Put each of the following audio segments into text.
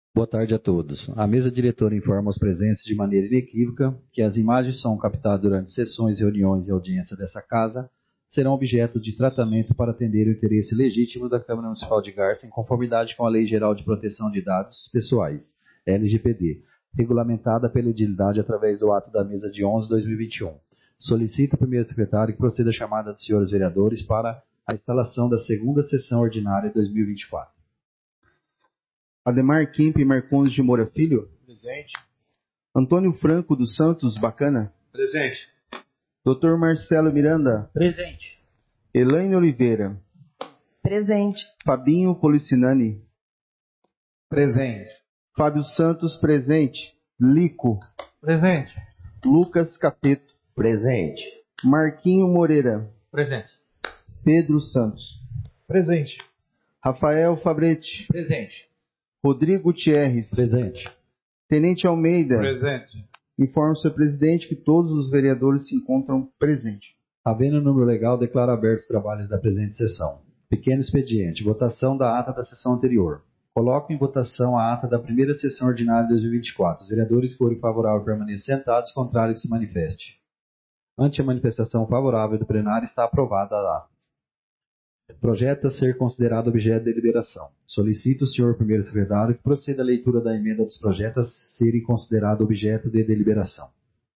Boa tarde a todos. A mesa diretora informa aos presentes de maneira inequívoca que as imagens são captadas durante sessões, reuniões e audiência dessa casa serão objeto de tratamento para atender o interesse legítimo da Câmara Municipal de Garça em conformidade com a Lei Geral de Proteção de Dados Pessoais, LGPD, regulamentada pela edilidade através do ato da mesa de 11/2021. Solicito ao primeiro secretário que proceda a chamada dos senhores vereadores para a instalação da segunda sessão ordinária de 2024. Ademar Kemp Marcondes de Moura Filho. Presente. Antônio Franco dos Santos Bacana. Presente. Dr. Marcelo Miranda. Presente. Elaine Oliveira. Presente. Fabinho Policinani. Presente. Fábio Santos, presente. Lico. Presente. Lucas Capeto. Presente. Marquinho Moreira. Presente. Pedro Santos. Presente. Rafael Fabretti. Presente. Rodrigo Gutierrez. Presente. Tenente Almeida. Presente. Informo, senhor presidente, que todos os vereadores se encontram presentes. Havendo número legal, declaro abertos os trabalhos da presente sessão. Pequeno expediente. Votação da ata da sessão anterior. Coloco em votação a ata da primeira sessão ordinária de 2024. Os vereadores que forem favoráveis permaneçam sentados, contrário que se manifeste. Ante a manifestação favorável do plenário, está aprovada a ata. Projeto a ser considerado objeto de deliberação. Solicito o senhor primeiro secretário que proceda à leitura da emenda dos projetos a serem considerados objeto de deliberação.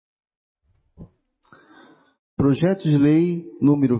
Projeto de lei número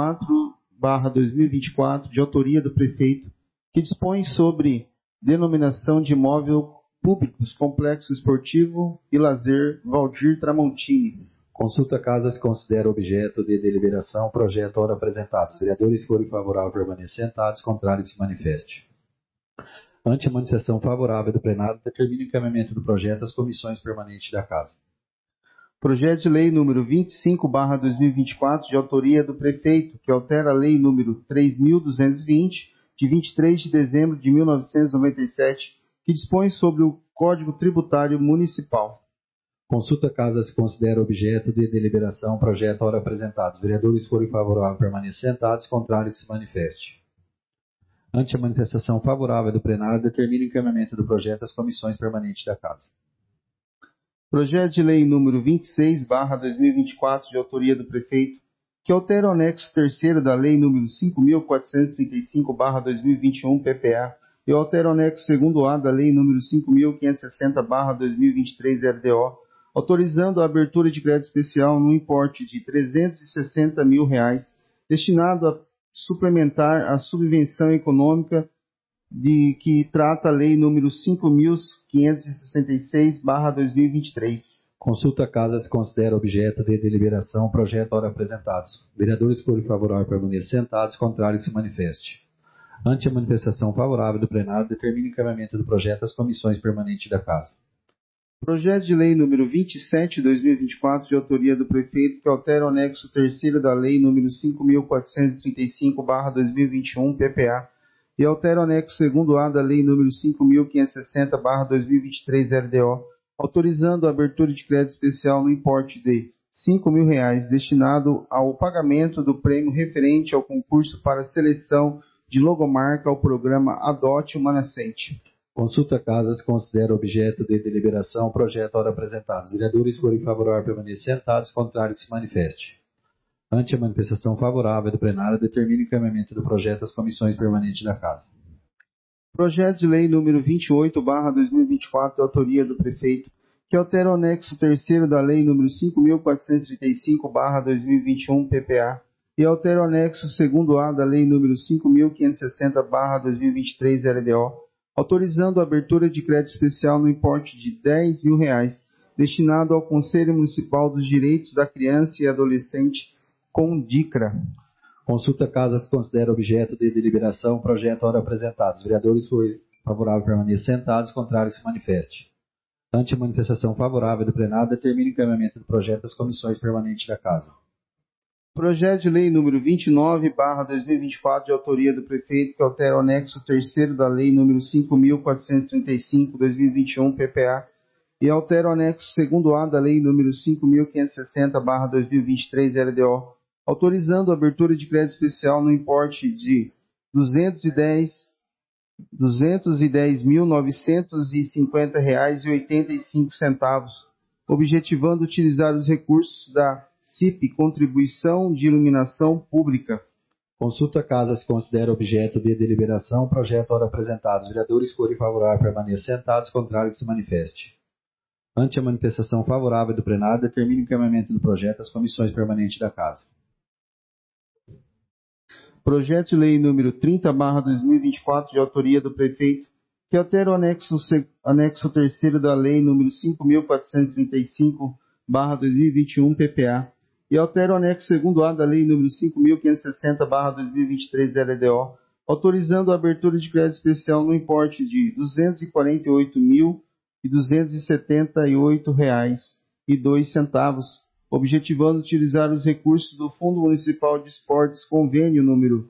24/2024, de autoria do prefeito, que dispõe sobre denominação de imóvel públicos, complexo esportivo e lazer Valdir Tramontini. Consulta a casa se considera objeto de deliberação, projeto ora apresentado. Os vereadores que forem favoráveis permaneçam sentados, contrário que se manifeste. Ante a manifestação favorável do plenário, determine o encaminhamento do projeto às comissões permanentes da casa. Projeto de lei número 25/2024, de autoria do prefeito, que altera a lei número 3.220, de 23 de dezembro de 1997, que dispõe sobre o Código Tributário Municipal. Consulta a casa se considera objeto de deliberação, projeto ora apresentado. Os vereadores que forem favoráveis permaneçam sentados, contrário que se manifeste. Ante a manifestação favorável do plenário, determine o encaminhamento do projeto às comissões permanentes da casa. Projeto de lei número 26/2024, de autoria do prefeito, que altera o anexo 3º da lei número 5.435/2021 PPA e altera o anexo 2º A da lei número 5.560/2023 LDO, autorizando a abertura de crédito especial no importe de R$360 mil, destinado a suplementar a subvenção econômica de que trata a lei número 5.566/2023. Consulta a casa se considera objeto de deliberação, projeto ora apresentados. Vereadores que forem favoráveis permaneçam sentados, contrário que se manifeste. Ante a manifestação favorável do plenário, determine o encaminhamento do projeto às comissões permanentes da casa. Projeto de lei número 27/2024, de autoria do prefeito, que altera o anexo 3º da lei número 5.435/2021 PPA e altera o anexo 2º A da lei número 5.560/2023 LDO, autorizando a abertura de crédito especial no importe de R$5 mil, destinado ao pagamento do prêmio referente ao concurso para seleção de logomarca ao programa Adote uma Nascente. Consulta a casa se considera objeto de deliberação, projeto ora apresentado. Os vereadores que forem favoráveis permaneçam sentados, contrário que se manifeste. Ante a manifestação favorável do plenário, determine o encaminhamento do projeto às comissões permanentes da casa. Projeto de lei número 28/2024, de autoria do prefeito, que altera o anexo 3º da lei número 5.435/2021 PPA e altera o anexo 2º A da lei número 5.560/2023 LDO, autorizando a abertura de crédito especial no importe de R$10 mil, destinado ao Conselho Municipal dos Direitos da Criança e Adolescente, CONDICRA. Consulta a casa se considera objeto de deliberação, projeto ora apresentado. Os vereadores que forem favoráveis permaneçam sentados, contrário que se manifeste. Ante a manifestação favorável do plenário, determine o encaminhamento do projeto às comissões permanentes da casa. Projeto de lei número 29/2024, de autoria do prefeito, que altera o anexo 3º da lei número 5.435/2021 PPA e altera o anexo 2º A da lei número 5.560/2023 LDO, autorizando a abertura de crédito especial no importe de R$210 R$ 210.950,85, objetivando utilizar os recursos da CIP, Contribuição de Iluminação Pública. Consulta casa se considera objeto de deliberação, projeto ora apresentado. Os vereadores forem favorável permaneçam sentados, contrário que se manifeste. Ante a manifestação favorável do plenário, determine o encaminhamento do projeto às comissões permanentes da casa. Projeto de lei número 30/2024, de autoria do prefeito, que altera o anexo 3º da lei número 5.435/2021 PPA e altera o anexo 2º-A da lei número 5.560/2023 LDO, autorizando a abertura de crédito especial no importe de R$ 248.278,02, objetivando utilizar os recursos do Fundo Municipal de Esportes, convênio número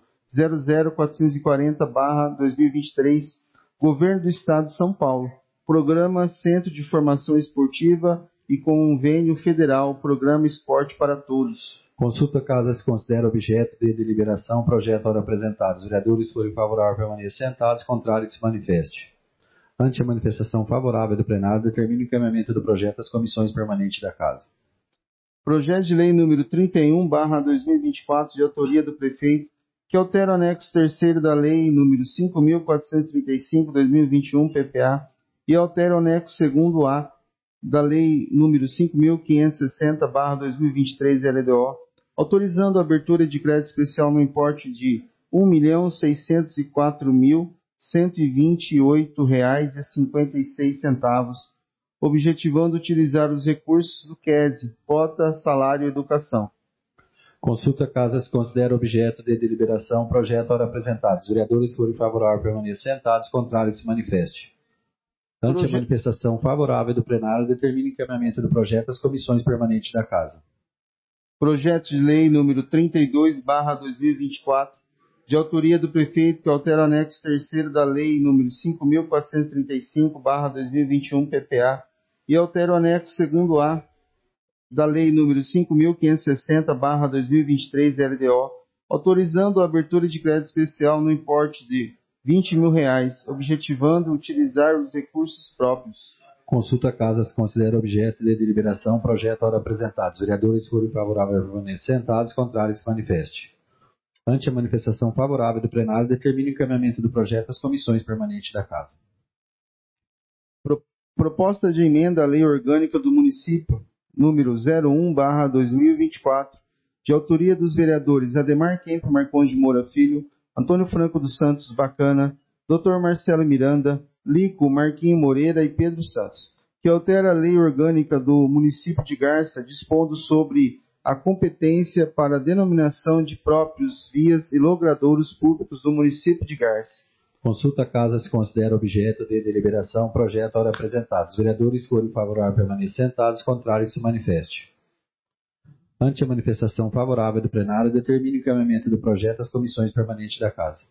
00440/2023, Governo do Estado de São Paulo, Programa Centro de Formação Esportiva e Convênio Federal, Programa Esporte para Todos. Consulta casa se considera objeto de deliberação, projeto ora apresentado. Os vereadores forem favorável permaneçam sentados, contrário que se manifeste. Ante a manifestação favorável do plenário, determine o encaminhamento do projeto às comissões permanentes da casa. Projeto de lei número 31/2024, de autoria do prefeito, que altera o anexo 3º da lei número 5.435/2021 PPA e altera o anexo 2º-A da lei número 5.560/2023 LDO, autorizando a abertura de crédito especial no importe de R$ 1.604.128,56, objetivando utilizar os recursos do QESE, Cota Salário e Educação. Consulta casa se considera objeto de deliberação, projeto ora apresentado. Os vereadores forem favorável permaneçam sentados, contrário que se manifeste. Ante a manifestação favorável do plenário, determine o encaminhamento do projeto às comissões permanentes da casa. Projeto de lei número 32/2024, de autoria do prefeito, que altera o anexo 3º da lei número 5.435/2021 PPA e altera o anexo 2º-A da lei número 5.560/2023 LDO, autorizando a abertura de crédito especial no importe de R$ 20.000, objetivando utilizar os recursos próprios. Consulta casa se considera objeto de deliberação, projeto ora apresentado. Os vereadores forem favorável permaneçam sentados, contrário que se manifeste. Ante a manifestação favorável do plenário, determine o encaminhamento do projeto às comissões permanentes da casa. Proposta de emenda à Lei Orgânica do Município, número 01/2024, de autoria dos vereadores Ademar Kemp Marcondes de Moura Filho, Antônio Franco dos Santos Bacana, Dr. Marcelo Miranda, Lico, Marquinho Moreira e Pedro Santos, que altera a Lei Orgânica do Município de Garça, dispondo sobre a competência para a denominação de próprios vias e logradouros públicos do município de Garça. Consulta casa se considera objeto de deliberação, projeto ora apresentado. Os vereadores forem favorável permaneçam sentados, contrário que se manifeste. Ante a manifestação favorável do plenário, determine o encaminhamento do projeto às comissões permanentes da casa.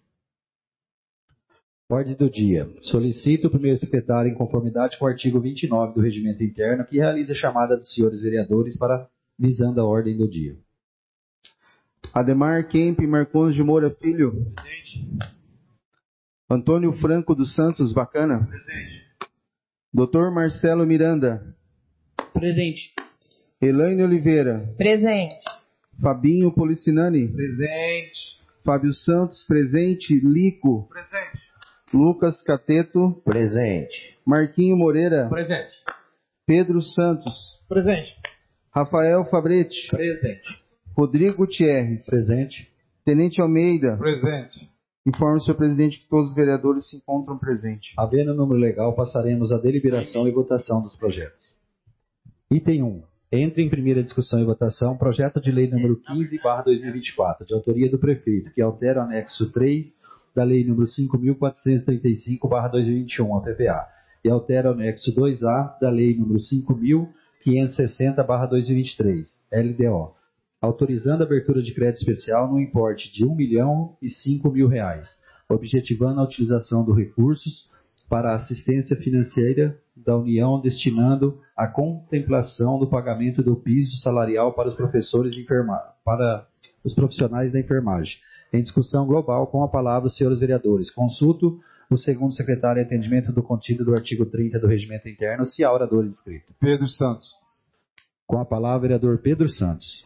Ordem do dia. Solicito o primeiro secretário, em conformidade com o artigo 29 do Regimento Interno, que realize a chamada dos senhores vereadores para visando a ordem do dia. Ademar Kemp Marcondes de Moura Filho. Presente. Antônio Franco dos Santos Bacana. Presente. Dr. Marcelo Miranda. Presente. Elaine Oliveira. Presente. Fabinho Policinani. Presente. Fábio Santos, presente. Lico. Presente. Lucas Cateto. Presente. Marquinho Moreira. Presente. Pedro Santos. Presente. Rafael Fabretti. Presente. Rodrigo Gutierrez. Presente. Tenente Almeida. Presente. Informa o senhor presidente que todos os vereadores se encontram presentes. Havendo o número legal, passaremos à deliberação e votação dos projetos. Item 1. Entra em primeira discussão e votação projeto de lei número 15/2024, de autoria do prefeito, que altera o anexo 3 da lei número 5.435/2021, a PPA, e altera o anexo 2A da lei número 5.560/2023, LDO, autorizando a abertura de crédito especial no importe de R$ 1.005.000, objetivando a utilização dos recursos para a assistência financeira da União, destinando a contemplação do pagamento do piso salarial para os professores de para os profissionais da enfermagem. Em discussão global, com a palavra os senhores vereadores. Consulto O segundo secretário, em atendimento do contido do artigo 30 do Regimento Interno, se há orador inscrito. Pedro Santos. Com a palavra, vereador Pedro Santos.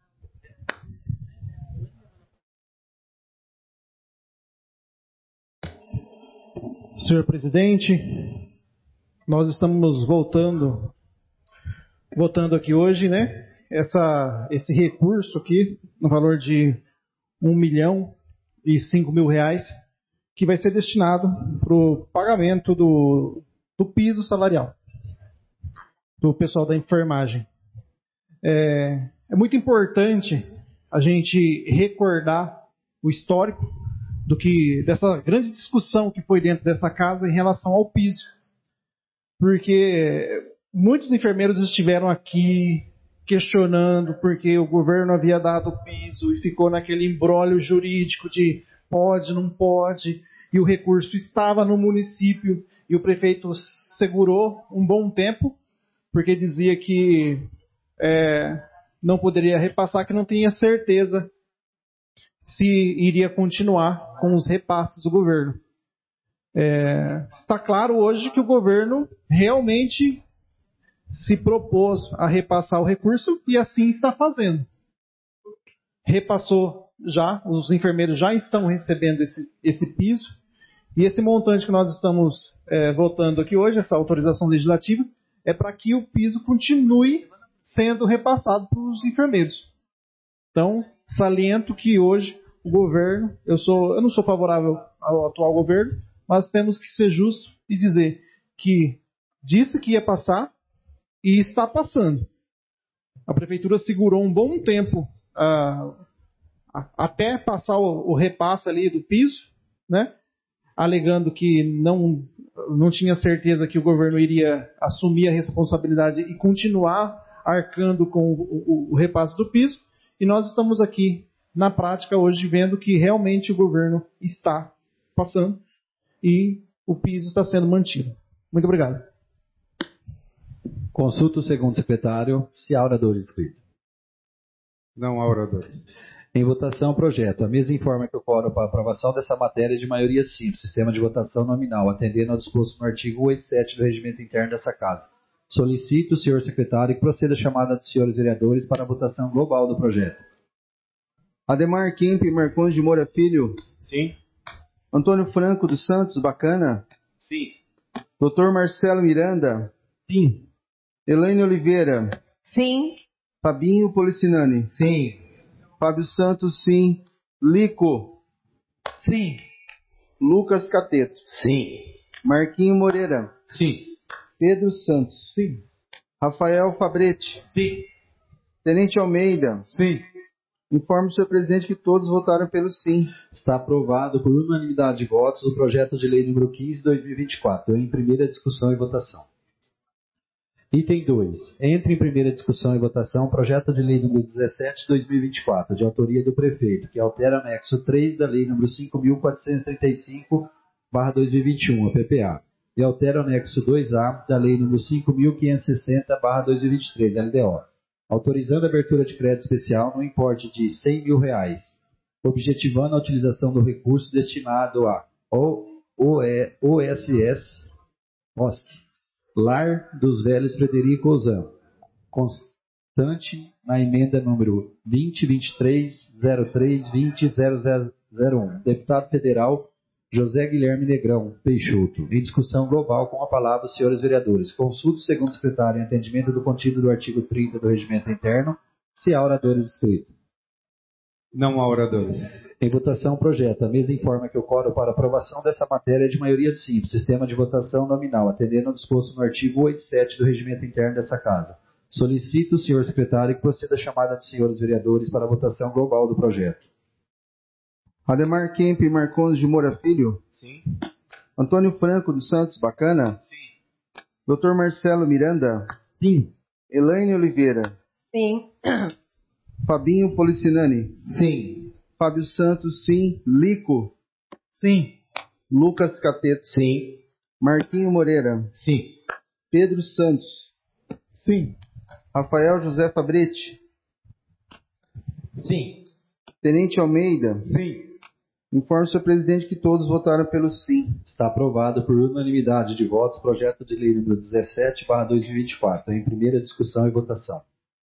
Senhor presidente, nós estamos votando aqui hoje, né? Esse recurso aqui, no valor de R$1.005.000, que vai ser destinado para o pagamento do piso salarial do pessoal da enfermagem. É muito importante a gente recordar o histórico dessa grande discussão que foi dentro dessa casa em relação ao piso. Porque muitos enfermeiros estiveram aqui questionando porque o governo havia dado o piso e ficou naquele imbróglio jurídico de pode, não pode, e o recurso estava no município e o prefeito segurou um bom tempo, porque dizia que não poderia repassar, que não tinha certeza se iria continuar com os repasses do governo. Está claro hoje que o governo realmente se propôs a repassar o recurso e assim está fazendo. Repassou já, os enfermeiros já estão recebendo esse piso, e esse montante que nós estamos votando aqui hoje, essa autorização legislativa, é para que o piso continue sendo repassado para os enfermeiros. Então, saliento que hoje o governo, eu não sou favorável ao atual governo, mas temos que ser justos e dizer que disse que ia passar e está passando. A prefeitura segurou um bom tempo até passar o repasse ali do piso, né? Alegando que não tinha certeza que o governo iria assumir a responsabilidade e continuar arcando com o repasse do piso. E nós estamos aqui, na prática, hoje, vendo que realmente o governo está passando e o piso está sendo mantido. Muito obrigado. Consulta o segundo secretário, se há orador inscrito. Não há oradores. Em votação, projeto. A mesa informa que o quórum para aprovação dessa matéria é de maioria simples, sistema de votação nominal, atendendo ao disposto no artigo 187 do Regimento Interno dessa Casa. Solicito, senhor secretário, que proceda a chamada dos senhores vereadores para a votação global do projeto. Ademar Kemp Marcondes de Moura Filho. Sim. Antônio Franco dos Santos Bacana. Sim. Dr. Marcelo Miranda. Sim. Elaine Oliveira. Sim. Fabinho Policinani. Sim. Fábio Santos, sim. Lico. Sim. Lucas Cateto. Sim. Marquinho Moreira. Sim. Pedro Santos. Sim. Rafael Fabretti. Sim. Tenente Almeida. Sim. Informo, senhor presidente, que todos votaram pelo sim. Está aprovado por unanimidade de votos o projeto de lei número 15/2024, em primeira discussão e votação. Item 2. Entra em primeira discussão e votação o projeto de lei número 17/2024, de autoria do prefeito, que altera anexo 3 da lei número 5.435/2021, a PPA, e altera o anexo 2A da lei número 5.560/2023, LDO, autorizando a abertura de crédito especial no importe de R$100 mil, objetivando a utilização do recurso destinado a OSS, Lar dos Velhos Frederico Ozan, constante na emenda número 2023-03-20-0001, deputado federal José Guilherme Negrão Peixoto, em discussão global. Com a palavra os senhores vereadores. Consulto o segundo secretário em atendimento do contido do artigo 30 do Regimento Interno, se há oradores inscritos. Não há oradores. Em votação, projeto. A mesa informa que o quórum para aprovação dessa matéria é de maioria simples, sistema de votação nominal, atendendo ao disposto no artigo 87 do Regimento Interno dessa Casa. Solicito o senhor secretário que proceda a chamada dos senhores vereadores para a votação global do projeto. Ademar Kemp Marcondes de Moura Filho. Sim. Antônio Franco dos Santos Bacana. Sim. Dr. Marcelo Miranda. Sim. Elaine Oliveira. Sim. Fabinho Policinani. Sim. Fábio Santos, sim. Lico. Sim. Lucas Cateto. Sim. Marquinho Moreira. Sim. Pedro Santos. Sim. Rafael José Fabretti. Sim. Tenente Almeida. Sim. Informo, senhor presidente, que todos votaram pelo sim. Está aprovado por unanimidade de votos projeto de lei número 17/2024, em primeira discussão e votação.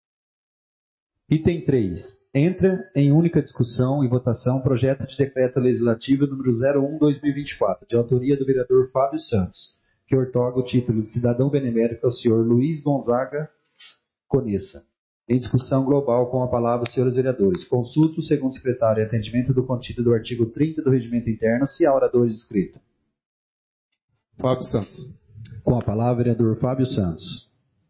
Item 3. Entra em única discussão e votação projeto de decreto legislativo número 01/2024, de autoria do vereador Fábio Santos, que outorga o título de cidadão benemérito ao senhor Luiz Gonzaga Conessa. Em discussão global, com a palavra os senhores vereadores. Consulto o segundo secretário em atendimento do contido do artigo 30 do Regimento Interno, se há orador inscrito. Fábio Santos. Com a palavra, vereador Fábio Santos.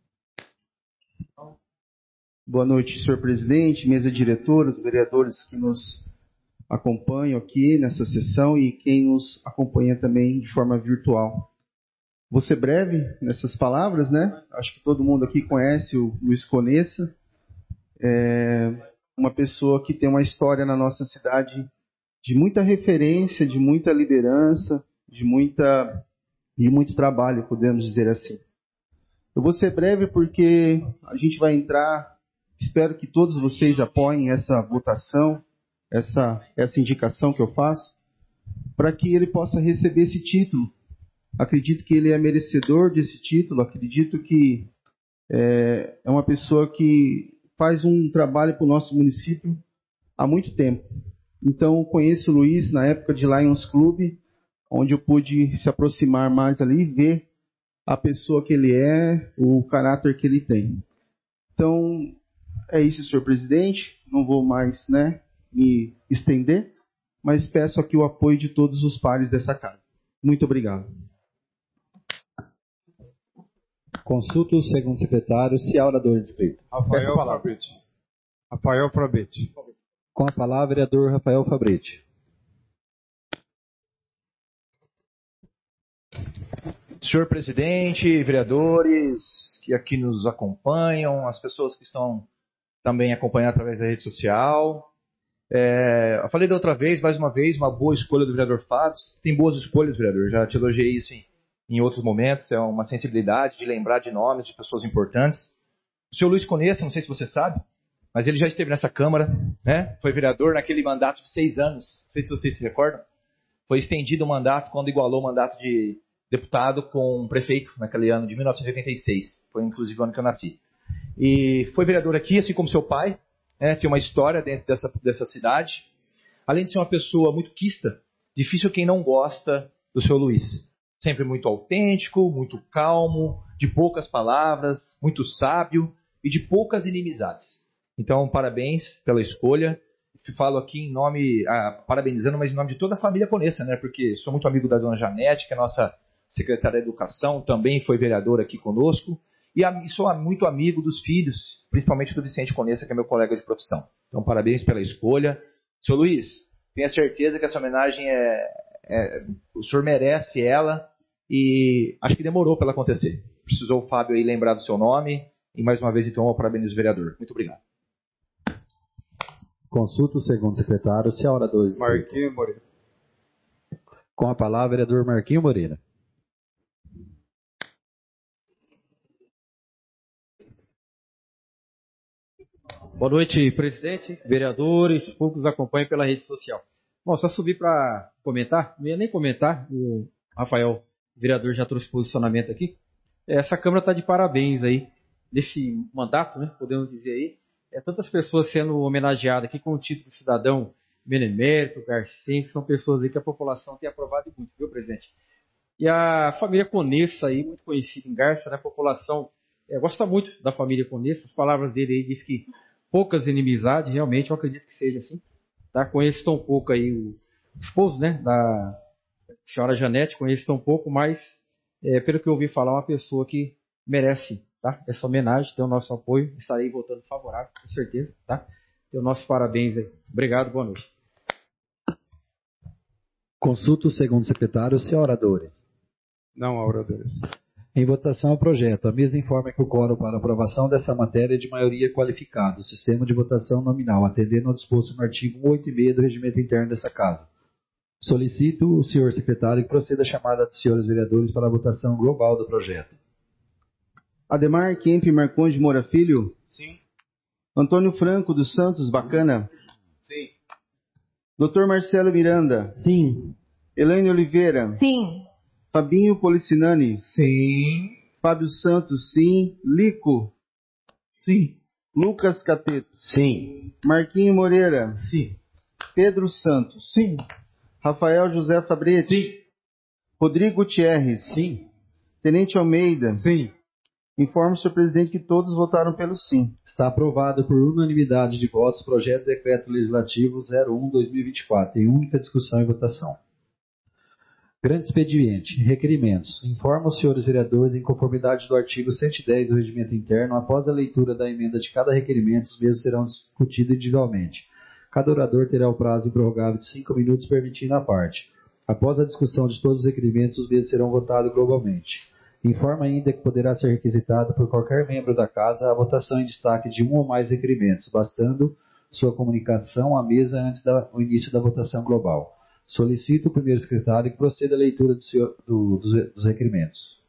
Boa noite, senhor presidente, mesa diretora, os vereadores que nos acompanham aqui nessa sessão e quem nos acompanha também de forma virtual. Vou ser breve nessas palavras, né? Acho que todo mundo aqui conhece o Luiz Conessa. É uma pessoa que tem uma história na nossa cidade de muita referência, de muita liderança, de muito trabalho, podemos dizer assim. Eu vou ser breve porque a gente vai entrar, espero que todos vocês apoiem essa votação, essa indicação que eu faço, para que ele possa receber esse título. Acredito que ele é merecedor desse título, acredito que é uma pessoa que faz um trabalho para o nosso município há muito tempo. Então, conheço o Luiz na época de Lions Club, onde eu pude se aproximar mais ali e ver a pessoa que ele é, o caráter que ele tem. Então, é isso, senhor presidente. Não vou mais me estender, mas peço aqui o apoio de todos os pares dessa casa. Muito obrigado. Consulto o segundo secretário, se há orador inscrito. Rafael Frabete. Com a palavra, vereador Rafael Fabretti. Senhor presidente, vereadores que aqui nos acompanham, as pessoas que estão também acompanhando através da rede social. Eu falei da outra vez, mais uma vez, uma boa escolha do vereador Fábio. Tem boas escolhas, vereador, já te elogiei isso em outros momentos, é uma sensibilidade de lembrar de nomes de pessoas importantes. O senhor Luiz Conessa, não sei se você sabe, mas ele já esteve nessa Câmara, né? Foi vereador naquele mandato de 6 anos, não sei se vocês se recordam. Foi estendido o mandato quando igualou o mandato de deputado com prefeito, naquele ano de 1986. Foi inclusive o ano que eu nasci. E foi vereador aqui, assim como seu pai, né? Tinha uma história dentro dessa cidade. Além de ser uma pessoa muito quista, difícil quem não gosta do seu Luiz. Sempre muito autêntico, muito calmo, de poucas palavras, muito sábio e de poucas inimizades. Então, parabéns pela escolha. Falo aqui em nome, parabenizando, mas em nome de toda a família Conessa, né? Porque sou muito amigo da dona Janete, que é a nossa secretária de Educação, também foi vereadora aqui conosco. E sou muito amigo dos filhos, principalmente do Vicente Conessa, que é meu colega de profissão. Então, parabéns pela escolha. Seu Luiz, tenha certeza que essa homenagem o senhor merece ela e acho que demorou para ela acontecer. Precisou o Fábio aí lembrar do seu nome e mais uma vez então eu parabenizo o vereador. Muito obrigado. Consulto o segundo secretário, se há oradores inscritos. Marquinho Moreira. Com a palavra, vereador Marquinho Moreira. Boa noite, presidente, vereadores, públicos acompanham pela rede social. Bom, só subir para comentar, não ia nem comentar, o Rafael, vereador, já trouxe posicionamento aqui. Essa Câmara está de parabéns aí, nesse mandato, né, podemos dizer aí. Tantas pessoas sendo homenageadas aqui com o título de cidadão benemérito, garcense, são pessoas aí que a população tem aprovado muito, viu, presidente? E a família Conessa aí, muito conhecida em Garça, né, a população gosta muito da família Conessa, as palavras dele aí diz que poucas inimizades, realmente eu acredito que seja assim. Tá? Conheço tão pouco aí o esposo, né, da senhora Janete, conheço tão pouco, mas pelo que eu ouvi falar, uma pessoa que merece, tá? Essa homenagem, tem o nosso apoio, estarei votando favorável, com certeza, tá? Tem o nosso parabéns aí. Obrigado, boa noite. Consulto o segundo secretário, se há oradores. Não há oradores. Em votação ao projeto, a mesa informa que o quórum para aprovação dessa matéria é de maioria qualificada, o sistema de votação nominal, atendendo ao disposto no artigo 186 do Regimento Interno dessa Casa. Solicito o senhor secretário que proceda a chamada dos senhores vereadores para a votação global do projeto. Ademar Kemp Marconde Moura Filho? Sim. Antônio Franco dos Santos Bacana? Sim. Dr. Marcelo Miranda. Sim. Elaine Oliveira. Sim. Fabinho Policinani. Sim. Fábio Santos, sim. Lico. Sim. Lucas Cateto. Sim. Marquinho Moreira. Sim. Pedro Santos. Sim. Rafael José Fabretti. Sim. Rodrigo Gutierrez. Sim. Tenente Almeida. Sim. Informo, senhor presidente, que todos votaram pelo sim. Está aprovado por unanimidade de votos o projeto de decreto legislativo 01/2024, em única discussão e votação. Grande expediente. Requerimentos. Informa os senhores vereadores, em conformidade do artigo 110 do Regimento Interno, após a leitura da emenda de cada requerimento, os mesmos serão discutidos individualmente. Cada orador terá o prazo improrrogável de 5 minutos, permitindo a parte. Após a discussão de todos os requerimentos, os mesmos serão votados globalmente. Informa ainda que poderá ser requisitado por qualquer membro da Casa a votação em destaque de um ou mais requerimentos, bastando sua comunicação à mesa antes do início da votação global. Solicito o primeiro secretário que proceda à leitura dos requerimentos.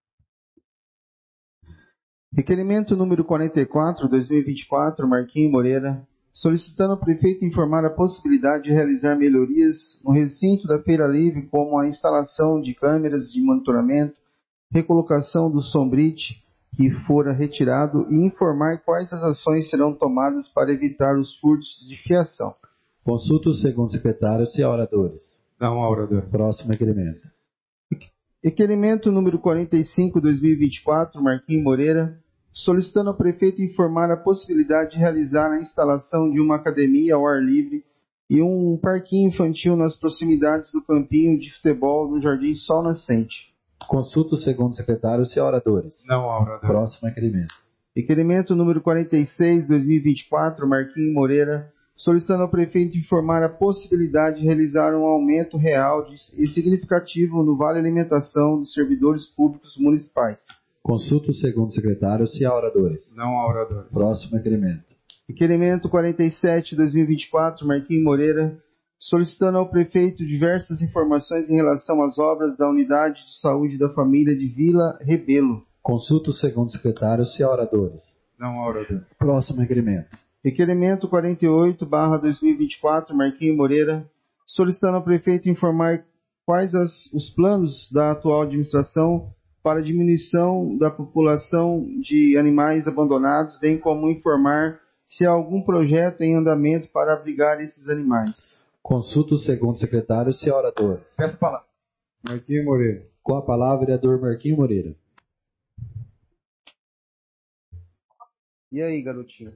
Requerimento número 44, 2024, Marquinho Moreira, solicitando ao prefeito informar a possibilidade de realizar melhorias no recinto da Feira Livre, como a instalação de câmeras de monitoramento, recolocação do sombrite que fora retirado e informar quais as ações serão tomadas para evitar os furtos de fiação. Consulta o segundo secretário se há oradores. Não há oradores. Próximo requerimento. Requerimento número 45, 2024, Marquinho Moreira, solicitando ao prefeito informar a possibilidade de realizar a instalação de uma academia ao ar livre e um parquinho infantil nas proximidades do campinho de futebol no Jardim Sol Nascente. Consulta o segundo secretário se há oradores. Não há oradores. Próximo requerimento. Requerimento número 46, 2024, Marquinho Moreira, solicitando ao prefeito informar a possibilidade de realizar um aumento real e significativo no Vale Alimentação dos servidores públicos municipais. Consulta o segundo secretário se há oradores. Não há oradores. Próximo requerimento. Requerimento 47, 2024, Marquinho Moreira, solicitando ao prefeito diversas informações em relação às obras da Unidade de Saúde da Família de Vila Rebelo. Consulta o segundo secretário se há oradores. Não há oradores. Próximo requerimento. Requerimento 48/2024, Marquinho Moreira, solicitando ao prefeito informar quais os planos da atual administração para a diminuição da população de animais abandonados, bem como informar se há algum projeto em andamento para abrigar esses animais. Consulta o segundo secretário se há oradores. Peço a palavra. Marquinho Moreira. Com a palavra, vereador Marquinho Moreira. E aí, garotinho?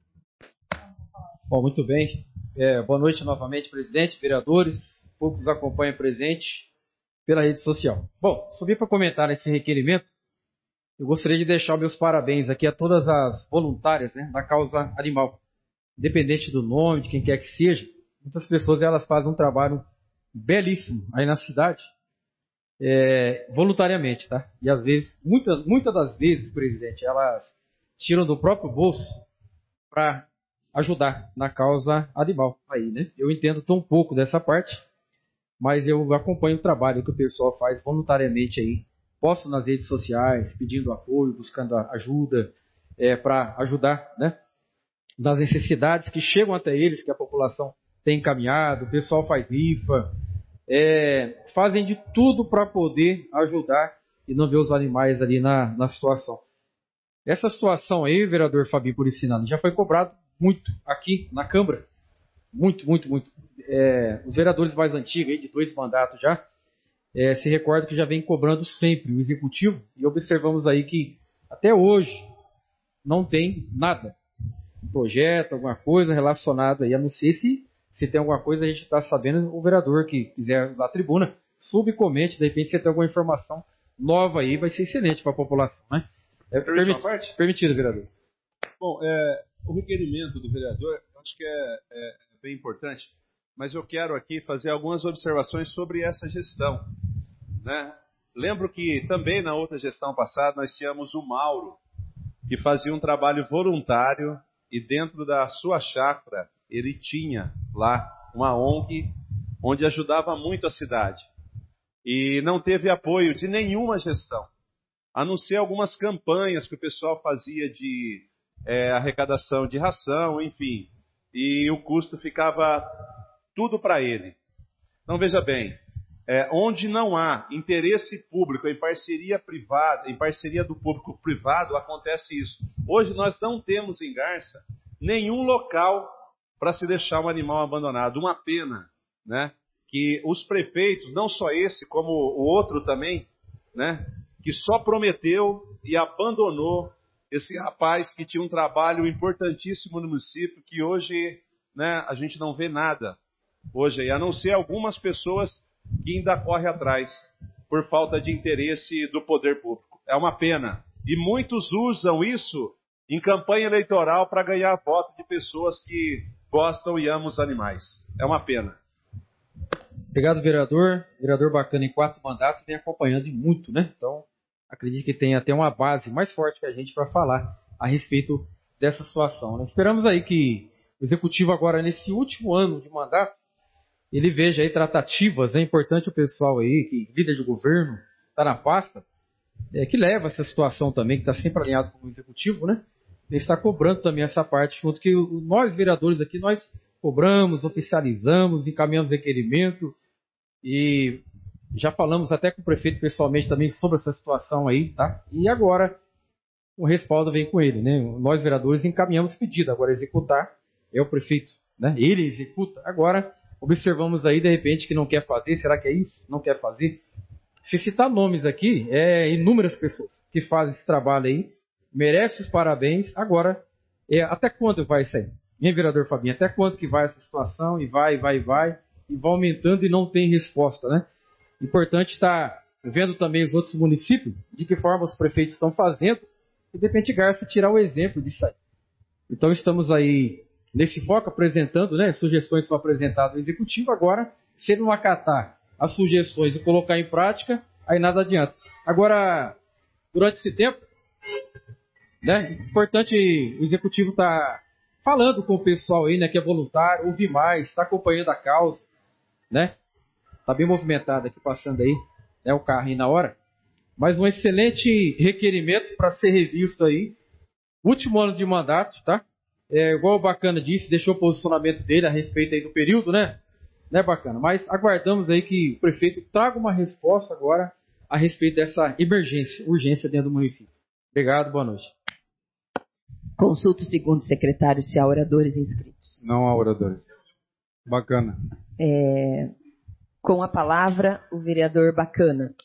Bom, muito bem. Boa noite novamente, presidente, vereadores, público que nos acompanha presente pela rede social. Bom, subi para comentar esse requerimento. Eu gostaria de deixar meus parabéns aqui a todas as voluntárias, né, da causa animal. Independente do nome, de quem quer que seja, muitas pessoas elas fazem um trabalho belíssimo aí na cidade, voluntariamente, tá? E às vezes, muitas das vezes, presidente, elas tiram do próprio bolso para ajudar na causa animal aí, né? Eu entendo tão pouco dessa parte, mas eu acompanho o trabalho que o pessoal faz voluntariamente aí. Posto nas redes sociais, pedindo apoio, buscando ajuda, para ajudar, né? Nas necessidades que chegam até eles, que a população tem encaminhado, o pessoal faz rifa, fazem de tudo para poder ajudar e não ver os animais ali na situação. Essa situação aí, vereador Fabinho Policinani, já foi cobrado muito aqui na Câmara. Muito, muito, muito. Os vereadores mais antigos, aí, de 2 mandatos já, se recordam que já vem cobrando sempre o Executivo, e observamos aí que até hoje não tem nada. Um projeto, alguma coisa relacionada aí, a não sei se tem alguma coisa, a gente está sabendo, o vereador que quiser usar a tribuna, subcomente, de repente se tem alguma informação nova aí, vai ser excelente para a população, né? Permitido, vereador. Bom, o requerimento do vereador, acho que é bem importante, mas eu quero aqui fazer algumas observações sobre essa gestão, né? Lembro que também na outra gestão passada nós tínhamos o Mauro, que fazia um trabalho voluntário e dentro da sua chácara ele tinha lá uma ONG onde ajudava muito a cidade. E não teve apoio de nenhuma gestão, a não ser algumas campanhas que o pessoal fazia de arrecadação de ração, enfim. E o custo ficava tudo para ele. Então veja bem, onde não há interesse público em parceria privada, em parceria do público-privado, acontece isso. Hoje nós não temos em Garça nenhum local para se deixar um animal abandonado. Uma pena, né? Que os prefeitos, não só esse, como o outro também, né? Que só prometeu e abandonou esse rapaz que tinha um trabalho importantíssimo no município, que hoje, né, a gente não vê nada. Hoje, a não ser algumas pessoas que ainda correm atrás, por falta de interesse do poder público. É uma pena. E muitos usam isso em campanha eleitoral para ganhar voto de pessoas que gostam e amam os animais. É uma pena. Obrigado, vereador. Vereador bacana em 4 mandatos, vem acompanhando muito, né? Então, acredito que tem até uma base mais forte que a gente para falar a respeito dessa situação, né? Esperamos aí que o Executivo agora, nesse último ano de mandato, ele veja aí tratativas, é importante o pessoal aí, que líder de governo, está na pasta, que leva essa situação também, que está sempre alinhado com o Executivo, né? Ele está cobrando também essa parte, junto que nós, vereadores aqui, nós cobramos, oficializamos, encaminhamos requerimento e já falamos até com o prefeito pessoalmente também sobre essa situação aí, tá? E agora o respaldo vem com ele, né? Nós, vereadores, encaminhamos pedido, agora executar é o prefeito, né? Ele executa. Agora observamos aí, de repente, que não quer fazer, será que é isso? Não quer fazer? Se citar nomes aqui, inúmeras pessoas que fazem esse trabalho aí, merecem os parabéns. Agora, até quando vai isso aí? Hein, vereador Fabinho, até quando que vai essa situação? E vai, e vai aumentando e não tem resposta, né? Importante estar vendo também os outros municípios, de que forma os prefeitos estão fazendo, e de repente Garça tirar o exemplo disso aí. Então estamos aí nesse foco apresentando, né? Sugestões foram apresentadas ao Executivo, agora, se ele não acatar as sugestões e colocar em prática, aí nada adianta. Agora, durante esse tempo, né? Importante o Executivo estar falando com o pessoal aí, né? Que é voluntário, ouvir mais, está acompanhando a causa, né? Está bem movimentado aqui, passando aí, né, o carro aí na hora. Mas um excelente requerimento para ser revisto aí. Último ano de mandato, tá? Igual o Bacana disse, deixou o posicionamento dele a respeito aí do período, né? Né, Bacana? Mas aguardamos aí que o prefeito traga uma resposta agora a respeito dessa urgência dentro do município. Obrigado, boa noite. Consulta o segundo secretário se há oradores inscritos. Não há oradores. Bacana. Com a palavra, o vereador Bacana.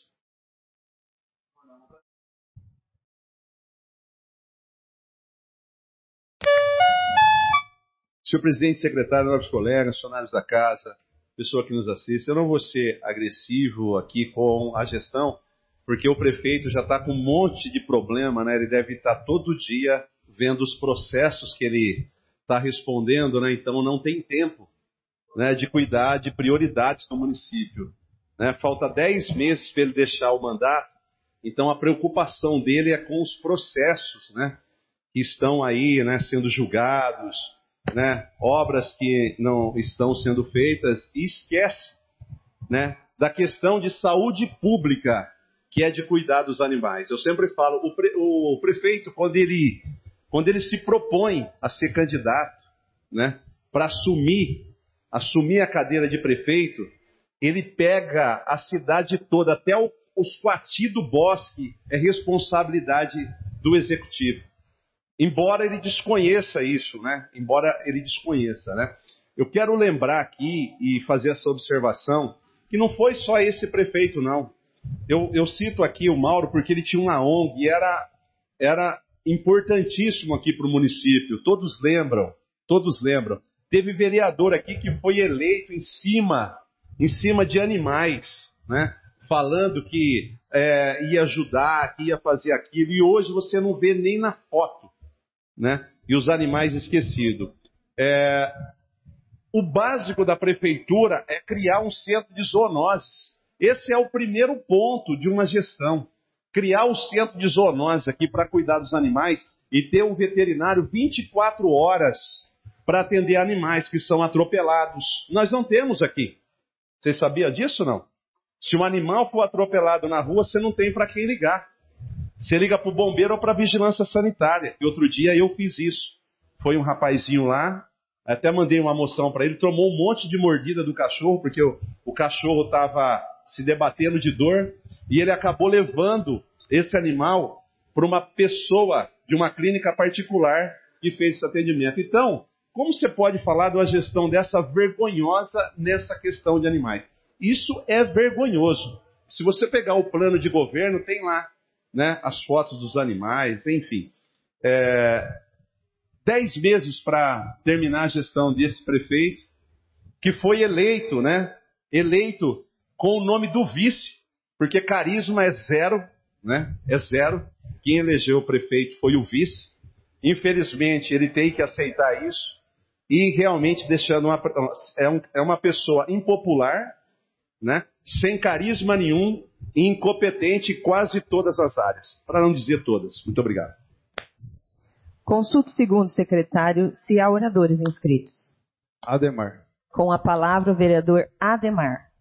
Senhor presidente, secretário, novos colegas, funcionários da casa, pessoa que nos assiste, eu não vou ser agressivo aqui com a gestão, porque o prefeito já está com um monte de problema, né? Ele deve estar todo dia vendo os processos que ele está respondendo, né? Então não tem tempo, né, de cuidar de prioridades no município, né? Falta 10 meses para ele deixar o mandato, então a preocupação dele é com os processos, né, que estão aí, né, sendo julgados, né, obras que não estão sendo feitas, e esquece, né, da questão de saúde pública, que é de cuidar dos animais. Eu sempre falo, o prefeito, quando ele se propõe a ser candidato, né, para assumir a cadeira de prefeito, ele pega a cidade toda, até os Coati do Bosque, é responsabilidade do executivo. Embora ele desconheça isso, né? Eu quero lembrar aqui e fazer essa observação, que não foi só esse prefeito, não. Eu cito aqui o Mauro porque ele tinha uma ONG e era importantíssimo aqui para o município. Todos lembram. Teve vereador aqui que foi eleito em cima de animais, né? Falando que ia ajudar, que ia fazer aquilo, e hoje você não vê nem na foto, né? E os animais esquecidos. O básico da prefeitura é criar um centro de zoonoses. Esse é o primeiro ponto de uma gestão. Criar um centro de zoonoses aqui para cuidar dos animais e ter um veterinário 24 horas para atender animais que são atropelados. Nós não temos aqui. Você sabia disso, não? Se um animal for atropelado na rua, você não tem para quem ligar. Você liga para o bombeiro ou para a vigilância sanitária. E outro dia eu fiz isso. Foi um rapazinho lá, até mandei uma moção para ele, tomou um monte de mordida do cachorro, porque o cachorro estava se debatendo de dor, e ele acabou levando esse animal para uma pessoa de uma clínica particular que fez esse atendimento. Então, como você pode falar de uma gestão dessa vergonhosa nessa questão de animais? Isso é vergonhoso. Se você pegar o plano de governo, tem lá, né, as fotos dos animais, enfim. 10 meses para terminar a gestão desse prefeito, que foi eleito, né? Eleito com o nome do vice, porque carisma é zero, né? É zero. Quem elegeu o prefeito foi o vice. Infelizmente, ele tem que aceitar isso. E realmente deixando uma pessoa impopular, né? Sem carisma nenhum, incompetente em quase todas as áreas, para não dizer todas. Muito obrigado. Consulto o segundo secretário se há oradores inscritos. Ademar. Com a palavra o vereador Ademar.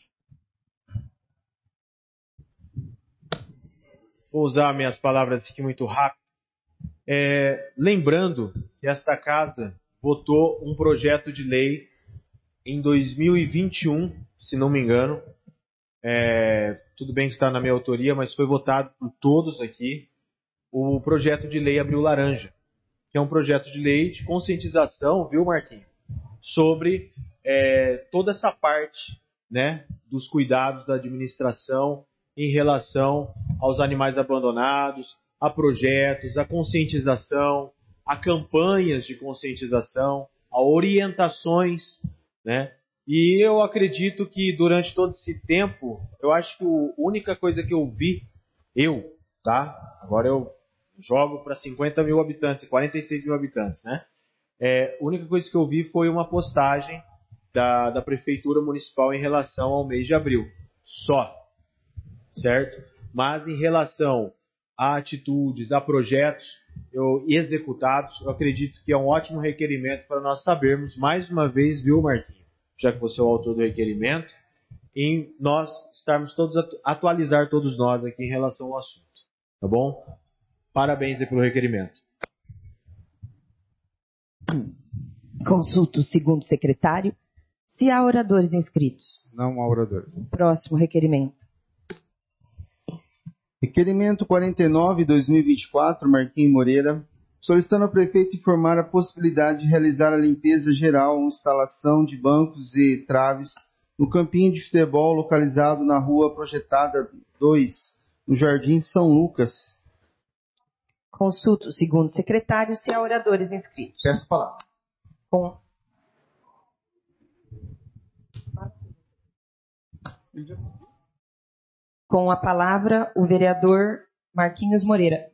Vou usar minhas palavras aqui muito rápido. Lembrando que esta casa votou um projeto de lei em 2021, se não me engano. Tudo bem que está na minha autoria, mas foi votado por todos aqui. O projeto de lei Abril Laranja, que é um projeto de lei de conscientização, viu, Marquinhos? Sobre toda essa parte, né, dos cuidados da administração em relação aos animais abandonados, a projetos, a conscientização, a campanhas de conscientização, a orientações, né? E eu acredito que durante todo esse tempo, eu acho que a única coisa que eu vi, tá? Agora eu jogo para 50 mil habitantes, 46 mil habitantes, né? A única coisa que eu vi foi uma postagem da Prefeitura Municipal em relação ao mês de abril. Só. Certo? Mas em relação a atitudes, a projetos executados, eu acredito que é um ótimo requerimento para nós sabermos, mais uma vez, viu, Marquinhos, já que você é o autor do requerimento, em nós estarmos todos, atualizar todos nós aqui em relação ao assunto. Tá bom? Parabéns aí pelo requerimento. Consulto o segundo secretário se há oradores inscritos. Não há oradores. Próximo requerimento. Requerimento 49/2024, Marquinhos Moreira, solicitando ao prefeito informar a possibilidade de realizar a limpeza geral, instalação de bancos e traves no campinho de futebol localizado na rua Projetada 2, no Jardim São Lucas. Consulto o segundo secretário se há oradores inscritos. Peço a palavra. Com a palavra, o vereador Marquinhos Moreira.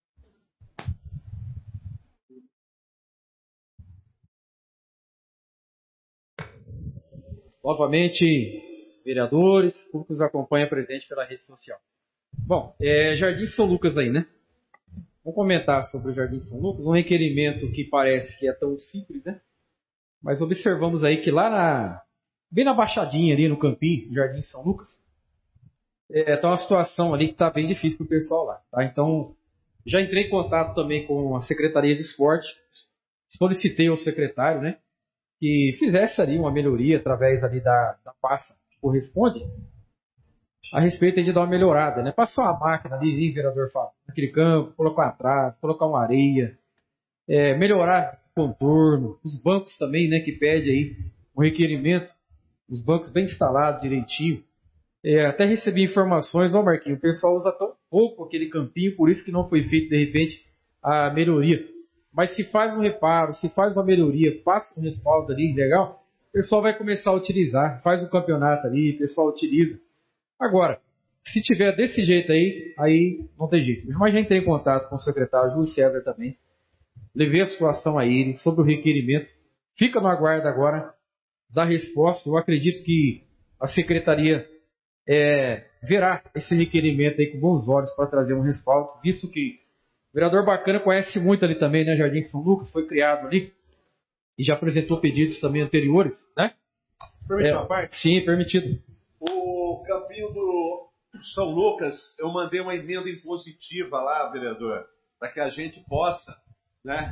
Novamente, vereadores, público que nos acompanha presente pela rede social. Bom, Jardim São Lucas aí, né? Vamos comentar sobre o Jardim São Lucas, um requerimento que parece que é tão simples, né? Mas observamos aí que lá bem na baixadinha ali no campinho, Jardim São Lucas, tá uma situação ali que está bem difícil para o pessoal lá, tá? Então, já entrei em contato também com a Secretaria de Esporte, solicitei ao secretário, né, que fizesse ali uma melhoria através ali da pasta que corresponde, a respeito de dar uma melhorada, né? Passar uma máquina ali, vereador Fábio, naquele campo, colocar uma trave, colocar uma areia, melhorar o contorno, os bancos também, né, que pede aí um requerimento, os bancos bem instalados direitinho. Até recebi informações, Marquinhos, o pessoal usa tão pouco aquele campinho, por isso que não foi feito de repente a melhoria. Mas se faz um reparo, se faz uma melhoria, passa um respaldo ali, legal, o pessoal vai começar a utilizar, faz um campeonato ali, o pessoal utiliza. Agora, se tiver desse jeito aí não tem jeito. Mas já entrei em contato com o secretário Júlio César também, levei a situação a ele sobre o requerimento, fica no aguardo agora da resposta. Eu acredito que a secretaria verá esse requerimento aí com bons olhos para trazer um respaldo, visto que o vereador Bacana conhece muito ali também, né? Jardim São Lucas, foi criado ali e já apresentou pedidos também anteriores, né? Permite uma parte? Sim, permitido. O campinho do São Lucas, eu mandei uma emenda impositiva lá, vereador, para que a gente possa, né,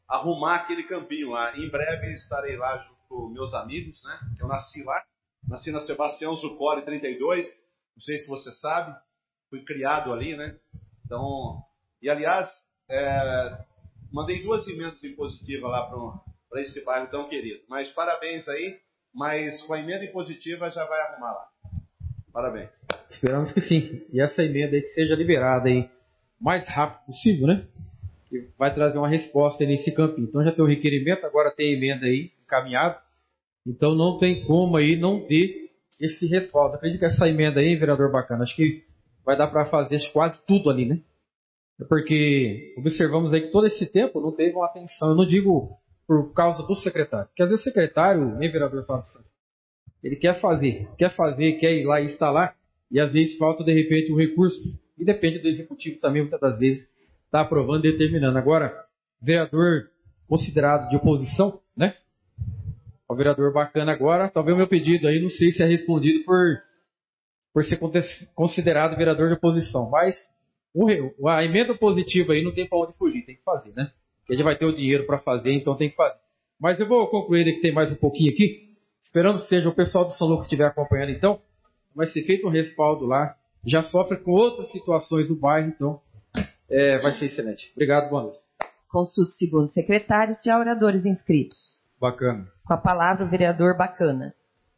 arrumar aquele campinho lá. Em breve estarei lá junto com meus amigos, né? Eu nasci lá, nasci na Sebastião Zuccoli 32, não sei se você sabe, fui criado ali, né? Então, e aliás, mandei 2 emendas impositivas lá para esse bairro tão querido. Mas parabéns aí, mas com a emenda impositiva já vai arrumar lá. Parabéns. Esperamos que sim. E essa emenda aí que seja liberada aí o mais rápido possível, né? Que vai trazer uma resposta aí nesse campinho. Então já tem o requerimento, agora tem a emenda aí encaminhada. Então não tem como aí não ter esse respaldo. Acredito que essa emenda aí, vereador Bacana, acho que vai dar para fazer quase tudo ali, né? Porque observamos aí que todo esse tempo não teve uma atenção. Eu não digo por causa do secretário. Porque às vezes o secretário, nem vereador Fábio Santos, ele quer fazer, quer ir lá e instalar, e às vezes falta de repente um recurso. E depende do executivo também, muitas das vezes, está aprovando e determinando. Agora, vereador considerado de oposição, né? O vereador Bacana agora, talvez o meu pedido aí, não sei se é respondido por ser considerado vereador de oposição, mas a emenda positiva aí não tem para onde fugir, tem que fazer, né? Porque a gente vai ter o dinheiro para fazer, então tem que fazer. Mas eu vou concluir que tem mais um pouquinho aqui, esperando que seja o pessoal do São Lucas que estiver acompanhando, então, vai ser feito um respaldo lá, já sofre com outras situações do bairro, então vai ser excelente. Obrigado, boa noite. Consulta o segundo secretário, se há oradores inscritos. Bacana. Com a palavra o vereador Bacana.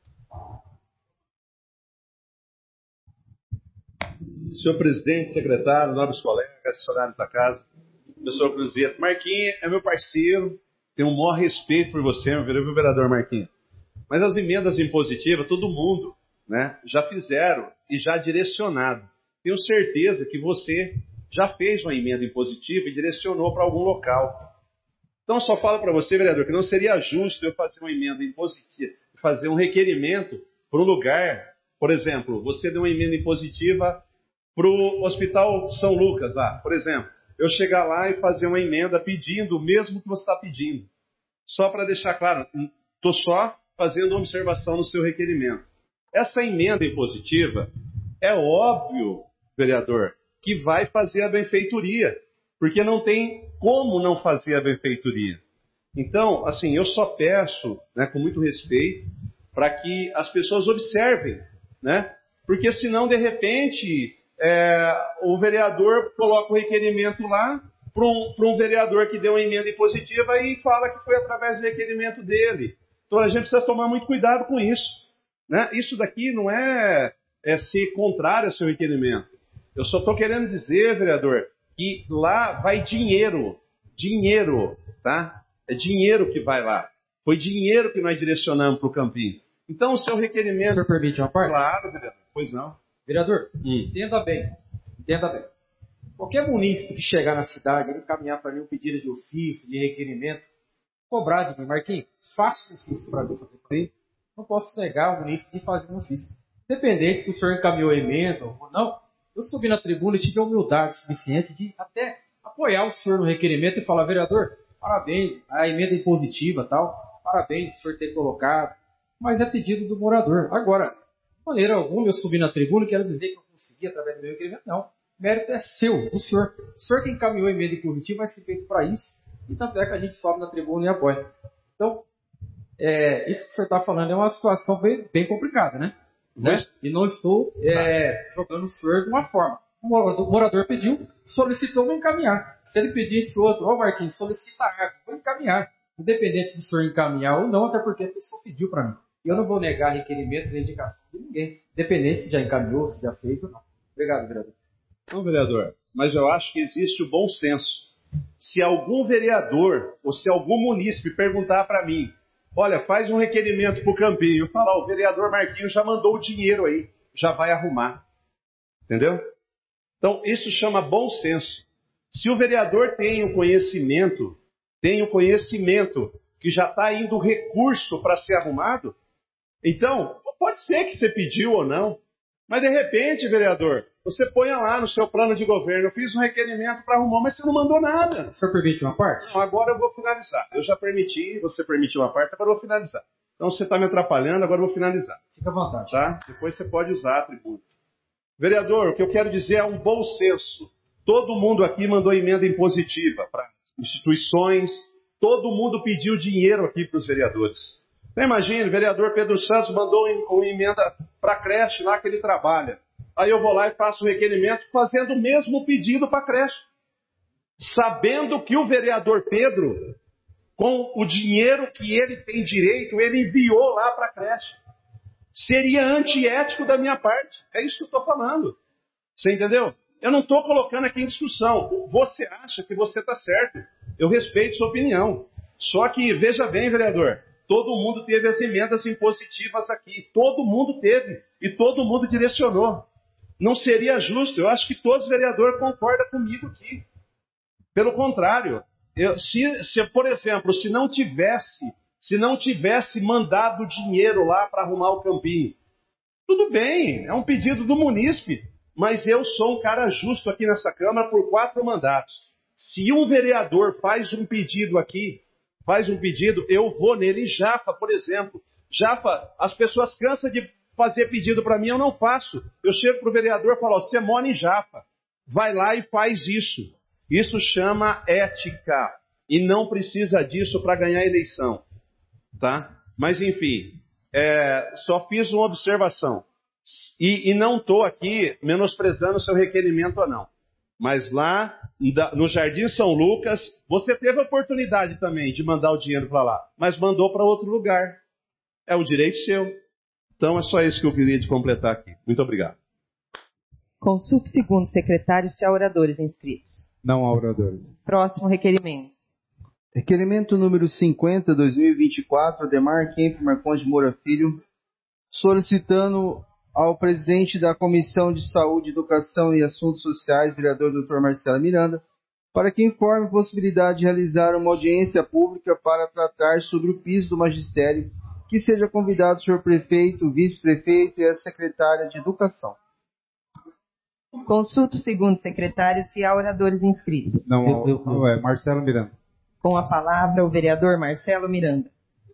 Senhor presidente, secretário, nobres colegas, funcionários da casa, professor Cruzeiro. Marquinhos é meu parceiro, tenho um maior respeito por você, meu vereador Marquinhos. Mas as emendas impositivas, todo mundo, né, já fizeram e já direcionado. Tenho certeza que você já fez uma emenda impositiva e direcionou para algum local. Então, só falo para você, vereador, que não seria justo eu fazer uma emenda impositiva, fazer um requerimento para um lugar. Por exemplo, você deu uma emenda impositiva para o Hospital São Lucas, lá, por exemplo. Eu chegar lá e fazer uma emenda pedindo o mesmo que você está pedindo. Só para deixar claro, estou só fazendo uma observação no seu requerimento. Essa emenda impositiva, é óbvio, vereador, que vai fazer a benfeitoria, porque não tem como não fazer a benfeitoria. Então, assim, eu só peço, né, com muito respeito, para que as pessoas observem, né? Porque senão, de repente, o vereador coloca o requerimento lá para um vereador que deu uma emenda impositiva e fala que foi através do requerimento dele. Então a gente precisa tomar muito cuidado com isso, né? Isso daqui não é ser contrário ao seu requerimento. Eu só estou querendo dizer, vereador, que lá vai dinheiro, tá? É dinheiro que vai lá. Foi dinheiro que nós direcionamos para o campinho. Então o seu requerimento... O senhor permite uma parte? Claro, vereador. Pois não. Vereador, entenda bem. Qualquer munícipe que chegar na cidade, ele encaminhar para mim um pedido de ofício, de requerimento, cobrar de mim, Marquinhos, faça um ofício para mim fazer. Sim. Não posso negar o munícipe de fazer um ofício. Independente se o senhor encaminhou emenda ou não, eu subi na tribuna e tive a humildade suficiente de até apoiar o senhor no requerimento e falar, vereador, parabéns, a emenda é impositiva e tal, parabéns por o senhor ter colocado, mas é pedido do morador. Agora, de maneira alguma eu subi na tribuna e quero dizer que eu consegui através do meu requerimento, não. O mérito é seu, do senhor. O senhor que encaminhou a emenda impositiva vai ser feito para isso, e tanto é que a gente sobe na tribuna e apoia. Então, isso que o senhor está falando é uma situação bem complicada, né? E não estou jogando o senhor de uma forma. O morador pediu, solicitou, vou encaminhar. Se ele pedisse outro, Marquinhos, solicita água, vou encaminhar. Independente do senhor encaminhar ou não, até porque a pessoa pediu para mim. E eu não vou negar requerimento nem indicação de ninguém, independente se já encaminhou, se já fez ou não. Obrigado, vereador. Não, vereador, mas eu acho que existe o bom senso. Se algum vereador ou se algum munícipe perguntar para mim, olha, faz um requerimento para o campinho, eu falar, o vereador Marquinhos já mandou o dinheiro aí, já vai arrumar. Entendeu? Então, isso chama bom senso. Se o vereador tem o conhecimento que já está indo recurso para ser arrumado, então, pode ser que você pediu ou não, mas de repente, vereador, você põe lá no seu plano de governo, eu fiz um requerimento para arrumar, mas você não mandou nada. O senhor permite uma parte? Não, agora eu vou finalizar. Eu já permiti, você permitiu uma parte, agora eu vou finalizar. Então você está me atrapalhando, agora eu vou finalizar. Fica à vontade. Tá? Depois você pode usar a tribuna. Vereador, o que eu quero dizer é um bom senso. Todo mundo aqui mandou emenda impositiva para instituições, todo mundo pediu dinheiro aqui para os vereadores. Então, imagine, o vereador Pedro Santos mandou uma emenda para a creche lá que ele trabalha. Aí eu vou lá e faço um requerimento fazendo o mesmo pedido para a creche. Sabendo que o vereador Pedro, com o dinheiro que ele tem direito, ele enviou lá para a creche. Seria antiético da minha parte. É isso que eu estou falando. Você entendeu? Eu não estou colocando aqui em discussão. Você acha que você está certo. Eu respeito sua opinião. Só que, veja bem, vereador, todo mundo teve as emendas impositivas aqui. Todo mundo teve. E todo mundo direcionou. Não seria justo. Eu acho que todos os vereadores concordam comigo aqui. Pelo contrário, por exemplo, se não tivesse mandado dinheiro lá para arrumar o campinho, tudo bem, é um pedido do munícipe, mas eu sou um cara justo aqui nessa Câmara por 4 mandatos. Se um vereador faz um pedido aqui, eu vou nele. Jafa, por exemplo. Jafa, as pessoas cansam de fazer pedido para mim, eu não faço. Eu chego para o vereador e falo, você mora em Jafa, vai lá e faz isso. Isso chama ética. E não precisa disso para ganhar a eleição. Tá? Mas, enfim, só fiz uma observação. E não estou aqui menosprezando o seu requerimento ou não. Mas lá no Jardim São Lucas, você teve a oportunidade também de mandar o dinheiro para lá. Mas mandou para outro lugar. É o direito seu. Então é só isso que eu queria de completar aqui. Muito obrigado. Consulte o segundo secretário se há oradores inscritos. Não há oradores. Próximo requerimento. Requerimento número 50, 2024, Ademar Kemp Marcondes de Moura Filho, solicitando ao presidente da Comissão de Saúde, Educação e Assuntos Sociais, vereador Dr. Marcelo Miranda, para que informe a possibilidade de realizar uma audiência pública para tratar sobre o piso do magistério, que seja convidado o senhor prefeito, o vice-prefeito e a secretária de Educação. Consulta o segundo secretário se há oradores inscritos. Não é Marcelo Miranda. Com a palavra, o vereador Marcelo Miranda.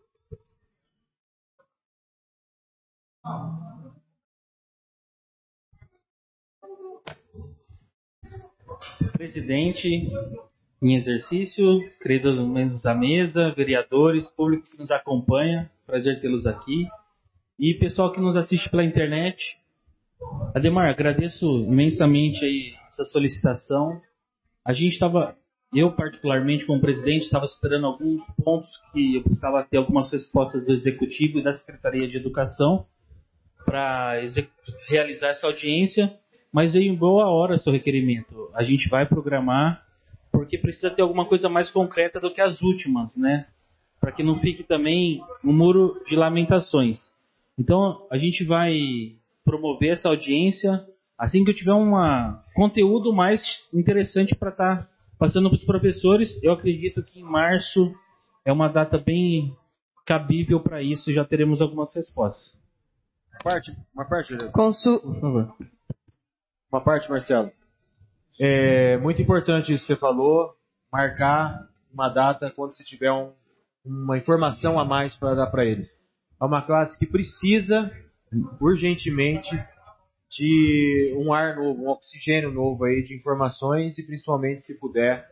Presidente em exercício, queridos membros da mesa, vereadores, público que nos acompanha, prazer tê-los aqui. E pessoal que nos assiste pela internet. Ademar, agradeço imensamente aí essa solicitação. Eu particularmente como presidente, estava esperando alguns pontos que eu precisava ter algumas respostas do Executivo e da Secretaria de Educação para realizar essa audiência, mas veio em boa hora seu requerimento. A gente vai programar, porque precisa ter alguma coisa mais concreta do que as últimas, né? Para que não fique também um muro de lamentações. Então, a gente vai promover essa audiência assim que eu tiver um conteúdo mais interessante para estar passando para os professores. Eu acredito que em março é uma data bem cabível para isso, já teremos algumas respostas. Uma parte, por favor. Uma parte, Marcelo. É muito importante isso que você falou, marcar uma data quando você tiver uma informação a mais para dar para eles. É uma classe que precisa urgentemente de um ar novo, um oxigênio novo aí de informações e principalmente, se puder,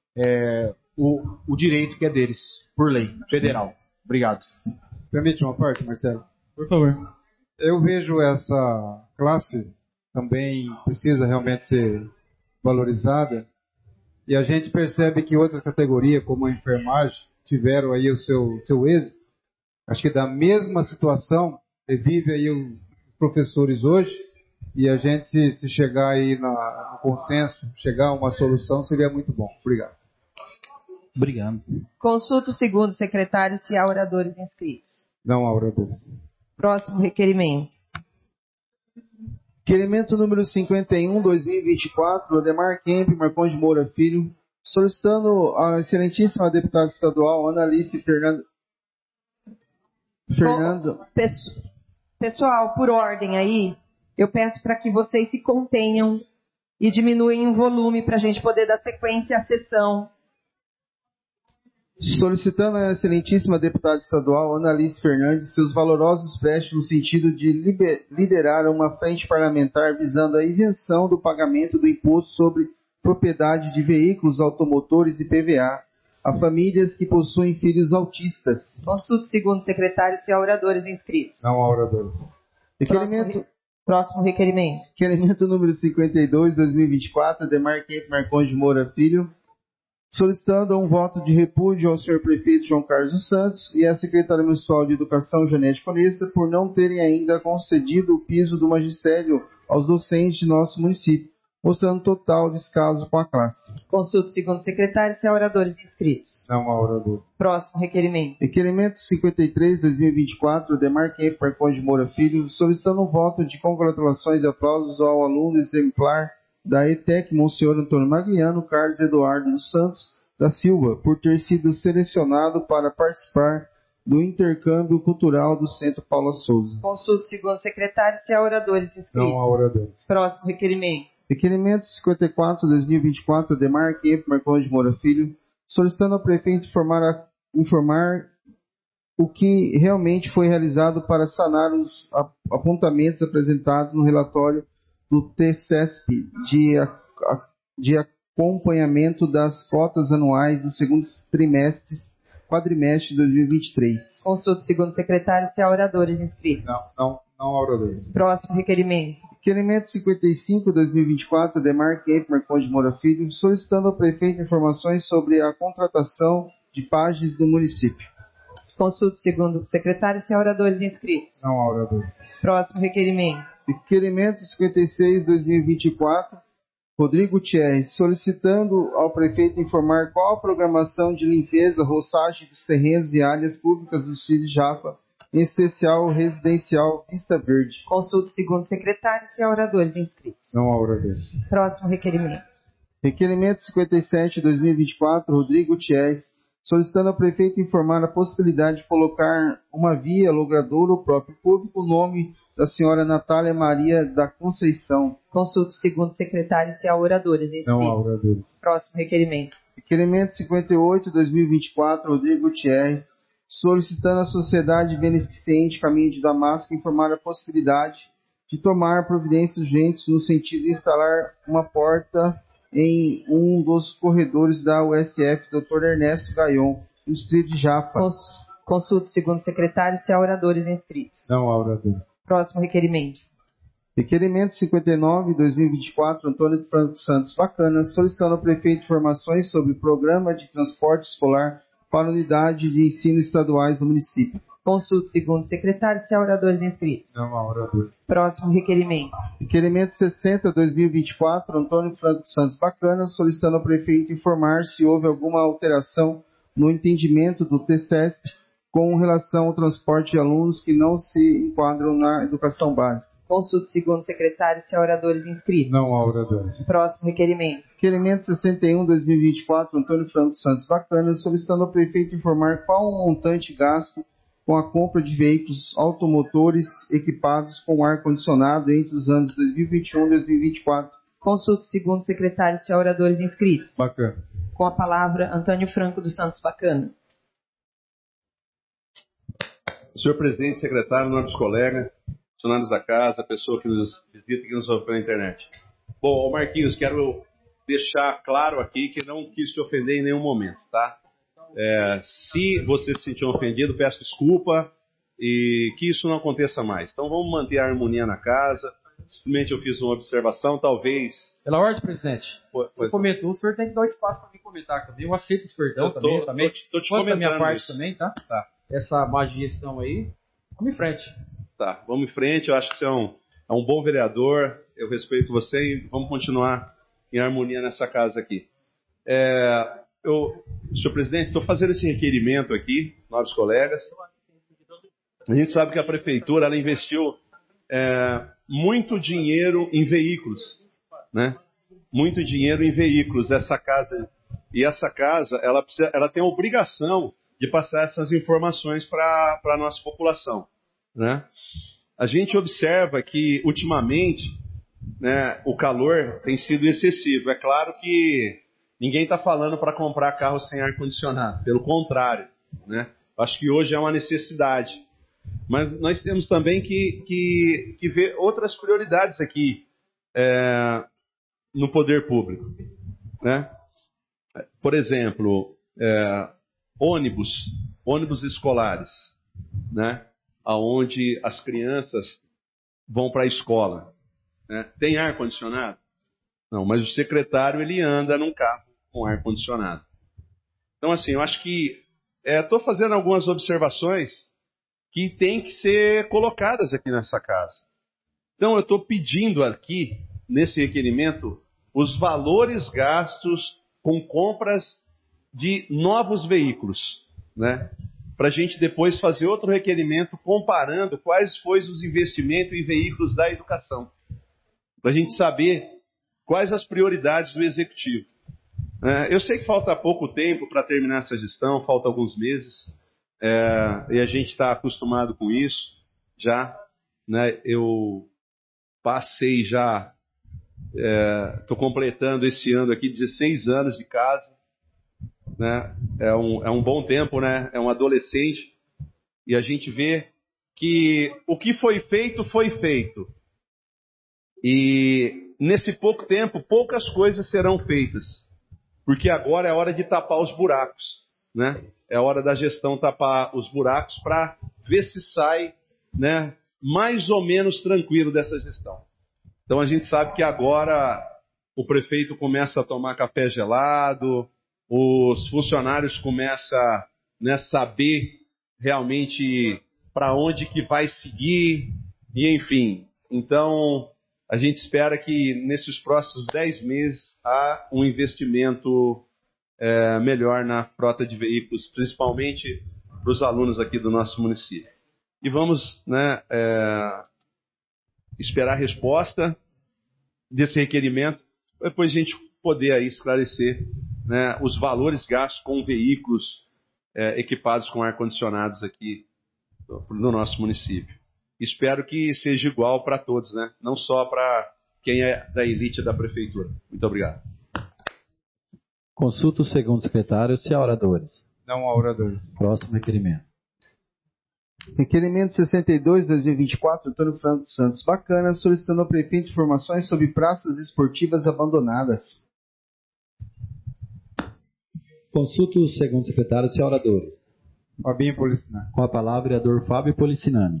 o direito que é deles, por lei federal. Obrigado. Permite uma parte, Marcelo? Por favor. Eu vejo essa classe também precisa realmente ser valorizada e a gente percebe que outras categorias, como a enfermagem, tiveram aí o seu êxito. Acho que da mesma situação vive aí os professores hoje. E a gente, se chegar aí no consenso, chegar a uma solução, seria muito bom. Obrigado. Obrigado. Consulta o segundo secretário se há oradores inscritos. Não há oradores. Próximo requerimento. Requerimento número 51, 2024, Ademar Kemp Marcondes de Moura Filho, solicitando a excelentíssima deputada estadual Analice Fernando. Pessoal, por ordem aí, eu peço para que vocês se contenham e diminuem o volume para a gente poder dar sequência à sessão. Solicitando a excelentíssima deputada estadual Analice Fernandes seus valorosos prestes no sentido de liderar uma frente parlamentar visando a isenção do pagamento do imposto sobre propriedade de veículos automotores e PVA, a famílias que possuem filhos autistas. Consulto o segundo secretário se há oradores inscritos. Não há oradores. Próximo requerimento. Requerimento número 52, 2024, Ademar Kemp Marcondes de Moura Filho, solicitando um voto de repúdio ao senhor prefeito João Carlos dos Santos e à secretária municipal de Educação, Janete Conessa, por não terem ainda concedido o piso do magistério aos docentes de nosso município, mostrando total descaso com a classe. Consulto o segundo secretário se há oradores inscritos. Não há orador. Próximo requerimento. Requerimento 53, 2024, Ademar Kemp Marcondes de Moura Filho, solicitando um voto de congratulações e aplausos ao aluno exemplar da ETEC, Monsenhor Antônio Magliano Carlos Eduardo dos Santos da Silva, por ter sido selecionado para participar do intercâmbio cultural do Centro Paula Souza. Consulto o segundo secretário se há oradores inscritos. Não há oradores. Próximo requerimento. Requerimento 54, 2024, Ademar Kemp Marcondes de Moura Filho, solicitando ao prefeito informar o que realmente foi realizado para sanar os apontamentos apresentados no relatório do TCESP de acompanhamento das cotas anuais do segundo quadrimestre de 2023. Consulto o segundo secretário se há oradores inscritos. Não há oradores. Próximo requerimento. Requerimento 55, 2024, Ademar Kemp Marcondes de Moura Filho, solicitando ao prefeito informações sobre a contratação de páginas do município. Consulto o segundo secretário se há oradores inscritos. Não há oradores. Próximo requerimento. Requerimento 56, 2024, Rodrigo Gutierrez, solicitando ao prefeito informar qual a programação de limpeza, roçagem dos terrenos e áreas públicas do distrito de Japa, em especial residencial Vista Verde. Consulto o segundo secretário se há oradores inscritos. Não há oradores. Próximo requerimento. Requerimento 57, 2024, Rodrigo Gutierrez, solicitando ao prefeito informar a possibilidade de colocar uma via logradoura ou próprio público o nome da senhora Natália Maria da Conceição. Consulto o segundo secretário se há oradores inscritos. Não há oradores. Próximo requerimento. Requerimento 58, 2024, Rodrigo Gutierrez, solicitando à sociedade beneficente Caminho de Damasco informar a possibilidade de tomar providências urgentes no sentido de instalar uma porta em um dos corredores da USF, Dr. Ernesto Gaion, no distrito de Japa. Consulto o segundo secretário se há oradores inscritos. Não há oradores. Próximo requerimento. Requerimento 59, 2024, Antônio de Franco Santos Bacana, solicitando ao prefeito informações sobre o programa de transporte escolar para a unidade de ensino estaduais do município. Consulto o segundo secretário se há oradores inscritos. Não há oradores. Próximo requerimento. Requerimento 60, 2024, Antônio Franco Santos Bacana, solicitando ao prefeito informar se houve alguma alteração no entendimento do TCESP com relação ao transporte de alunos que não se enquadram na educação básica. Consulto o segundo secretário se há oradores inscritos. Não há oradores. Próximo requerimento. Requerimento 61, 2024, Antônio Franco Santos Bacana, solicitando ao prefeito informar qual o montante gasto com a compra de veículos automotores equipados com ar-condicionado entre os anos 2021 e 2024. Consulto o segundo secretário se há oradores inscritos. Bacana. Com a palavra, Antônio Franco dos Santos Bacana. Senhor presidente, secretário, nobres colegas, funcionários da casa, pessoa que nos visita e que nos ouve pela internet. Bom, Marquinhos, quero deixar claro aqui que não quis te ofender em nenhum momento, tá? Se você se sentiu ofendido, peço desculpa e que isso não aconteça mais. Então vamos manter a harmonia na casa. Simplesmente eu fiz uma observação, talvez... Pela ordem, presidente. Pois Comentou, o senhor tem que dar um espaço para mim comentar também. Eu aceito os perdão também. Tô te Quanto da minha comentando parte isso. também, tá? Tá. Essa má gestão aí, vamos em frente. Tá, vamos em frente. Eu acho que você é um bom vereador. Eu respeito você e vamos continuar em harmonia nessa casa aqui. Senhor presidente, estou fazendo esse requerimento aqui, nobres colegas. A gente sabe que a prefeitura ela investiu muito dinheiro em veículos, né? Muito dinheiro em veículos. Essa casa ela tem a obrigação de passar essas informações para a nossa população, né? A gente observa que ultimamente, né, o calor tem sido excessivo. É claro que ninguém está falando para comprar carro sem ar-condicionado, pelo contrário, né? Acho que hoje é uma necessidade. Mas nós temos também que ver outras prioridades aqui no poder público, né? Por exemplo, ônibus escolares, né? Aonde as crianças vão para a escola, né? Tem ar-condicionado? Não, mas o secretário ele anda num carro com ar-condicionado. Então, assim, eu acho que estou fazendo algumas observações que têm que ser colocadas aqui nessa casa. Então, eu estou pedindo aqui, nesse requerimento, os valores gastos com compras de novos veículos, né? Para a gente depois fazer outro requerimento comparando quais foram os investimentos em veículos da educação. Para a gente saber quais as prioridades do Executivo. Eu sei que falta pouco tempo para terminar essa gestão, falta alguns meses, e a gente está acostumado com isso já, né? Eu passei já, estou completando esse ano aqui 16 anos de casa, né? É um bom tempo, né? É um adolescente, e a gente vê que o que foi feito, e nesse pouco tempo, poucas coisas serão feitas, porque agora é hora de tapar os buracos, né? É hora da gestão tapar os buracos para ver se sai, né, mais ou menos tranquilo dessa gestão. Então a gente sabe que agora o prefeito começa a tomar café gelado, os funcionários começam a, né, saber realmente para onde que vai seguir, e enfim. Então a gente espera que nesses próximos 10 meses há um investimento melhor na frota de veículos, principalmente para os alunos aqui do nosso município. E vamos, né, esperar a resposta desse requerimento, depois a gente poder aí esclarecer, né, os valores gastos com veículos equipados com ar-condicionados aqui no nosso município. Espero que seja igual para todos, né? Não só para quem é da elite da prefeitura. Muito obrigado. Consulta o segundo secretário se há oradores. Não há oradores. Próximo requerimento. Requerimento 62/2024, Antônio Franco Santos Bacana, solicitando ao prefeito informações sobre praças esportivas abandonadas. Consulta o segundo secretário se há oradores. Fabinho Policinani. Com a palavra, vereador Fábio Policinani.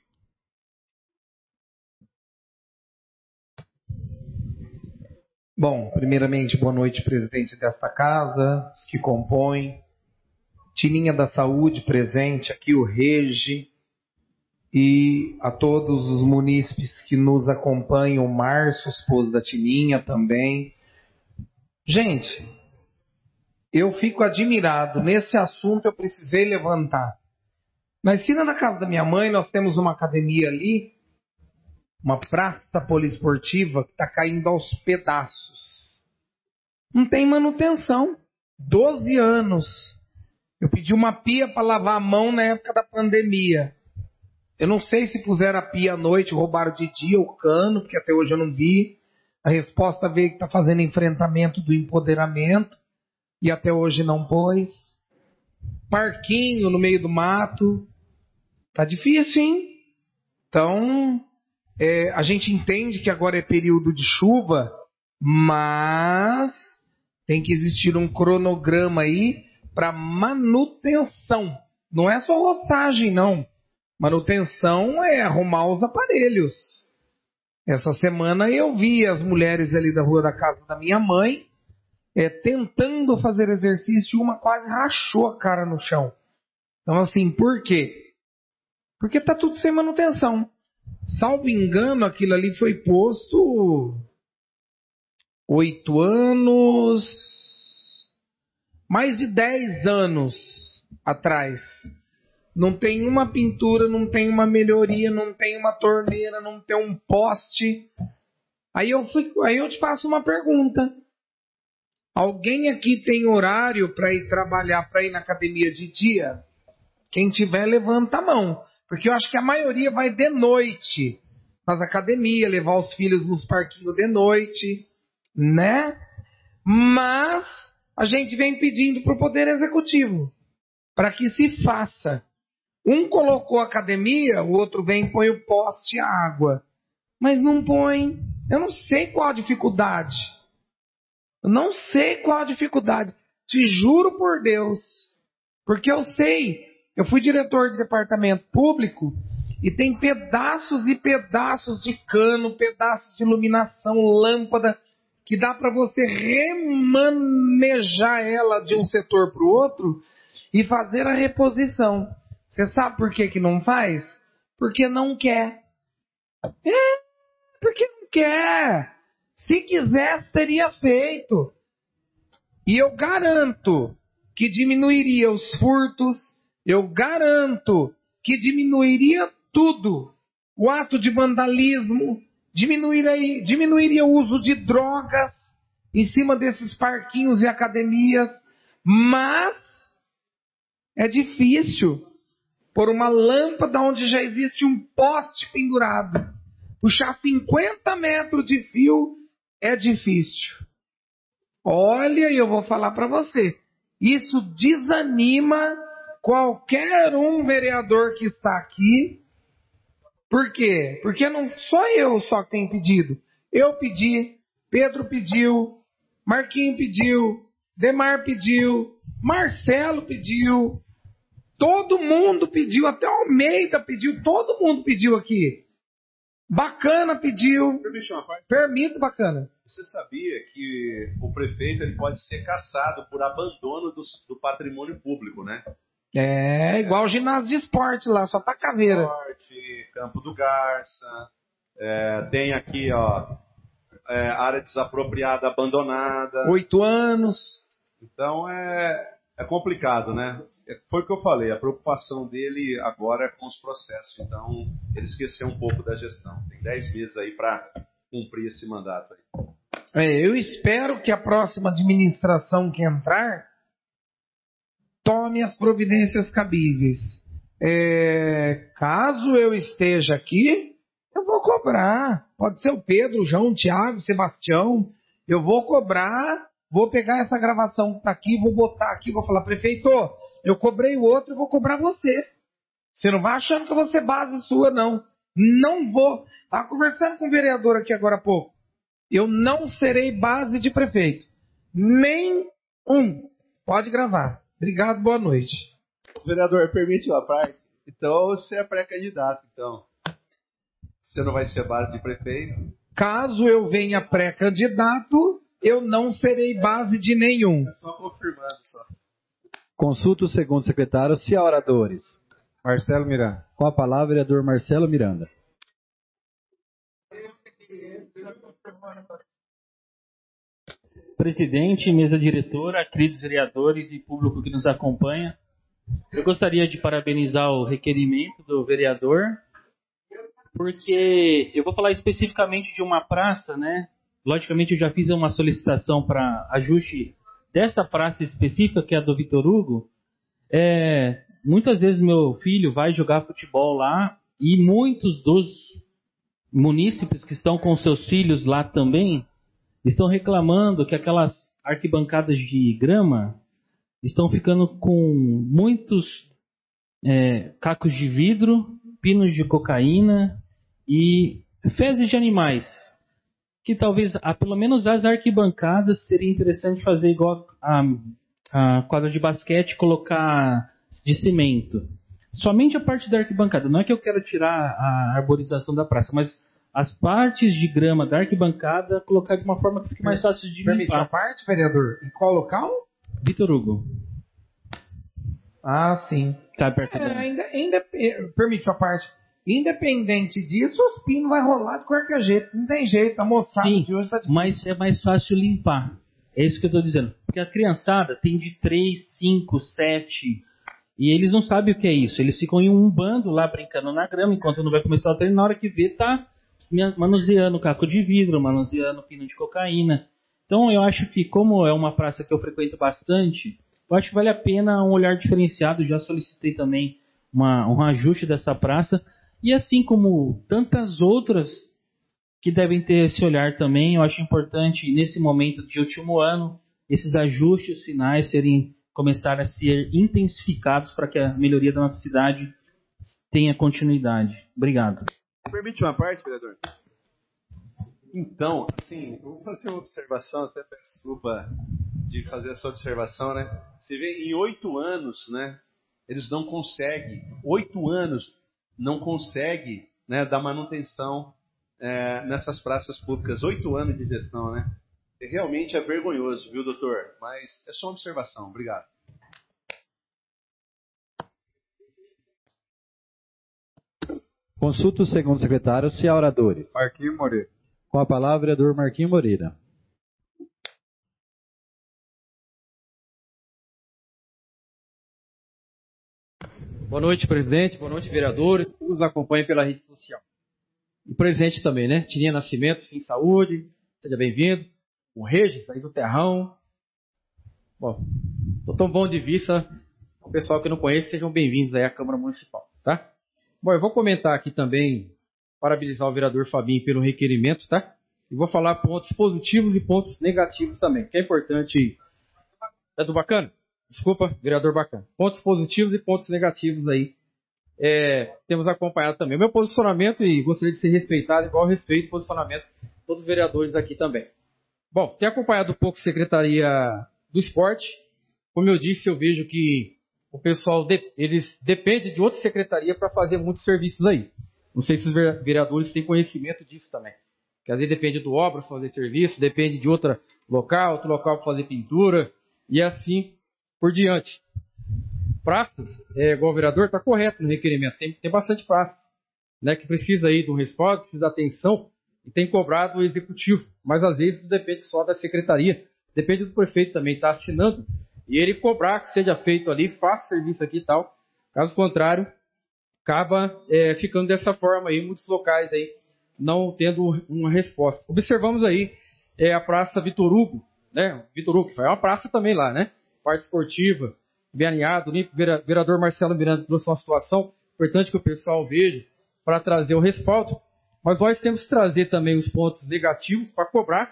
Bom, primeiramente, boa noite, presidente desta casa, os que compõem, Tininha da Saúde presente aqui, o Regi, e a todos os munícipes que nos acompanham, o Márcio, esposo da Tininha também. Gente, eu fico admirado, nesse assunto eu precisei levantar. Na esquina da casa da minha mãe, nós temos uma academia ali, uma praça poliesportiva que está caindo aos pedaços. Não tem manutenção. 12 anos. Eu pedi uma pia para lavar a mão na época da pandemia. Eu não sei se puseram a pia à noite, roubaram de dia o cano, porque até hoje eu não vi. A resposta veio que está fazendo enfrentamento do empoderamento, e até hoje não pôs. Parquinho no meio do mato. Tá difícil, hein? Então, a gente entende que agora é período de chuva, mas tem que existir um cronograma aí para manutenção. Não é só roçagem, não. Manutenção é arrumar os aparelhos. Essa semana eu vi as mulheres ali da rua da casa da minha mãe tentando fazer exercício, uma quase rachou a cara no chão. Então, assim, por quê? Porque tá tudo sem manutenção. Salvo engano, aquilo ali foi posto 8 anos, mais de 10 anos atrás. Não tem uma pintura, não tem uma melhoria, não tem uma torneira, não tem um poste. Aí eu te faço uma pergunta. Alguém aqui tem horário para ir trabalhar, para ir na academia de dia? Quem tiver, levanta a mão. Porque eu acho que a maioria vai de noite nas academias, levar os filhos nos parquinhos de noite, né? Mas a gente vem pedindo para o Poder Executivo para que se faça. Um colocou a academia, o outro vem e põe o poste e a água. Mas não põe. Eu não sei qual a dificuldade. Eu não sei qual a dificuldade. Te juro por Deus. Porque eu sei, eu fui diretor de departamento público e tem pedaços e pedaços de cano, pedaços de iluminação, lâmpada, que dá para você remanejar ela de um setor para o outro e fazer a reposição. Você sabe por que não faz? Porque não quer. Porque não quer. Se quisesse, teria feito. E eu garanto que diminuiria os furtos, eu garanto que diminuiria tudo. O ato de vandalismo, diminuiria o uso de drogas em cima desses parquinhos e academias, mas é difícil pôr uma lâmpada onde já existe um poste pendurado. Puxar 50 metros de fio é difícil. Olha, eu vou falar para você, isso desanima qualquer um vereador que está aqui. Por quê? Porque não sou eu só que tenho pedido. Eu pedi, Pedro pediu, Marquinho pediu, Demar pediu, Marcelo pediu, todo mundo pediu, até o Almeida pediu, todo mundo pediu aqui. Bacana pediu. Permito, Bacana. Você sabia que o prefeito ele pode ser caçado por abandono do patrimônio público, né? É, igual o ginásio de esporte lá, só tá caveira. Esporte, Campo do Garça, tem aqui, área desapropriada, abandonada. 8 anos. Então é complicado, né? Foi o que eu falei, a preocupação dele agora é com os processos. Então, ele esqueceu um pouco da gestão. Tem 10 meses aí para cumprir esse mandato aí. Eu espero que a próxima administração que entrar tome as providências cabíveis. Caso eu esteja aqui, eu vou cobrar. Pode ser o Pedro, o João, o Thiago, o Sebastião. Eu vou cobrar, vou pegar essa gravação que está aqui, vou botar aqui, vou falar, prefeito, eu cobrei o outro, eu vou cobrar você. Você não vai achando que eu vou ser base sua, não. Não vou. Estava conversando com o vereador aqui agora há pouco. Eu não serei base de prefeito. Nem um. Pode gravar. Obrigado, boa noite. Vereador, permite uma parte? Então você é pré-candidato, então. Você não vai ser base de prefeito? Caso eu venha pré-candidato, eu não serei base de nenhum. É só confirmando, só. Consulta o segundo secretário, se há oradores. Marcelo Miranda. Com a palavra, vereador Marcelo Miranda. Presidente, mesa diretora, queridos vereadores e público que nos acompanha, eu gostaria de parabenizar o requerimento do vereador, porque eu vou falar especificamente de uma praça, né? Logicamente, eu já fiz uma solicitação para ajuste dessa praça específica, que é a do Vitor Hugo. Muitas vezes meu filho vai jogar futebol lá e muitos dos munícipes que estão com seus filhos lá também estão reclamando que aquelas arquibancadas de grama estão ficando com muitos cacos de vidro, pinos de cocaína e fezes de animais. Que talvez, pelo menos as arquibancadas, seria interessante fazer igual a quadra de basquete, colocar de cimento. Somente a parte da arquibancada. Não é que eu quero tirar a arborização da praça, mas as partes de grama da arquibancada colocar de uma forma que fique mais fácil de limpar. Permite uma parte, vereador? Em qual local? Vitor Hugo. Ah, sim. Tá perto ainda permite uma parte. Independente disso, os pinos vai rolar de qualquer jeito. Não tem jeito, a moçada de hoje tá difícil. Mas é mais fácil limpar. É isso que eu estou dizendo. Porque a criançada tem de 3, 5, 7... E eles não sabem o que é isso. Eles ficam em um bando lá brincando na grama, enquanto não vai começar o treino. Na hora que vê, tá manuseando caco de vidro, manuseando pino de cocaína. Então eu acho que, como é uma praça que eu frequento bastante, eu acho que vale a pena um olhar diferenciado. Já solicitei também um ajuste dessa praça. E assim como tantas outras que devem ter esse olhar também, eu acho importante, nesse momento de último ano, esses ajustes finais começar a ser intensificados para que a melhoria da nossa cidade tenha continuidade. Obrigado. Permite uma parte, vereador? Então, assim, eu vou fazer uma observação, até peço desculpa de fazer essa observação, né? Você vê, em 8 anos, né? Eles não conseguem, 8 anos, não conseguem, né, dar manutenção nessas praças públicas. 8 anos de gestão, né? Realmente é vergonhoso, viu, doutor? Mas é só uma observação. Obrigado. Consulta o segundo secretário, se há oradores. Marquinhos Moreira. Com a palavra, vereador Marquinhos Moreira. Boa noite, presidente. Boa noite, vereadores. Que nos acompanhem pela rede social. E presente também, né? Tirinha Nascimento, Sim Saúde. Seja bem-vindo. O Regis, aí do Terrão. Bom, estou tão bom de vista. O pessoal que não conhece, sejam bem-vindos aí à Câmara Municipal, tá? Bom, eu vou comentar aqui também, parabenizar o vereador Fabinho pelo requerimento, tá? E vou falar pontos positivos e pontos negativos também, que é importante. É do Bacana? Desculpa, vereador Bacana. Pontos positivos e pontos negativos aí. Temos acompanhado também. O meu posicionamento, e gostaria de ser respeitado, igual respeito o posicionamento de todos os vereadores aqui também. Bom, tenho acompanhado um pouco a Secretaria do Esporte. Como eu disse, eu vejo que o pessoal, eles dependem de outra secretaria para fazer muitos serviços aí. Não sei se os vereadores têm conhecimento disso também. Que às vezes depende do obra para fazer serviço, depende de outro local para fazer pintura, e assim por diante. Praças, igual o vereador, está correto no requerimento. Tem bastante praças, né, que precisa aí de um respaldo, precisa de atenção, e tem cobrado o executivo. Mas às vezes não depende só da secretaria, depende do prefeito também, está assinando, e ele cobrar que seja feito ali, faça serviço aqui e tal. Caso contrário, acaba ficando dessa forma aí, muitos locais aí não tendo uma resposta. Observamos aí a Praça Vitor Hugo, né? Vitor Hugo, que foi uma praça também lá, né? Parte esportiva, bem alinhado, o vereador Marcelo Miranda trouxe uma situação importante que o pessoal veja para trazer o respaldo, mas nós temos que trazer também os pontos negativos para cobrar,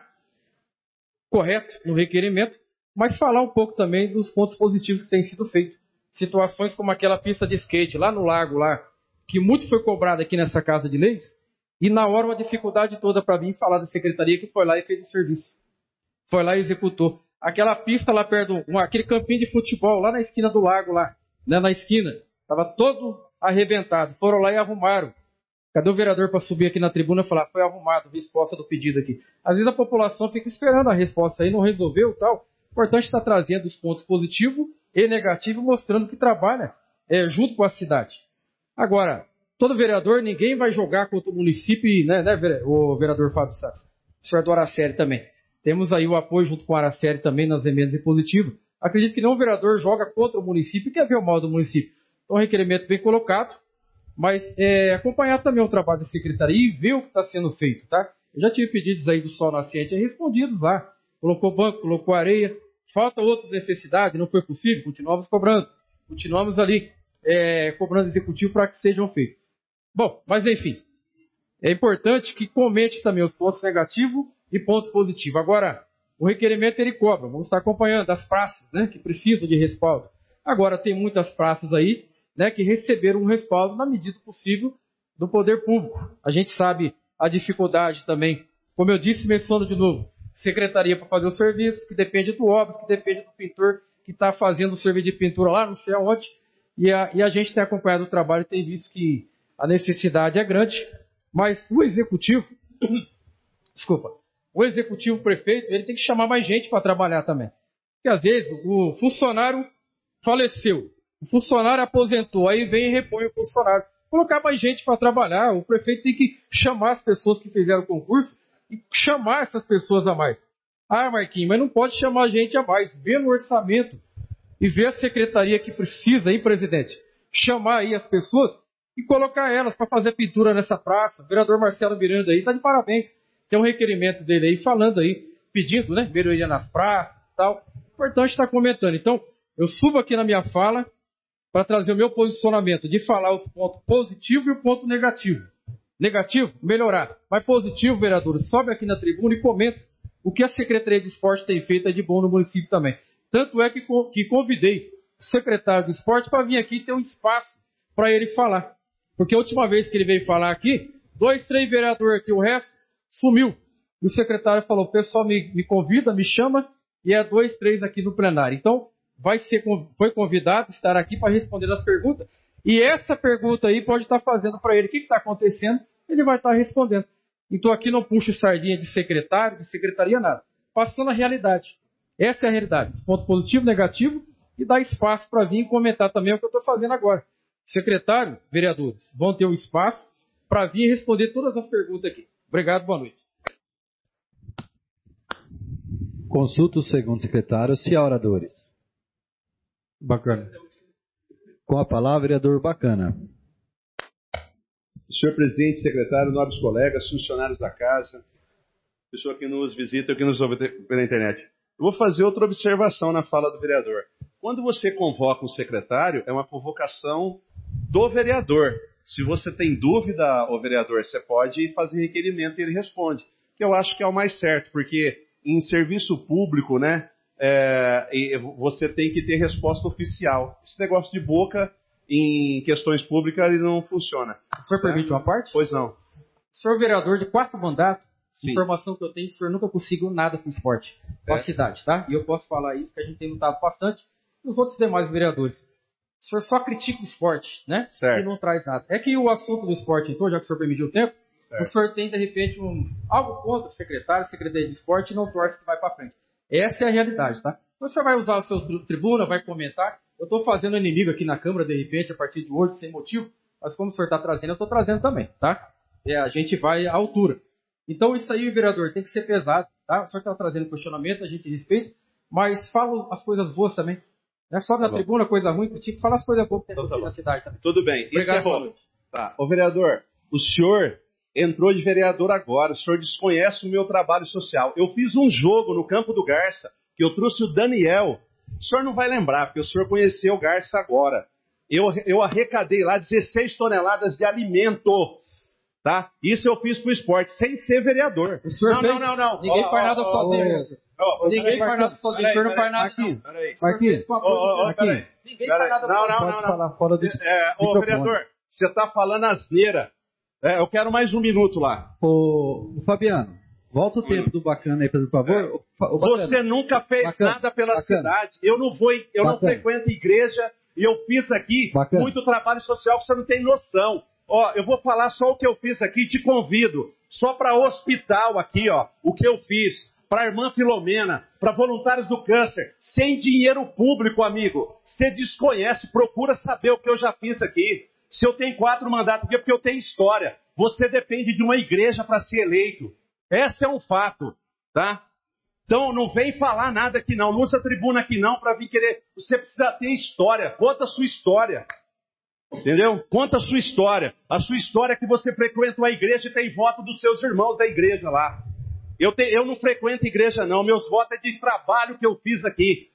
correto, no requerimento, mas falar um pouco também dos pontos positivos que têm sido feitos. Situações como aquela pista de skate lá no lago, lá, que muito foi cobrada aqui nessa Casa de Leis, e na hora uma dificuldade toda para mim falar da secretaria que foi lá e fez o serviço. Foi lá e executou. Aquela pista lá perto, aquele campinho de futebol, lá na esquina do lago, lá, né, na esquina, estava todo arrebentado. Foram lá e arrumaram. Cadê o vereador para subir aqui na tribuna e falar, foi arrumado, resposta do pedido aqui. Às vezes a população fica esperando a resposta aí, não resolveu e tal. O importante está trazendo os pontos positivos e negativos, mostrando que trabalha junto com a cidade. Agora, todo vereador, ninguém vai jogar contra o município, né, o vereador Fábio Sassi, o senhor do Araceli também. Temos aí o apoio junto com o Araceli também nas emendas impositivas. Acredito que nenhum vereador joga contra o município e quer ver o mal do município. Então, o requerimento bem colocado, mas acompanhar também o trabalho da secretaria e ver o que está sendo feito, tá? Eu já tive pedidos aí do Sol Nascente respondidos lá. Colocou banco, colocou areia. Falta outras necessidades, não foi possível, continuamos cobrando. Continuamos ali cobrando executivo para que sejam feitos. Bom, mas enfim, é importante que comente também os pontos negativos e pontos positivos. Agora, o requerimento ele cobra, vamos estar acompanhando as praças, né, que precisam de respaldo. Agora, tem muitas praças aí, né, que receberam um respaldo na medida possível do poder público. A gente sabe a dificuldade também, como eu disse, menciono de novo, secretaria para fazer o serviço, que depende do obras, que depende do pintor que está fazendo o serviço de pintura lá, não sei aonde, e a gente tem acompanhado o trabalho e tem visto que a necessidade é grande, mas o executivo, o executivo prefeito, ele tem que chamar mais gente para trabalhar também. Porque às vezes o funcionário faleceu, o funcionário aposentou, aí vem e repõe o funcionário. Colocar mais gente para trabalhar, o prefeito tem que chamar as pessoas que fizeram o concurso e chamar essas pessoas a mais. Ah, Marquinhos, mas não pode chamar gente a mais. Vê no orçamento e vê a secretaria que precisa aí, presidente, chamar aí as pessoas e colocar elas para fazer pintura nessa praça. O vereador Marcelo Miranda aí está de parabéns. Tem um requerimento dele aí falando aí, pedindo, né, melhoria nas praças e tal. Importante estar comentando. Então, eu subo aqui na minha fala para trazer o meu posicionamento de falar os pontos positivos e o ponto negativo. Negativo, melhorar. Mas positivo, vereador, sobe aqui na tribuna e comenta o que a Secretaria de Esporte tem feito de bom no município também. Tanto é que convidei o secretário do Esporte para vir aqui e ter um espaço para ele falar. Porque a última vez que ele veio falar aqui, 2, 3 vereadores aqui, o resto sumiu. E o secretário falou, o pessoal me convida, me chama, e é 2, 3 aqui no plenário. Então, foi convidado a estar aqui para responder as perguntas. E essa pergunta aí pode estar fazendo para ele o que está acontecendo, ele vai estar respondendo. Então aqui não puxo sardinha de secretário, de secretaria, nada. Passando a realidade. Essa é a realidade. Ponto positivo, negativo, e dá espaço para vir comentar também o que eu estou fazendo agora. Secretário, vereadores, vão ter um espaço para vir responder todas as perguntas aqui. Obrigado, boa noite. Consulta o segundo secretário, se há oradores. Bacana. Com a palavra, vereador Bacana. Senhor presidente, secretário, nobres colegas, funcionários da casa, pessoa que nos visita, que nos ouve pela internet. Eu vou fazer outra observação na fala do vereador. Quando você convoca um secretário, é uma convocação do vereador. Se você tem dúvida, ô vereador, você pode fazer requerimento e ele responde. Que eu acho que é o mais certo, porque em serviço público, né, você tem que ter resposta oficial. Esse negócio de boca em questões públicas ele não funciona. O senhor permite uma parte? Pois não. O senhor vereador de 4 mandatos, Sim. Informação que eu tenho, o senhor nunca conseguiu nada com esporte, com a cidade, tá? E eu posso falar isso, que a gente tem lutado bastante, e os outros demais vereadores. O senhor só critica o esporte, né? Certo. E não traz nada. É que o assunto do esporte, então, já que o senhor permitiu o tempo, certo, o senhor tem, de repente, algo contra o secretário de esporte e não torce que vai para frente. Essa é a realidade, tá? Então, você vai usar o seu tribuna, vai comentar. Eu estou fazendo inimigo aqui na Câmara, de repente, a partir de hoje, sem motivo, mas como o senhor está trazendo, eu estou trazendo também, tá? A gente vai à altura. Então, isso aí, vereador, tem que ser pesado, tá? O senhor está trazendo questionamento, a gente respeita, mas fala as coisas boas também. Não é só na tribuna, coisa ruim, critica, fala as coisas boas que tem acontecido na cidade também. Tudo bem. Obrigado, isso é bom. Tá. Ô, vereador, o senhor entrou de vereador agora, o senhor desconhece o meu trabalho social. Eu fiz um jogo no Campo do Garça, que eu trouxe o Daniel. O senhor não vai lembrar, porque o senhor conheceu o Garça agora. Eu arrecadei lá 16 toneladas de alimentos. Tá? Isso eu fiz pro esporte, sem ser vereador. O senhor não. Ninguém faz nada sozinho. Ninguém faz nada sozinho. O senhor não faz nada aqui. Marquinhos, ninguém faz nada sozinho. Ô, vereador, você tá falando asneira. Eu quero mais um minuto lá. Ô, Fabiano, volta o tempo do Bacana aí, por favor. Você nunca fez nada pela cidade. Eu não frequento igreja e eu fiz aqui muito trabalho social que você não tem noção. Ó, eu vou falar só o que eu fiz aqui, te convido. Só para hospital aqui, ó, o que eu fiz. Para a irmã Filomena, para voluntários do câncer, sem dinheiro público, amigo. Você desconhece, procura saber o que eu já fiz aqui. Se eu tenho 4 mandatos aqui, é porque eu tenho história. Você depende de uma igreja para ser eleito. Esse é um fato, tá? Então não vem falar nada aqui não, não usa tribuna aqui não para vir querer. Você precisa ter história, conta a sua história. Entendeu? Conta a sua história. A sua história é que você frequenta uma igreja e tem voto dos seus irmãos da igreja lá. Eu não frequento igreja não. Meus votos é de trabalho que eu fiz aqui.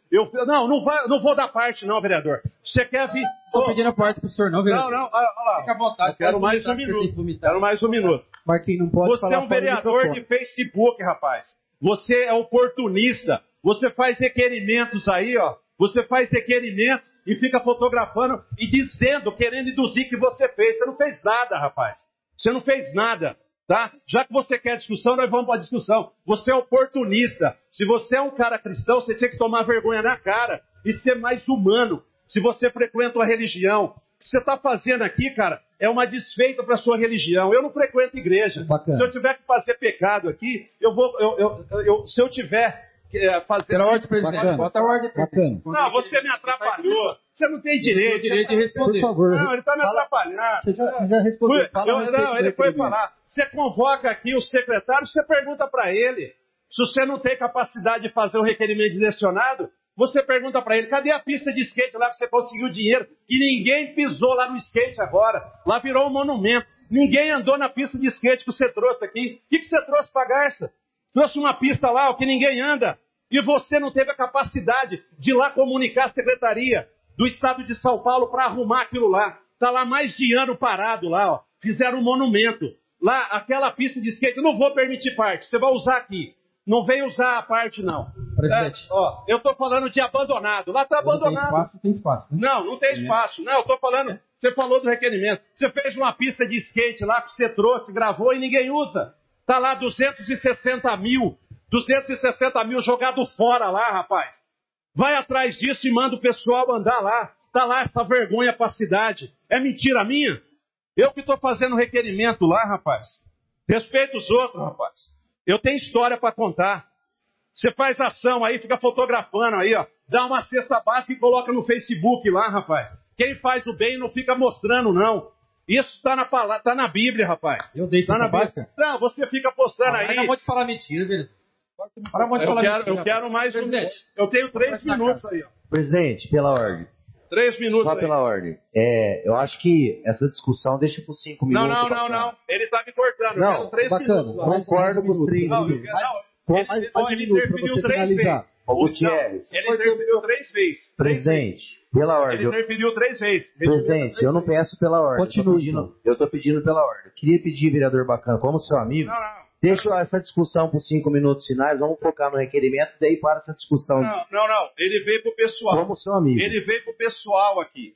Não vou dar parte não, vereador. Você quer vir... Estou pedindo a parte pro senhor não, vereador. Não, olha lá. Fica à vontade. Quero mais um minuto. Marquinhos, não pode Você é um vereador de Facebook, rapaz. Você é oportunista. Você faz requerimentos aí, ó. Você faz requerimento e fica fotografando e dizendo, querendo induzir que você fez. Você não fez nada, rapaz. Você não fez nada, tá? Já que você quer discussão, nós vamos para a discussão. Você é oportunista. Se você é um cara cristão, você tinha que tomar vergonha na cara e ser mais humano. Se você frequenta uma religião, o que você está fazendo aqui, cara, é uma desfeita para a sua religião. Eu não frequento igreja. Bacana. Se eu tiver que fazer pecado aqui, se eu tiver... Pela ordem, presidente. Bota a ordem, presidente. Não, você me atrapalhou. Você não tem direito. De responder. Por favor. Não, ele está me atrapalhando. Você já respondeu. Ele foi falar. Você convoca aqui o secretário, você pergunta para ele. Se você não tem capacidade de fazer um requerimento direcionado, você pergunta para ele, cadê a pista de skate lá que você conseguiu dinheiro? Que ninguém pisou lá no skate agora. Lá virou um monumento. Ninguém andou na pista de skate que você trouxe aqui. O que você trouxe para Garça? Trouxe uma pista lá, ó, que ninguém anda. E você não teve a capacidade de ir lá comunicar a Secretaria do Estado de São Paulo para arrumar aquilo lá. Está lá mais de ano parado lá, ó. Fizeram um monumento. Lá, aquela pista de skate, eu não vou permitir parte. Você vai usar aqui. Não vem usar a parte, não. Presidente. Eu estou falando de abandonado. Lá está abandonado. Tem espaço. Né? Não tem espaço. Não, eu estou falando... Você falou do requerimento. Você fez uma pista de skate lá que você trouxe, gravou e ninguém usa. Está lá 260 mil 260 mil jogado fora lá, rapaz. Vai atrás disso e manda o pessoal andar lá. Tá lá essa vergonha para a cidade. É mentira minha? Eu que estou fazendo requerimento lá, rapaz. Respeita os outros, rapaz. Eu tenho história para contar. Você faz ação aí, fica fotografando aí, ó. Dá uma cesta básica e coloca no Facebook lá, rapaz. Quem faz o bem não fica mostrando, não. Isso está na palavra, tá na Bíblia, rapaz. Eu dei cesta básica? Não, você fica postando aí. Não pode falar mentira, velho. Eu quero mais um minuto. Eu tenho 3 minutos aí, ó. Presidente, pela ordem. 3 minutos Só aí. pela ordem. Eu acho que essa discussão deixa por 5 minutos. Não. Ele tá me cortando. Eu quero 3 minutos. Concordo com os 3 minutos. Ele interferiu 3 vezes. Gutierrez. Ele interferiu 3 vezes. Presidente, pela ordem. Ele interferiu 3 vezes. Presidente, eu não peço pela ordem. Eu estou pedindo pela ordem. Queria pedir, vereador Bacana, como seu amigo, deixa essa discussão por 5 minutos finais, vamos focar no requerimento, daí para essa discussão. Não. Ele veio pro pessoal. Como seu amigo. Ele veio pro pessoal aqui.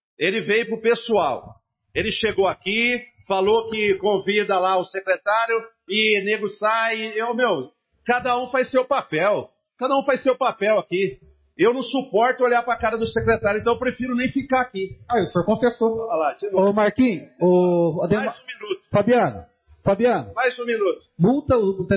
Ele chegou aqui, falou que convida lá o secretário e nego sai. Cada um faz seu papel. Cada um faz seu papel aqui. Eu não suporto olhar para a cara do secretário, então eu prefiro nem ficar aqui. O senhor confessou. Olha lá, de novo. Ô, Marquinhos, Mais um minuto. Fabiano. Mais um minuto. Multa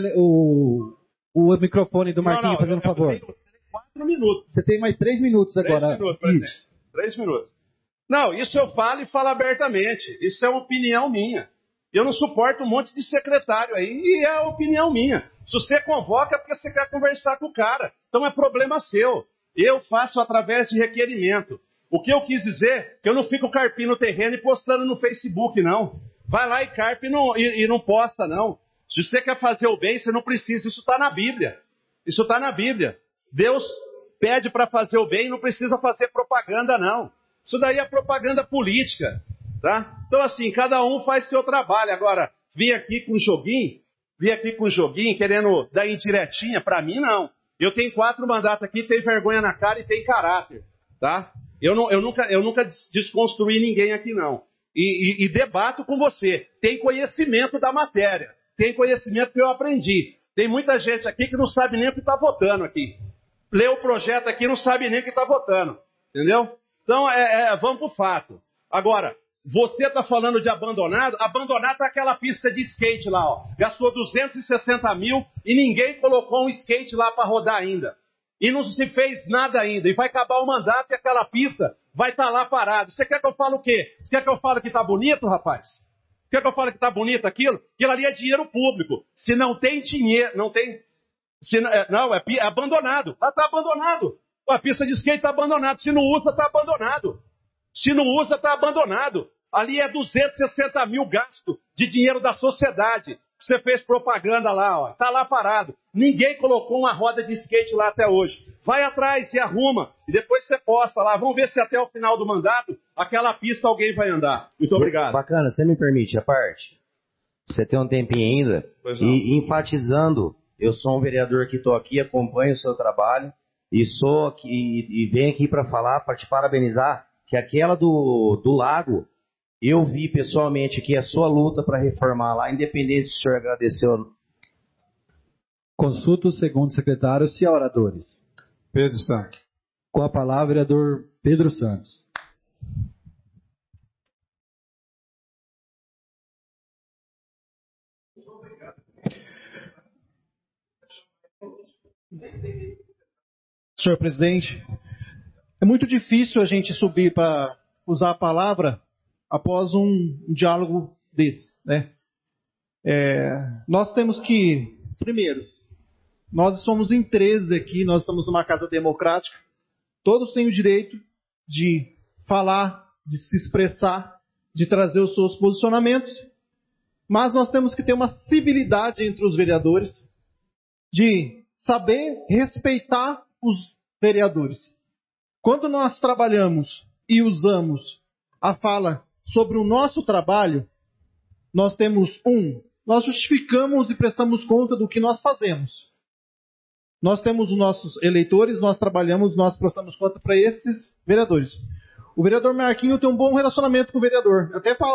o microfone do Marquinhos, fazendo um favor. Eu tenho 4 minutos. Você tem mais 3 minutos agora. 3 minutos, presidente. 3 minutos. Não, isso eu falo e falo abertamente. Isso é uma opinião minha. Eu não suporto um monte de secretário aí, e é opinião minha. Se você convoca é porque você quer conversar com o cara. Então é problema seu. Eu faço através de requerimento. O que eu quis dizer é que eu não fico carpindo o terreno e postando no Facebook, não. Vai lá e carpe e não posta, não. Se você quer fazer o bem, você não precisa. Isso está na Bíblia. Isso está na Bíblia. Deus pede para fazer o bem e não precisa fazer propaganda, não. Isso daí é propaganda política. Tá? Então, assim, cada um faz seu trabalho. Agora, vir aqui com joguinho, querendo dar indiretinha, para mim, não. Eu tenho 4 mandatos aqui, tem vergonha na cara e tem caráter. Tá? Eu nunca desconstruí ninguém aqui, não. E debato com você. Tem conhecimento da matéria. Tem conhecimento que eu aprendi. Tem muita gente aqui que não sabe nem o que está votando aqui. Lê o projeto aqui e não sabe nem o que está votando. Entendeu? Então, vamos pro fato. Agora, você está falando de abandonado? Abandonado é aquela pista de skate lá, ó. Gastou 260 mil e ninguém colocou um skate lá para rodar ainda. E não se fez nada ainda. E vai acabar o mandato e aquela pista vai estar lá parada. Você quer que eu fale o quê? Você quer que eu fale que está bonito, rapaz? Quer que eu fale que está bonito aquilo? Aquilo ali é dinheiro público. Se não tem dinheiro, não tem... é abandonado. Lá está abandonado. A pista de skate está abandonada. Se não usa, está abandonado. Se não usa, está abandonado. Ali é 260 mil gasto de dinheiro da sociedade. Você fez propaganda lá, ó. Está lá parado. Ninguém colocou uma roda de skate lá até hoje. Vai atrás, se arruma. E depois você posta lá. Vamos ver se até o final do mandato aquela pista alguém vai andar. Muito obrigado. Bacana, você me permite a parte? Você tem um tempinho ainda? E enfatizando, eu sou um vereador que estou aqui, acompanho o seu trabalho e venho aqui para falar, para te parabenizar, que aquela do lago, eu vi pessoalmente que a sua luta para reformar lá, independente se o senhor agradeceu. Consulta o segundo secretário, se há oradores. Pedro Santos. Com a palavra, vereador Pedro Santos. Senhor presidente, é muito difícil a gente subir para usar a palavra após um diálogo desse, né? Nós temos que, primeiro, nós somos em 13 aqui, nós estamos numa casa democrática, todos têm o direito de falar, de se expressar, de trazer os seus posicionamentos, mas nós temos que ter uma civilidade entre os vereadores, de saber respeitar os vereadores. Quando nós trabalhamos e usamos a fala sobre o nosso trabalho, nós temos nós justificamos e prestamos conta do que nós fazemos. Nós temos os nossos eleitores, nós trabalhamos, nós prestamos conta para esses vereadores. O vereador Marquinho tem um bom relacionamento com o vereador. Eu até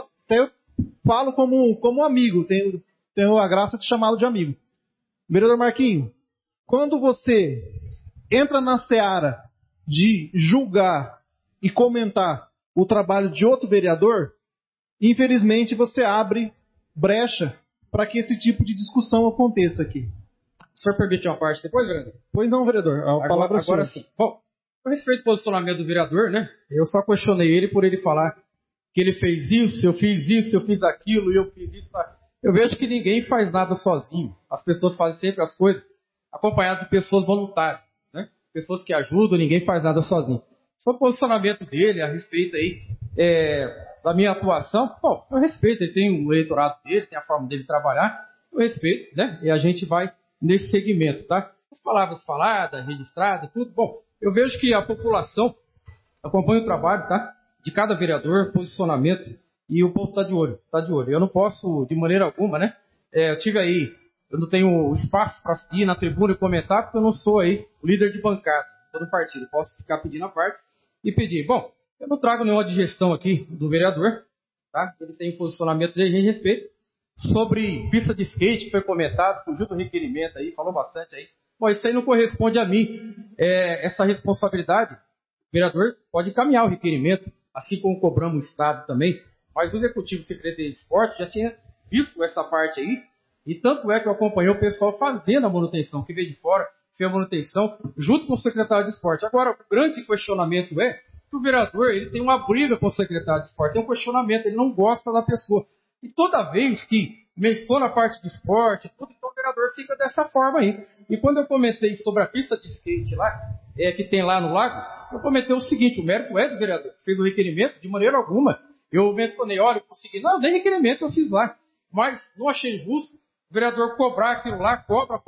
falo como amigo, tenho a graça de chamá-lo de amigo. Vereador Marquinho, quando você entra na seara de julgar e comentar o trabalho de outro vereador, infelizmente você abre brecha para que esse tipo de discussão aconteça aqui. O senhor permite uma parte depois, vereador? Pois não, vereador. A palavra é sua. Agora sim. Bom, a respeito do posicionamento do vereador, né? Eu só questionei ele por ele falar que ele fez isso, eu fiz aquilo, e eu fiz isso. Eu vejo que ninguém faz nada sozinho. As pessoas fazem sempre as coisas acompanhadas de pessoas voluntárias, né? Pessoas que ajudam, ninguém faz nada sozinho. Só o posicionamento dele a respeito aí da minha atuação, bom, eu respeito, ele tem o eleitorado dele, tem a forma dele trabalhar, eu respeito, né? E a gente vai nesse segmento, tá? As palavras faladas, registradas, tudo, bom, eu vejo que a população acompanha o trabalho, tá? De cada vereador, posicionamento, e o povo está de olho, tá de olho. Eu não posso, de maneira alguma, né? Eu não tenho espaço para ir na tribuna e comentar, porque eu não sou aí o líder de bancada, estou no partido. Posso ficar pedindo a parte e pedir. Bom, eu não trago nenhuma digestão aqui do vereador, tá? Ele tem posicionamento de respeito. Sobre pista de skate, que foi comentado, fugiu do requerimento aí, falou bastante aí. Bom, isso aí não corresponde a mim. Essa responsabilidade, o vereador pode encaminhar o requerimento, assim como cobramos o Estado também. Mas o Executivo Secretaria de Esporte já tinha visto essa parte aí, e tanto é que eu acompanhei o pessoal fazendo a manutenção, que veio de fora, fez a manutenção, junto com o secretário de Esporte. Agora, o grande questionamento é que o vereador ele tem uma briga com o secretário de Esporte, tem um questionamento, ele não gosta da pessoa. E toda vez que menciona a parte de esporte, tudo, então o vereador fica dessa forma aí. E quando eu comentei sobre a pista de skate lá, que tem lá no lago, eu comentei o seguinte, o mérito é do vereador, que fez o requerimento, de maneira alguma. Eu mencionei, olha, eu consegui, não, nem requerimento eu fiz lá. Mas não achei justo o vereador cobrar aquilo lá, cobra.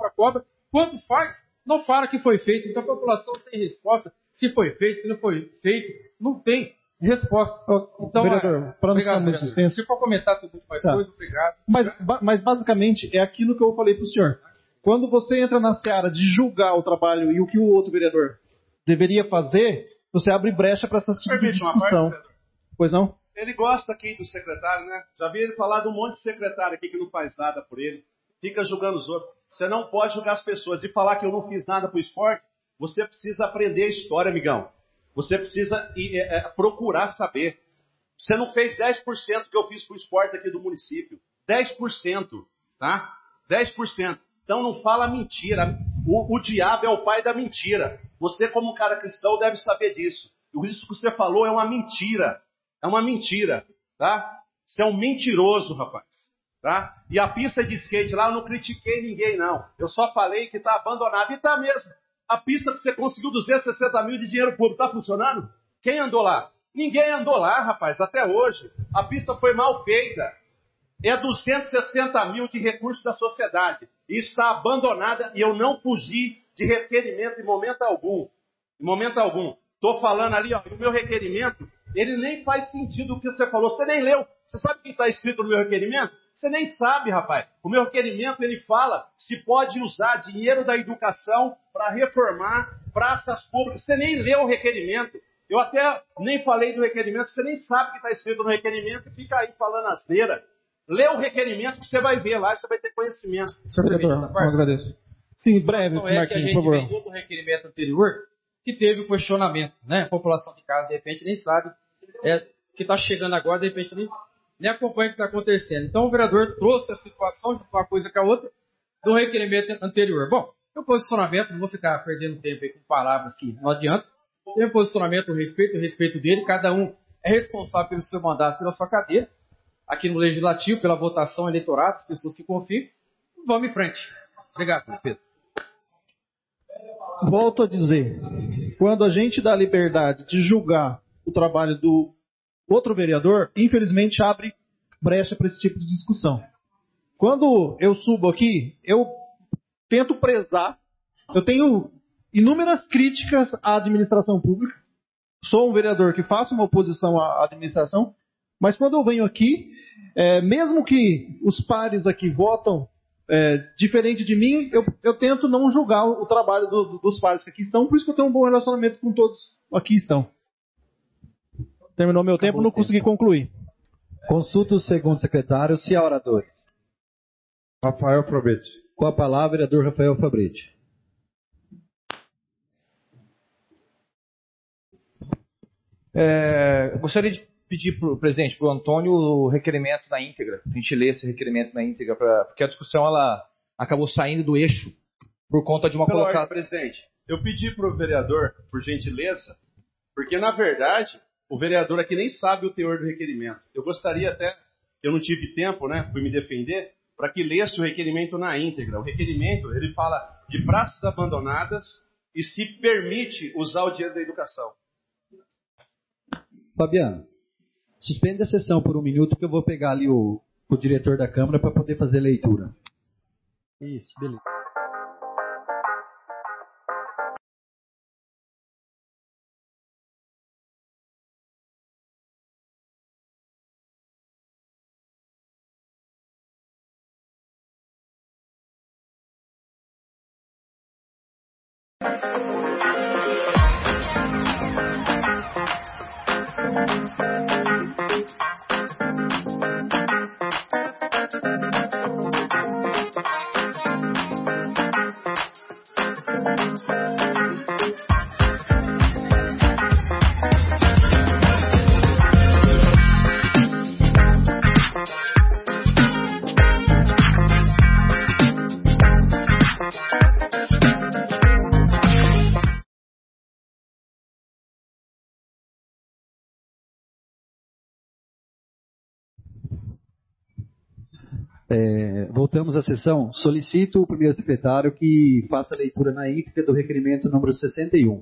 Quando faz, não fala que foi feito. Então a população tem resposta, se foi feito, se não foi feito, não tem resposta. Então, vereador, para não ficar muito extenso. Se for comentar tudo mais coisa, obrigado. Mas basicamente é aquilo que eu falei para o senhor. Quando você entra na seara de julgar o trabalho e o que o outro vereador deveria fazer, você abre brecha para essa tipo de discussão. Pois não? Ele gosta aqui do secretário, né? Já vi ele falar de um monte de secretário aqui que não faz nada por ele. Fica julgando os outros. Você não pode julgar as pessoas. E falar que eu não fiz nada pro esporte, você precisa aprender a história, amigão. Você precisa procurar saber. Você não fez 10% que eu fiz pro esporte aqui do município. 10%, tá? 10%. Então não fala mentira. O diabo é o pai da mentira. Você, como um cara cristão, deve saber disso. Isso que você falou é uma mentira. É uma mentira, tá? Você é um mentiroso, rapaz, tá? E a pista de skate lá, eu não critiquei ninguém, não. Eu só falei que tá abandonada. E tá mesmo. A pista que você conseguiu 260 mil de dinheiro público, tá funcionando? Quem andou lá? Ninguém andou lá, rapaz, até hoje. A pista foi mal feita. É 260 mil de recursos da sociedade. E está abandonada e eu não fugi de requerimento em momento algum. Em momento algum. Estou falando ali, ó, o meu requerimento, ele nem faz sentido o que você falou. Você nem leu. Você sabe o que está escrito no meu requerimento? Você nem sabe, rapaz. O meu requerimento, ele fala se pode usar dinheiro da educação para reformar praças públicas. Você nem leu o requerimento. Eu até nem falei do requerimento. Você nem sabe o que está escrito no requerimento e fica aí falando asneira. Lê o requerimento que você vai ver lá e você vai ter conhecimento. Senhor vereador, eu agradeço. Sim, breve, Marquinhos, por favor. A gente veio do requerimento anterior que teve o questionamento, né? A população de casa, de repente, nem sabe que está chegando agora, de repente, nem acompanha o que está acontecendo. Então, o vereador trouxe a situação de uma coisa com a outra do requerimento anterior. Bom, meu posicionamento, não vou ficar perdendo tempo aí com palavras que não adianta. Tem um posicionamento, o respeito dele, cada um é responsável pelo seu mandato, pela sua cadeira. Aqui no Legislativo, pela votação, eleitorado, as pessoas que confiam. Vamos em frente. Obrigado, Pedro. Volto a dizer, quando a gente dá liberdade de julgar o trabalho do outro vereador, infelizmente abre brecha para esse tipo de discussão. Quando eu subo aqui, eu tento prezar, eu tenho inúmeras críticas à administração pública, sou um vereador que faço uma oposição à administração, mas quando eu venho aqui, mesmo que os pares aqui votam diferente de mim, eu tento não julgar o trabalho dos pares que aqui estão, por isso que eu tenho um bom relacionamento com todos que aqui estão. Terminou meu tempo, não consegui concluir. Consulta o segundo secretário, se há oradores. Rafael Fabretti. Com a palavra, vereador Rafael Fabretti. Gostaria de pedir para o presidente, para o Antônio, o requerimento na íntegra. A gente lê esse requerimento na íntegra, porque a discussão ela acabou saindo do eixo por conta de uma colocação. Presidente, eu pedi para o vereador, por gentileza, porque na verdade o vereador aqui nem sabe o teor do requerimento. Eu gostaria até, eu não tive tempo, né, fui me defender, para que lesse o requerimento na íntegra. O requerimento, ele fala de praças abandonadas e se permite usar o dinheiro da educação. Fabiano, suspende a sessão por 1 minuto que eu vou pegar ali o diretor da Câmara para poder fazer leitura. Isso, beleza. Voltamos à sessão. Solicito o primeiro secretário que faça a leitura na íntegra do requerimento número 61,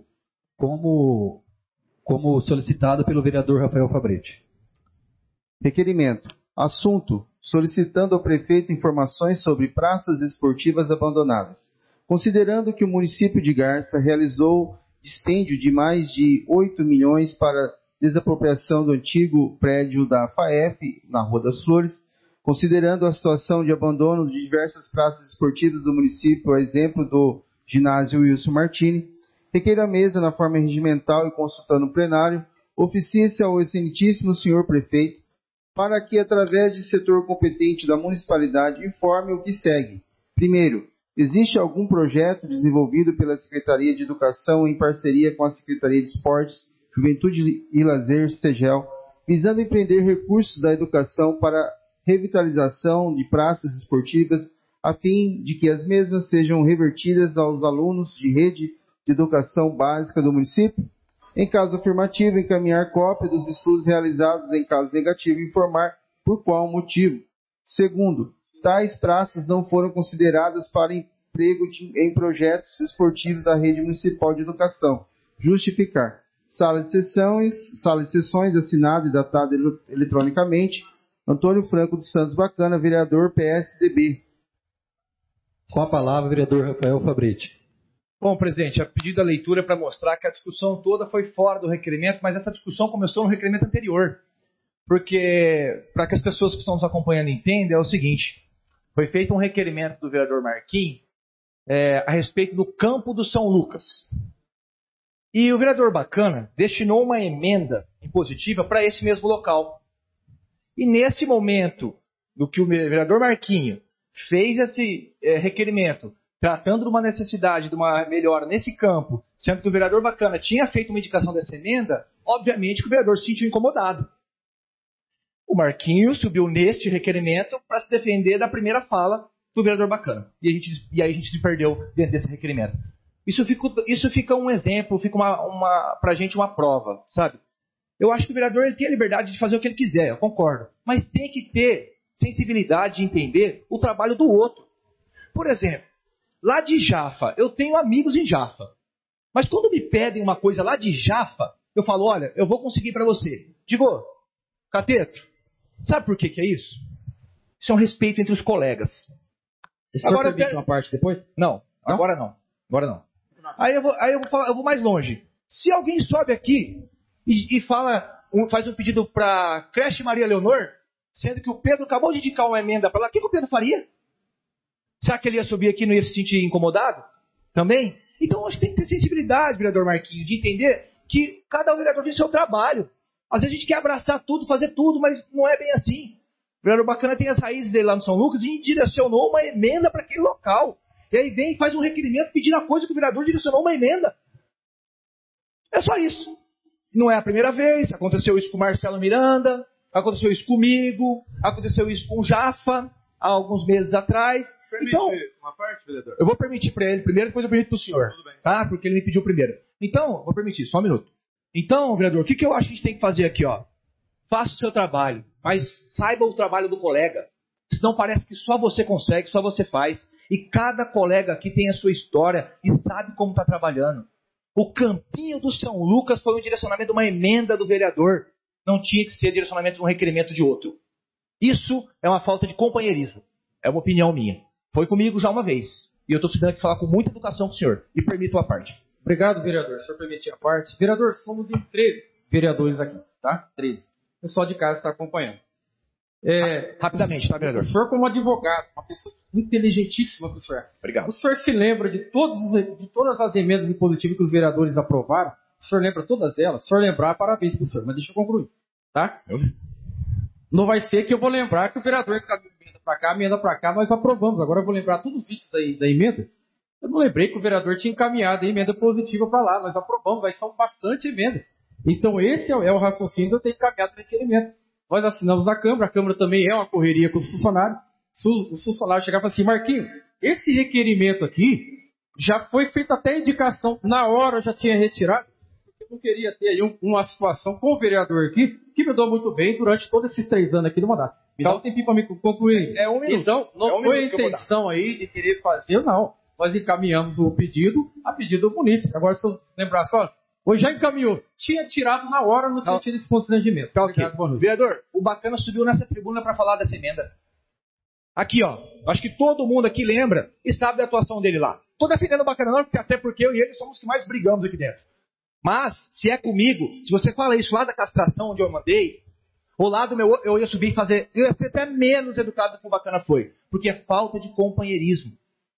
como solicitado pelo vereador Rafael Fabretti. Requerimento. Assunto: solicitando ao prefeito informações sobre praças esportivas abandonadas. Considerando que o município de Garça realizou dispêndio de mais de 8 milhões para desapropriação do antigo prédio da FAEF, na Rua das Flores, considerando a situação de abandono de diversas praças esportivas do município, a exemplo do ginásio Wilson Martini, requer a mesa, na forma regimental e consultando o plenário, oficie-se ao excelentíssimo senhor prefeito, para que, através de setor competente da municipalidade, informe o que segue. Primeiro, existe algum projeto desenvolvido pela Secretaria de Educação em parceria com a Secretaria de Esportes, Juventude e Lazer, SEGEL, visando empreender recursos da educação para revitalização de praças esportivas, a fim de que as mesmas sejam revertidas aos alunos de rede de educação básica do município? Em caso afirmativo, encaminhar cópia dos estudos realizados. Em caso negativo, informar por qual motivo. Segundo, tais praças não foram consideradas para emprego em projetos esportivos da rede municipal de educação. Justificar. Sala de sessões assinada e datada eletronicamente, Antônio Franco dos Santos Bacana, vereador PSDB. Com a palavra, vereador Rafael Fabretti. Bom, presidente, a pedido da leitura para mostrar que a discussão toda foi fora do requerimento, mas essa discussão começou no requerimento anterior. Porque, para que as pessoas que estão nos acompanhando entendam, é o seguinte: foi feito um requerimento do vereador Marquinhos a respeito do campo do São Lucas. E o vereador Bacana destinou uma emenda impositiva para esse mesmo local. E nesse momento do que o vereador Marquinhos fez esse requerimento, tratando de uma necessidade de uma melhora nesse campo, sendo que o vereador Bacana tinha feito uma indicação dessa emenda, obviamente que o vereador se sentiu incomodado. O Marquinhos subiu neste requerimento para se defender da primeira fala do vereador Bacana. E aí a gente se perdeu dentro desse requerimento. Isso fica um exemplo, fica para a gente uma prova, sabe? Eu acho que o vereador ele tem a liberdade de fazer o que ele quiser, eu concordo. Mas tem que ter sensibilidade de entender o trabalho do outro. Por exemplo, lá de Jafa, eu tenho amigos em Jafa. Mas quando me pedem uma coisa lá de Jafa, eu falo, olha, eu vou conseguir para você. Digo, Cateto, sabe por que é isso? Isso é um respeito entre os colegas. Agora permite uma parte depois? Não, agora não. Agora não. Aí eu vou mais longe. Se alguém sobe aqui e faz um pedido para creche Maria Leonor, sendo que o Pedro acabou de indicar uma emenda para lá, o que o Pedro faria? Será que ele ia subir aqui e não ia se sentir incomodado? Também? Então eu acho que tem que ter sensibilidade, vereador Marquinhos, de entender que cada vereador tem seu trabalho. Às vezes a gente quer abraçar tudo, fazer tudo, mas não é bem assim. O vereador Bacana tem as raízes dele lá no São Lucas e direcionou uma emenda para aquele local. E aí vem e faz um requerimento pedindo a coisa que o vereador direcionou uma emenda. É só isso. Não é a primeira vez, aconteceu isso com o Marcelo Miranda, aconteceu isso comigo, aconteceu isso com o Jafa, há alguns meses atrás. Permite Então, uma parte, vereador? eu vou permitir para ele primeiro, depois eu permito para o senhor. Tudo bem. Tá? Porque ele me pediu primeiro. Então, vou permitir, só um minuto. Então, vereador, o que eu acho que a gente tem que fazer aqui, ó? Faça o seu trabalho, mas saiba o trabalho do colega. Senão parece que só você consegue, só você faz. E cada colega aqui tem a sua história e sabe como está trabalhando. O Campinho do São Lucas foi um direcionamento de uma emenda do vereador. Não tinha que ser direcionamento de um requerimento de outro. Isso é uma falta de companheirismo. É uma opinião minha. Foi comigo já uma vez. E eu estou precisando aqui falar com muita educação com o senhor. E permito a parte. Obrigado, vereador. Se eu permitir a parte. Vereador, somos em 13 vereadores aqui, tá? 13. O pessoal de casa está acompanhando. Rapidamente, tá, vereador? O senhor, como advogado, uma pessoa inteligentíssima que o senhor é. Obrigado. O senhor se lembra de todas as emendas impositivas que os vereadores aprovaram? O senhor lembra todas elas? Se o senhor lembrar, parabéns para o senhor. Mas deixa eu concluir, tá? Não vai ser que eu vou lembrar que o vereador que emenda para cá, nós aprovamos. Agora eu vou lembrar todos os itens da emenda. Eu não lembrei que o vereador tinha encaminhado a emenda positiva para lá. Nós aprovamos, mas são bastante emendas. Então esse é o raciocínio de eu ter encaminhado o requerimento. Nós assinamos a Câmara também é uma correria com os funcionários. Se os funcionários chegarem e falar assim, Marquinhos, esse requerimento aqui já foi feita até indicação, na hora eu já tinha retirado, porque eu não queria ter aí uma situação com o vereador aqui, que me deu muito bem durante todos esses 3 anos aqui do mandato. Me dá um tempinho para me concluir. É 1 minuto. Então, não foi a intenção aí de querer fazer, não. Nós encaminhamos o pedido a pedido do munícipe. Agora, se eu lembrar só, hoje já encaminhou. Tinha tirado na hora, não tinha tido esse constrangimento. Tá, ok. Vereador, o Bacana subiu nessa tribuna para falar dessa emenda. Aqui, ó. Acho que todo mundo aqui lembra e sabe da atuação dele lá. Tô defendendo o Bacana não, até porque eu e ele somos os que mais brigamos aqui dentro. Mas, se é comigo, se você fala isso lá da castração onde eu mandei, ou lá do meu, eu ia subir e fazer, eu ia ser até menos educado do que o Bacana foi. Porque é falta de companheirismo.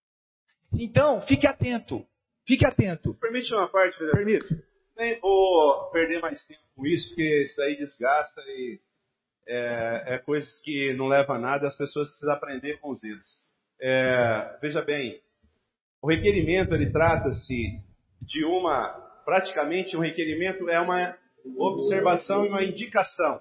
Então, fique atento. Fique atento. Você permite uma parte, vereador? Permito. Nem vou perder mais tempo com isso, porque isso aí desgasta e é coisas que não levam a nada, as pessoas precisam aprender com os erros. Veja bem, o requerimento, ele trata-se de praticamente um requerimento é uma observação e uma indicação.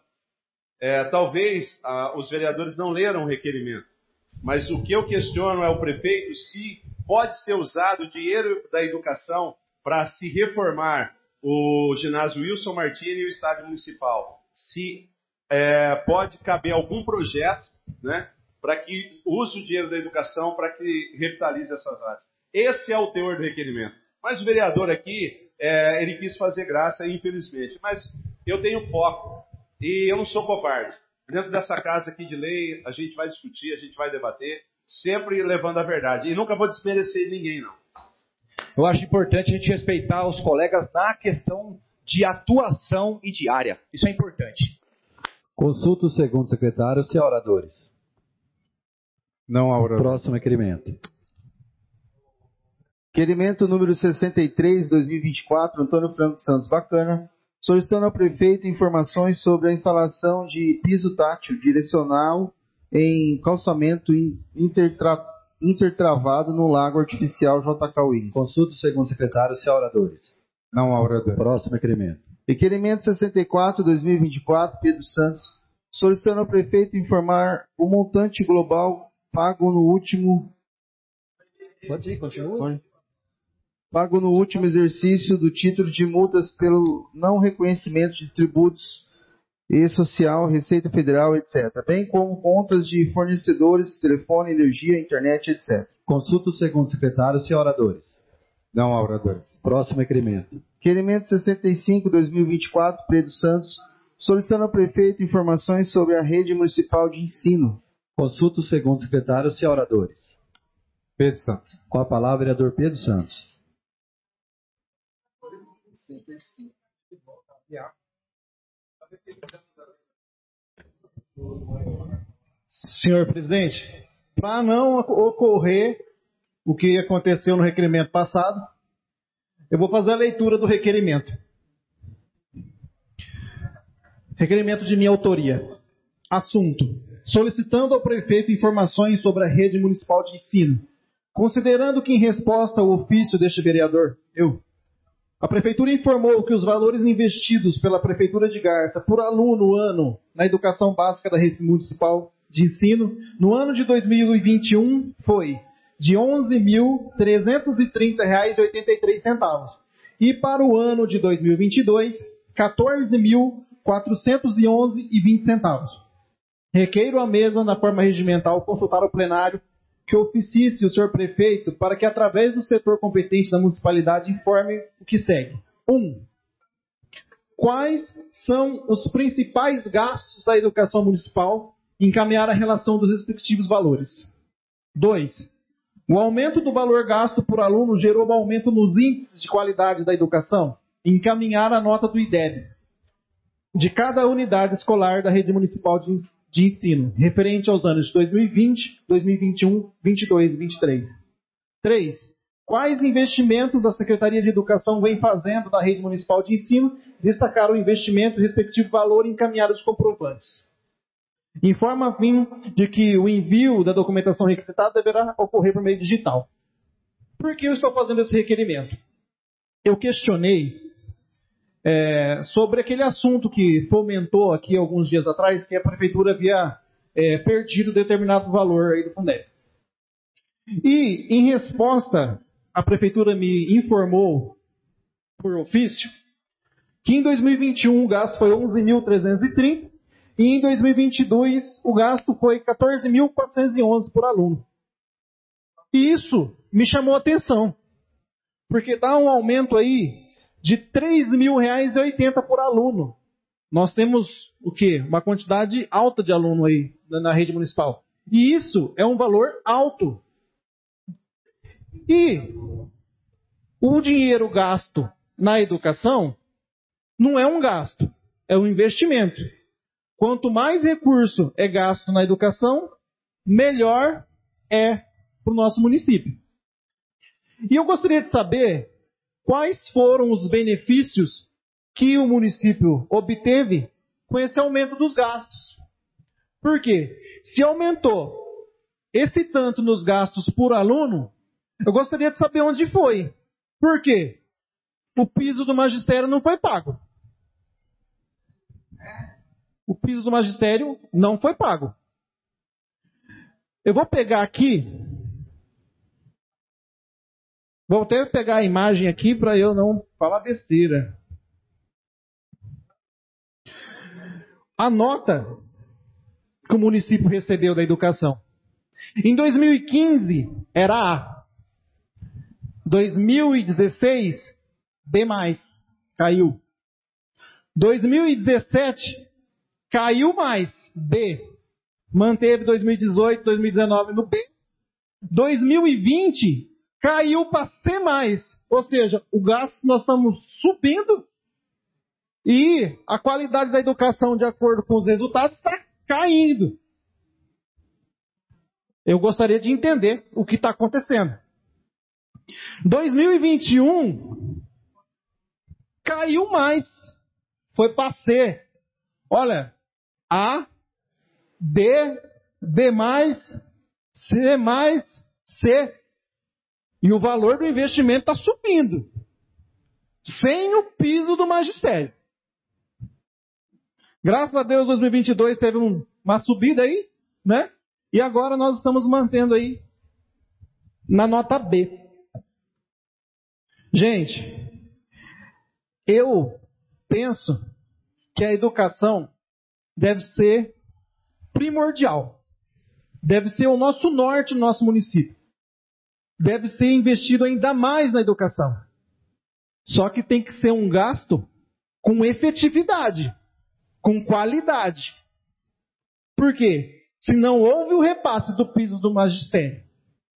Talvez os vereadores não leram o requerimento, mas o que eu questiono é o prefeito se pode ser usado o dinheiro da educação para se reformar o ginásio Wilson Martini e o estádio municipal. Se pode caber algum projeto, né, para que use o dinheiro da educação para que revitalize essas áreas. Esse é o teor do requerimento. Mas o vereador aqui, ele quis fazer graça, infelizmente. Mas eu tenho foco e eu não sou covarde. Dentro dessa casa aqui de lei, a gente vai discutir, a gente vai debater, sempre levando a verdade. E nunca vou desmerecer ninguém, não. Eu acho importante a gente respeitar os colegas na questão de atuação e de área. Isso é importante. Consulta o segundo secretário, se há oradores. Não há oradores. Próximo requerimento. Requerimento número 63, 2024, Antônio Franco Santos Bacana, solicitando ao prefeito informações sobre a instalação de piso tátil direcional em calçamento intertravado no Lago Artificial JK Willis. Consulta o segundo secretário, se há oradores. Não há oradores. Próximo requerimento. Requerimento 64, 2024, Pedro Santos, solicitando ao prefeito informar o montante global pago no último... Pode ir, continua. Pago no último exercício do título de multas pelo não reconhecimento de tributos e social, Receita Federal, etc., bem como contas de fornecedores, telefone, energia, internet, etc. Consulta o segundo secretário, se há oradores. Não há oradores. Próximo requerimento. Requerimento 65, 2024, Pedro Santos, solicitando ao prefeito informações sobre a rede municipal de ensino. Consulta o segundo secretário, se há oradores. Pedro Santos. Com a palavra, vereador Pedro Santos. Senhor presidente, para não ocorrer o que aconteceu no requerimento passado, eu vou fazer a leitura do requerimento. Requerimento de minha autoria. Assunto: solicitando ao prefeito informações sobre a rede municipal de ensino, considerando que em resposta ao ofício deste vereador, A Prefeitura informou que os valores investidos pela Prefeitura de Garça por aluno ano na educação básica da rede municipal de ensino no ano de 2021 foi de R$ 11.330,83. E para o ano de 2022, R$ 14.411,20. Requeiro à mesa, na forma regimental, consultar o plenário que oficie o senhor prefeito para que, através do setor competente da municipalidade, informe o que segue. 1. Quais são os principais gastos da educação municipal e encaminhar a relação dos respectivos valores? 2. O aumento do valor gasto por aluno gerou um aumento nos índices de qualidade da educação? Encaminhar a nota do IDEB de cada unidade escolar da rede municipal de ensino, referente aos anos de 2020, 2021, 22 e 23. 3. Quais investimentos a Secretaria de Educação vem fazendo na rede municipal de ensino? Destacar o investimento e respectivo valor e encaminhar os comprovantes. Informa a fim de que o envio da documentação requisitada deverá ocorrer por meio digital. Por que eu estou fazendo esse requerimento? Eu questionei sobre aquele assunto que fomentou aqui alguns dias atrás, que a Prefeitura havia perdido determinado valor aí do Fundeb. E, em resposta, a Prefeitura me informou, por ofício, que em 2021 o gasto foi 11.330 e em 2022 o gasto foi 14.411 por aluno. E isso me chamou a atenção, porque dá um aumento aí de R$ 3.080 por aluno. Nós temos o quê? Uma quantidade alta de aluno aí na rede municipal. E isso é um valor alto. E o dinheiro gasto na educação não é um gasto, é um investimento. Quanto mais recurso é gasto na educação, melhor é para o nosso município. E eu gostaria de saber quais foram os benefícios que o município obteve com esse aumento dos gastos. Por quê? Se aumentou esse tanto nos gastos por aluno, eu gostaria de saber onde foi. Por quê? O piso do magistério não foi pago. O piso do magistério não foi pago. Eu vou pegar aqui. Vou até pegar a imagem aqui para eu não falar besteira. A nota que o município recebeu da educação. Em 2015 era A. 2016, B+, caiu. 2017, caiu mais, B. Manteve 2018, 2019 no B. 2020, caiu para C+. Ou seja, o gasto nós estamos subindo e a qualidade da educação, de acordo com os resultados, está caindo. Eu gostaria de entender o que está acontecendo. 2021 caiu mais, foi para C. Olha, A, B, B+, C+, C. E o valor do investimento está subindo, sem o piso do magistério. Graças a Deus, 2022 teve uma subida aí, né? E agora nós estamos mantendo aí na nota B. Gente, eu penso que a educação deve ser primordial. Deve ser o nosso norte no nosso município. Deve ser investido ainda mais na educação. Só que tem que ser um gasto com efetividade, com qualidade. Por quê? Se não houve o repasse do piso do magistério.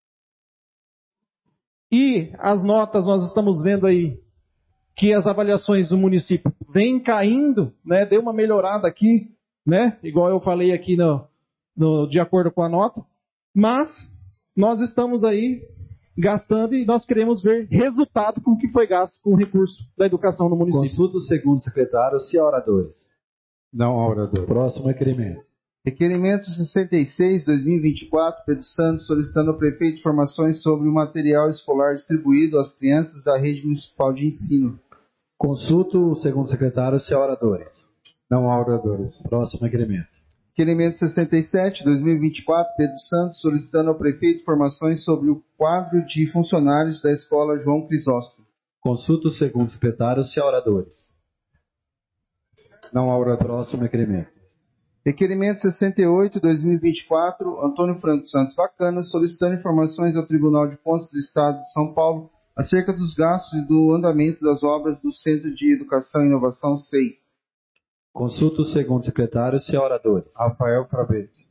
E as notas, nós estamos vendo aí que as avaliações do município vêm caindo, né? Deu uma melhorada aqui, né? Igual eu falei aqui de acordo com a nota. Mas nós estamos aí gastando e nós queremos ver resultado com o que foi gasto com o recurso da educação no município. Consulta o segundo secretário, se há oradores. Não há orador. Próximo requerimento. Requerimento 66/2024, Pedro Santos, solicitando ao prefeito informações sobre o material escolar distribuído às crianças da rede municipal de ensino. Consulto o segundo secretário se há oradores. Não há oradores. Próximo requerimento. Requerimento 67, 2024, Pedro Santos, solicitando ao prefeito informações sobre o quadro de funcionários da Escola João Crisóstomo. Consulto o segundo secretário se há oradores. Não há oradores. Próximo requerimento. Requerimento 68, 2024, Antônio Franco Santos Bacana, solicitando informações ao Tribunal de Contas do Estado de São Paulo acerca dos gastos e do andamento das obras do Centro de Educação e Inovação SEI. Consulto o segundo secretário se há oradores. Rafael Fabretti.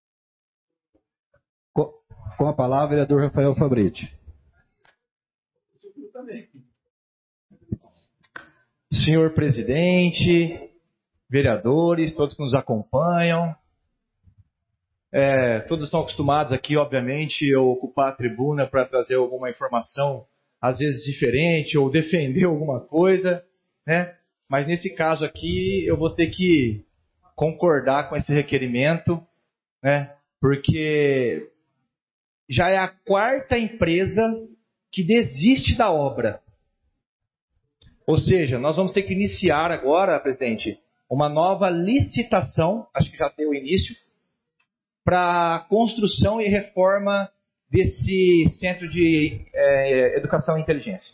Com a palavra, vereador Rafael Fabretti. Senhor presidente, vereadores, todos que nos acompanham, todos estão acostumados aqui, obviamente, a ocupar a tribuna para trazer alguma informação, às vezes diferente, ou defender alguma coisa, né? Mas nesse caso aqui, eu vou ter que concordar com esse requerimento, né? Porque já é a quarta empresa que desiste da obra. Ou seja, nós vamos ter que iniciar agora, presidente, uma nova licitação, acho que já deu início, para construção e reforma desse Centro de Educação e Inteligência.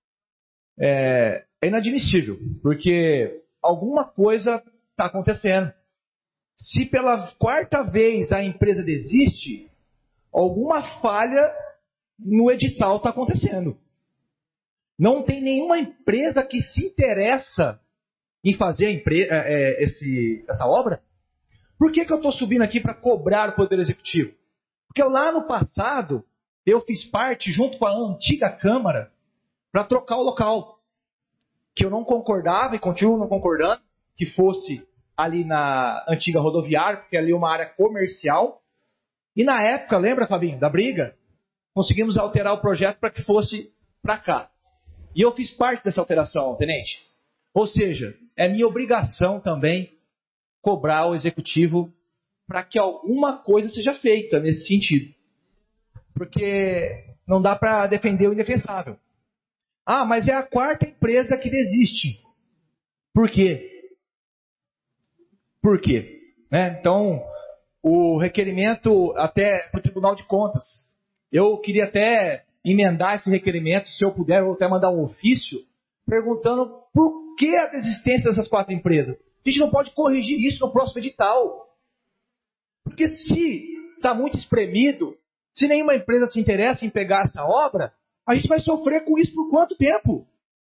É inadmissível, porque alguma coisa está acontecendo. Se pela quarta vez a empresa desiste, alguma falha no edital está acontecendo. Não tem nenhuma empresa que se interessa em fazer essa obra. Por que eu estou subindo aqui para cobrar o Poder Executivo? Porque lá no passado, eu fiz parte, junto com a antiga Câmara, para trocar o local. Que eu não concordava e continuo não concordando que fosse ali na antiga rodoviária, porque ali é uma área comercial. E na época, lembra, Fabinho, da briga? Conseguimos alterar o projeto para que fosse para cá. E eu fiz parte dessa alteração, tenente. Ou seja, é minha obrigação também cobrar o Executivo para que alguma coisa seja feita nesse sentido. Porque não dá para defender o indefensável. Ah, mas é a quarta empresa que desiste. Por quê? Por quê? Então, o requerimento até para o Tribunal de Contas. Eu queria até emendar esse requerimento, se eu puder, ou até mandar um ofício, perguntando por que a desistência dessas quatro empresas. A gente não pode corrigir isso no próximo edital. Porque se está muito espremido, se nenhuma empresa se interessa em pegar essa obra, a gente vai sofrer com isso por quanto tempo?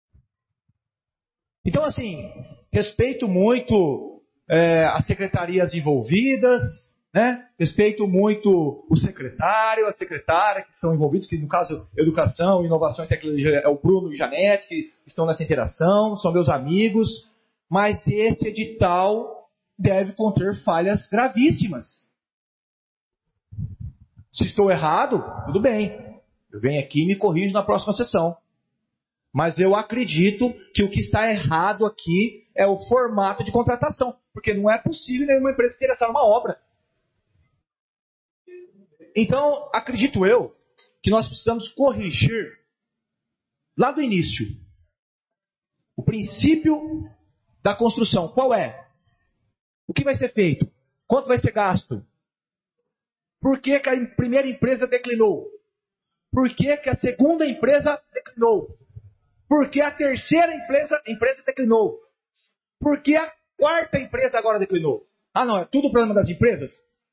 Então, assim, respeito muito as secretarias envolvidas, né? Respeito muito o secretário, a secretária que são envolvidos, que no caso, Educação, Inovação e Tecnologia é o Bruno e Janete, que estão nessa interação, são meus amigos, mas esse edital deve conter falhas gravíssimas. Se estou errado, tudo bem. Eu venho aqui e me corrijo na próxima sessão. Mas eu acredito que o que está errado aqui é o formato de contratação. Porque não é possível nenhuma empresa se interessar numa obra. Então, acredito eu que nós precisamos corrigir lá do início o princípio da construção. Qual é? O que vai ser feito? Quanto vai ser gasto? Por que a primeira empresa declinou? Por que a segunda empresa declinou? Por que a terceira empresa declinou? Por que a quarta empresa agora declinou? Ah, não, é tudo problema das empresas?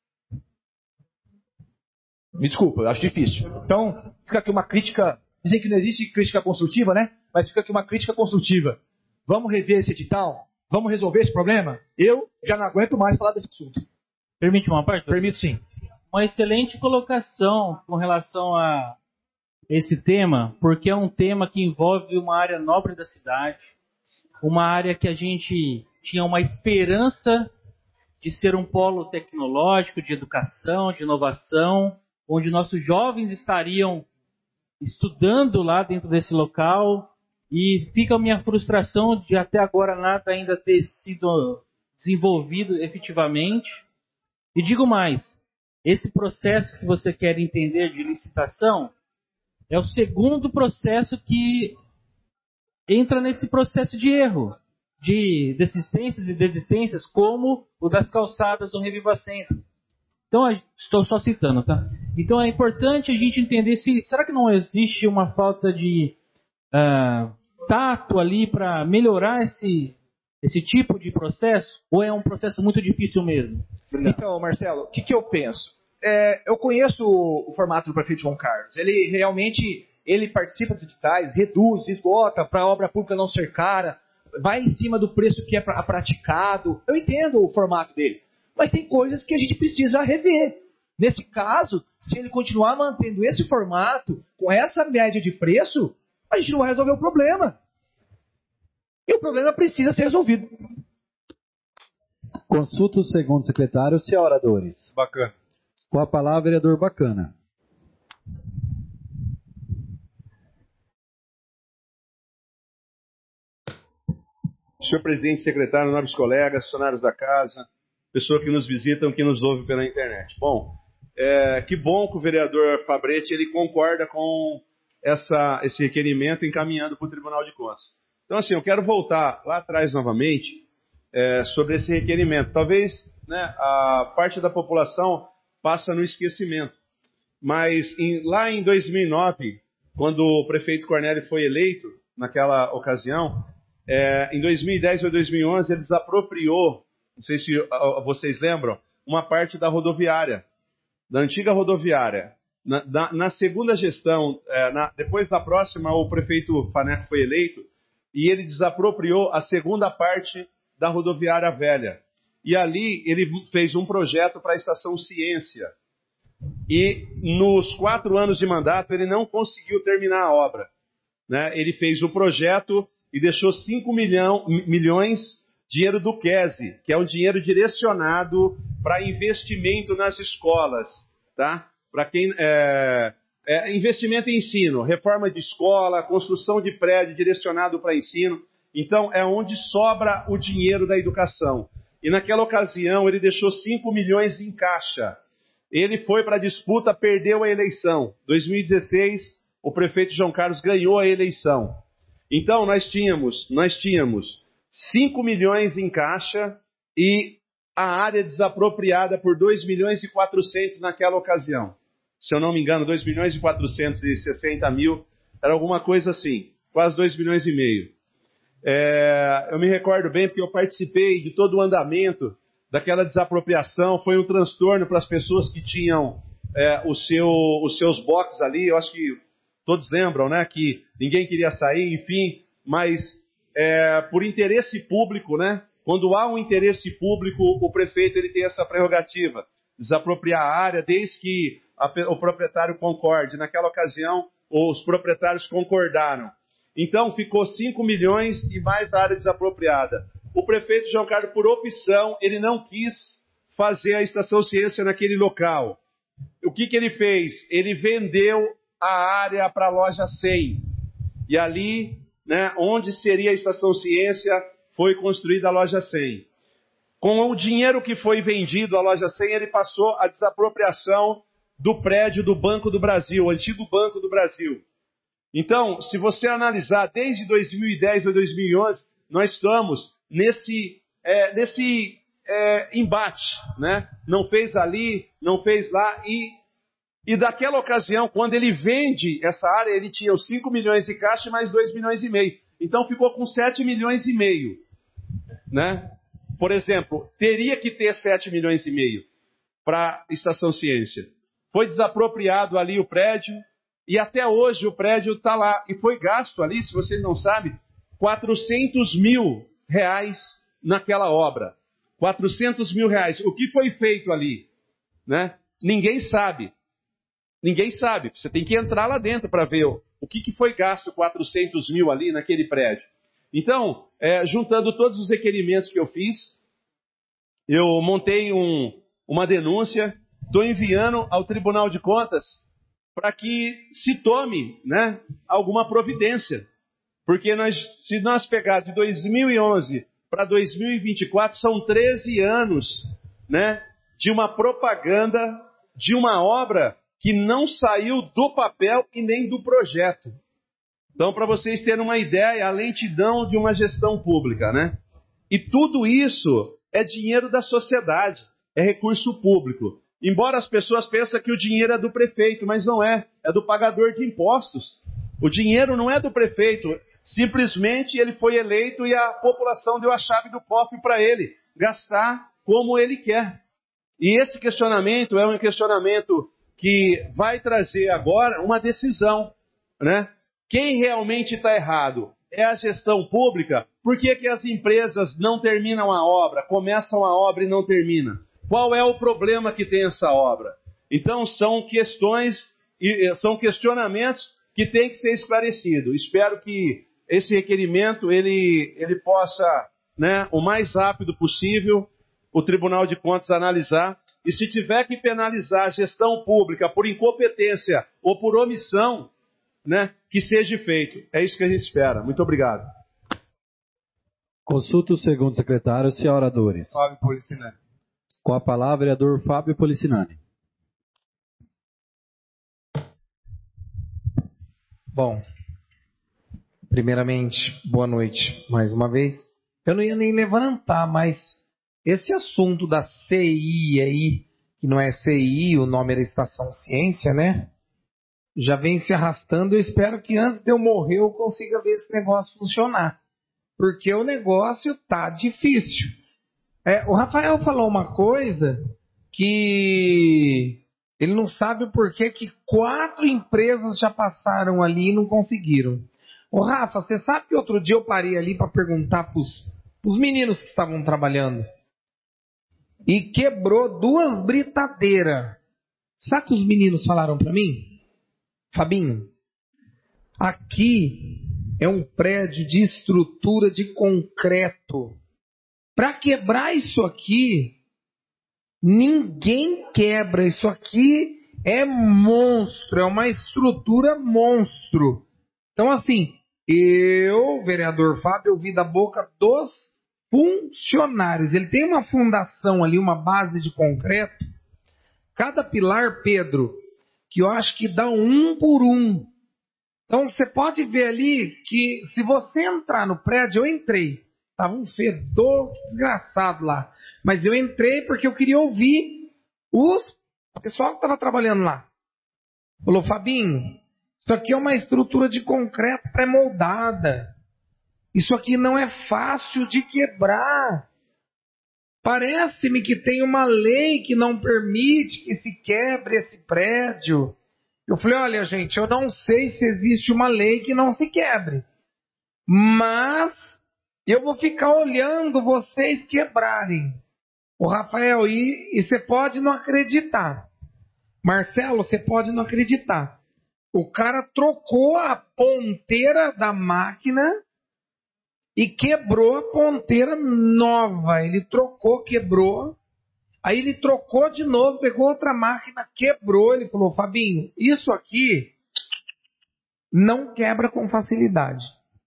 Me desculpa, eu acho difícil. Então, fica aqui uma crítica. Dizem que não existe crítica construtiva, né? Mas fica aqui uma crítica construtiva. Vamos rever esse edital? Vamos resolver esse problema? Eu já não aguento mais falar desse assunto. Permite uma parte? Permito sim. Uma excelente colocação com relação a esse tema, porque é um tema que envolve uma área nobre da cidade, uma área que a gente tinha uma esperança de ser um polo tecnológico, de educação, de inovação, onde nossos jovens estariam estudando lá dentro desse local, e fica a minha frustração de até agora nada ainda ter sido desenvolvido efetivamente. E digo mais, esse processo que você quer entender de licitação é o segundo processo que entra nesse processo de erro, de desistências e desistências, como o das calçadas do Reviva Centro. Então, estou só citando, tá? Então, é importante a gente entender será que não existe uma falta de tato ali para melhorar esse tipo de processo? Ou é um processo muito difícil mesmo? Então, Marcelo, o que eu penso? Eu conheço o formato do prefeito João Carlos. Ele realmente participa dos editais, reduz, esgota para a obra pública não ser cara, vai em cima do preço que é praticado. Eu entendo o formato dele. Mas tem coisas que a gente precisa rever. Nesse caso, se ele continuar mantendo esse formato, com essa média de preço, a gente não vai resolver o problema. E o problema precisa ser resolvido. Consulta o segundo secretário, se há oradores. Bacana. Com a palavra, vereador Bacana. Senhor presidente, secretário, nobres colegas, funcionários da casa, pessoas que nos visitam, que nos ouvem pela internet. Bom, que bom que o vereador Fabretti ele concorda com esse requerimento encaminhando para o Tribunal de Contas. Então, assim, eu quero voltar lá atrás novamente sobre esse requerimento. Talvez a parte da população passa no esquecimento, mas lá em 2009, quando o prefeito Cornélio foi eleito, naquela ocasião, em 2010 ou 2011, ele desapropriou, não sei se vocês lembram, uma parte da rodoviária, da antiga rodoviária. Na segunda gestão, depois da próxima, o prefeito Faneco foi eleito e ele desapropriou a segunda parte da rodoviária velha. E ali ele fez um projeto para a Estação Ciência. E nos 4 anos de mandato ele não conseguiu terminar a obra. Ele fez o projeto e deixou 5 milhões dinheiro do QESE, que é um dinheiro direcionado para investimento nas escolas, tá? Para quem investimento em ensino, reforma de escola, construção de prédio direcionado para ensino. Então é onde sobra o dinheiro da educação. E naquela ocasião ele deixou 5 milhões em caixa. Ele foi para a disputa, perdeu a eleição. 2016, o prefeito João Carlos ganhou a eleição. Então nós tínhamos 5 milhões em caixa e a área desapropriada por 2 milhões e 400 naquela ocasião. Se eu não me engano, 2 milhões e 460 mil, era alguma coisa assim, quase 2 milhões e meio. Eu me recordo bem porque eu participei de todo o andamento daquela desapropriação, foi um transtorno para as pessoas que tinham os seus boxes ali, eu acho que todos lembram, né, que ninguém queria sair, enfim, mas por interesse público, né, quando há um interesse público, o prefeito ele tem essa prerrogativa, desapropriar a área desde que o proprietário concorde. Naquela ocasião, os proprietários concordaram. Então, ficou 5 milhões e mais a área desapropriada. O prefeito João Carlos, por opção, ele não quis fazer a Estação Ciência naquele local. O que ele fez? Ele vendeu a área para a loja 100. E ali, né, onde seria a Estação Ciência, foi construída a loja 100. Com o dinheiro que foi vendido à loja 100, ele passou a desapropriação do prédio do Banco do Brasil, o antigo Banco do Brasil. Então, se você analisar desde 2010 ou 2011, nós estamos nesse embate, né? Não fez ali, não fez lá. E daquela ocasião, quando ele vende essa área, ele tinha os 5 milhões de caixa e mais 2 milhões e meio. Então ficou com 7 milhões e meio. Né? Por exemplo, teria que ter 7 milhões e meio para a Estação Ciência. Foi desapropriado ali o prédio e até hoje o prédio está lá. E foi gasto ali, se vocês não sabem, 400 mil reais naquela obra. 400 mil reais. O que foi feito ali? Né? Ninguém sabe. Ninguém sabe. Você tem que entrar lá dentro para ver o que foi gasto 400 mil ali naquele prédio. Então, juntando todos os requerimentos que eu fiz, eu montei uma denúncia, estou enviando ao Tribunal de Contas para que se tome, né, alguma providência. Porque se nós pegar de 2011 para 2024, são 13 anos, né, de uma propaganda, de uma obra que não saiu do papel e nem do projeto. Então, para vocês terem uma ideia, a lentidão de uma gestão pública, né? E tudo isso é dinheiro da sociedade, é recurso público. Embora as pessoas pensem que o dinheiro é do prefeito, mas não é, é do pagador de impostos. O dinheiro não é do prefeito, simplesmente ele foi eleito e a população deu a chave do cofre para ele gastar como ele quer. E esse questionamento é um questionamento que vai trazer agora uma decisão, né? Quem realmente está errado? É a gestão pública? Por que as empresas não terminam a obra, começam a obra e não terminam? Qual é o problema que tem essa obra? Então são questões, são questionamentos que têm que ser esclarecidos. Espero que esse requerimento ele possa, né, o mais rápido possível, o Tribunal de Contas analisar. E se tiver que penalizar a gestão pública por incompetência ou por omissão, né, que seja feito. É isso que a gente espera. Muito obrigado. Consulta o segundo secretário, se há oradores. Fábio Policinani. Com a palavra, vereador Fábio Policinani. Bom, primeiramente, boa noite mais uma vez. Eu não ia nem levantar, mas esse assunto da CI aí, que não é CI, o nome era Estação Ciência, né? Já vem se arrastando. Eu espero que antes de eu morrer eu consiga ver esse negócio funcionar. Porque o negócio tá difícil. O Rafael falou uma coisa que ele não sabe o porquê que 4 empresas já passaram ali e não conseguiram. Ô Rafa, você sabe que outro dia eu parei ali para perguntar pros meninos que estavam trabalhando. E quebrou 2 britadeiras. Sabe o que os meninos falaram para mim? Fabinho, aqui é um prédio de estrutura de concreto. Para quebrar isso aqui, ninguém quebra. Isso aqui é monstro, é uma estrutura monstro. Então, assim, eu, vereador Fábio, ouvi da boca dos funcionários. Ele tem uma fundação ali, uma base de concreto. Cada pilar, Pedro, que eu acho que dá 1 por 1. Então você pode ver ali que se você entrar no prédio, eu entrei. Tava um fedor desgraçado lá. Mas eu entrei porque eu queria ouvir o pessoal que estava trabalhando lá. Falou, Fabinho, isso aqui é uma estrutura de concreto pré-moldada. Isso aqui não é fácil de quebrar. Parece-me que tem uma lei que não permite que se quebre esse prédio. Eu falei, olha gente, eu não sei se existe uma lei que não se quebre. Mas eu vou ficar olhando vocês quebrarem. O Rafael, e você pode não acreditar. Marcelo, você pode não acreditar. O cara trocou a ponteira da máquina e quebrou a ponteira nova. Ele trocou, quebrou. Aí ele trocou de novo, pegou outra máquina, quebrou. Ele falou, Fabinho, isso aqui não quebra com facilidade.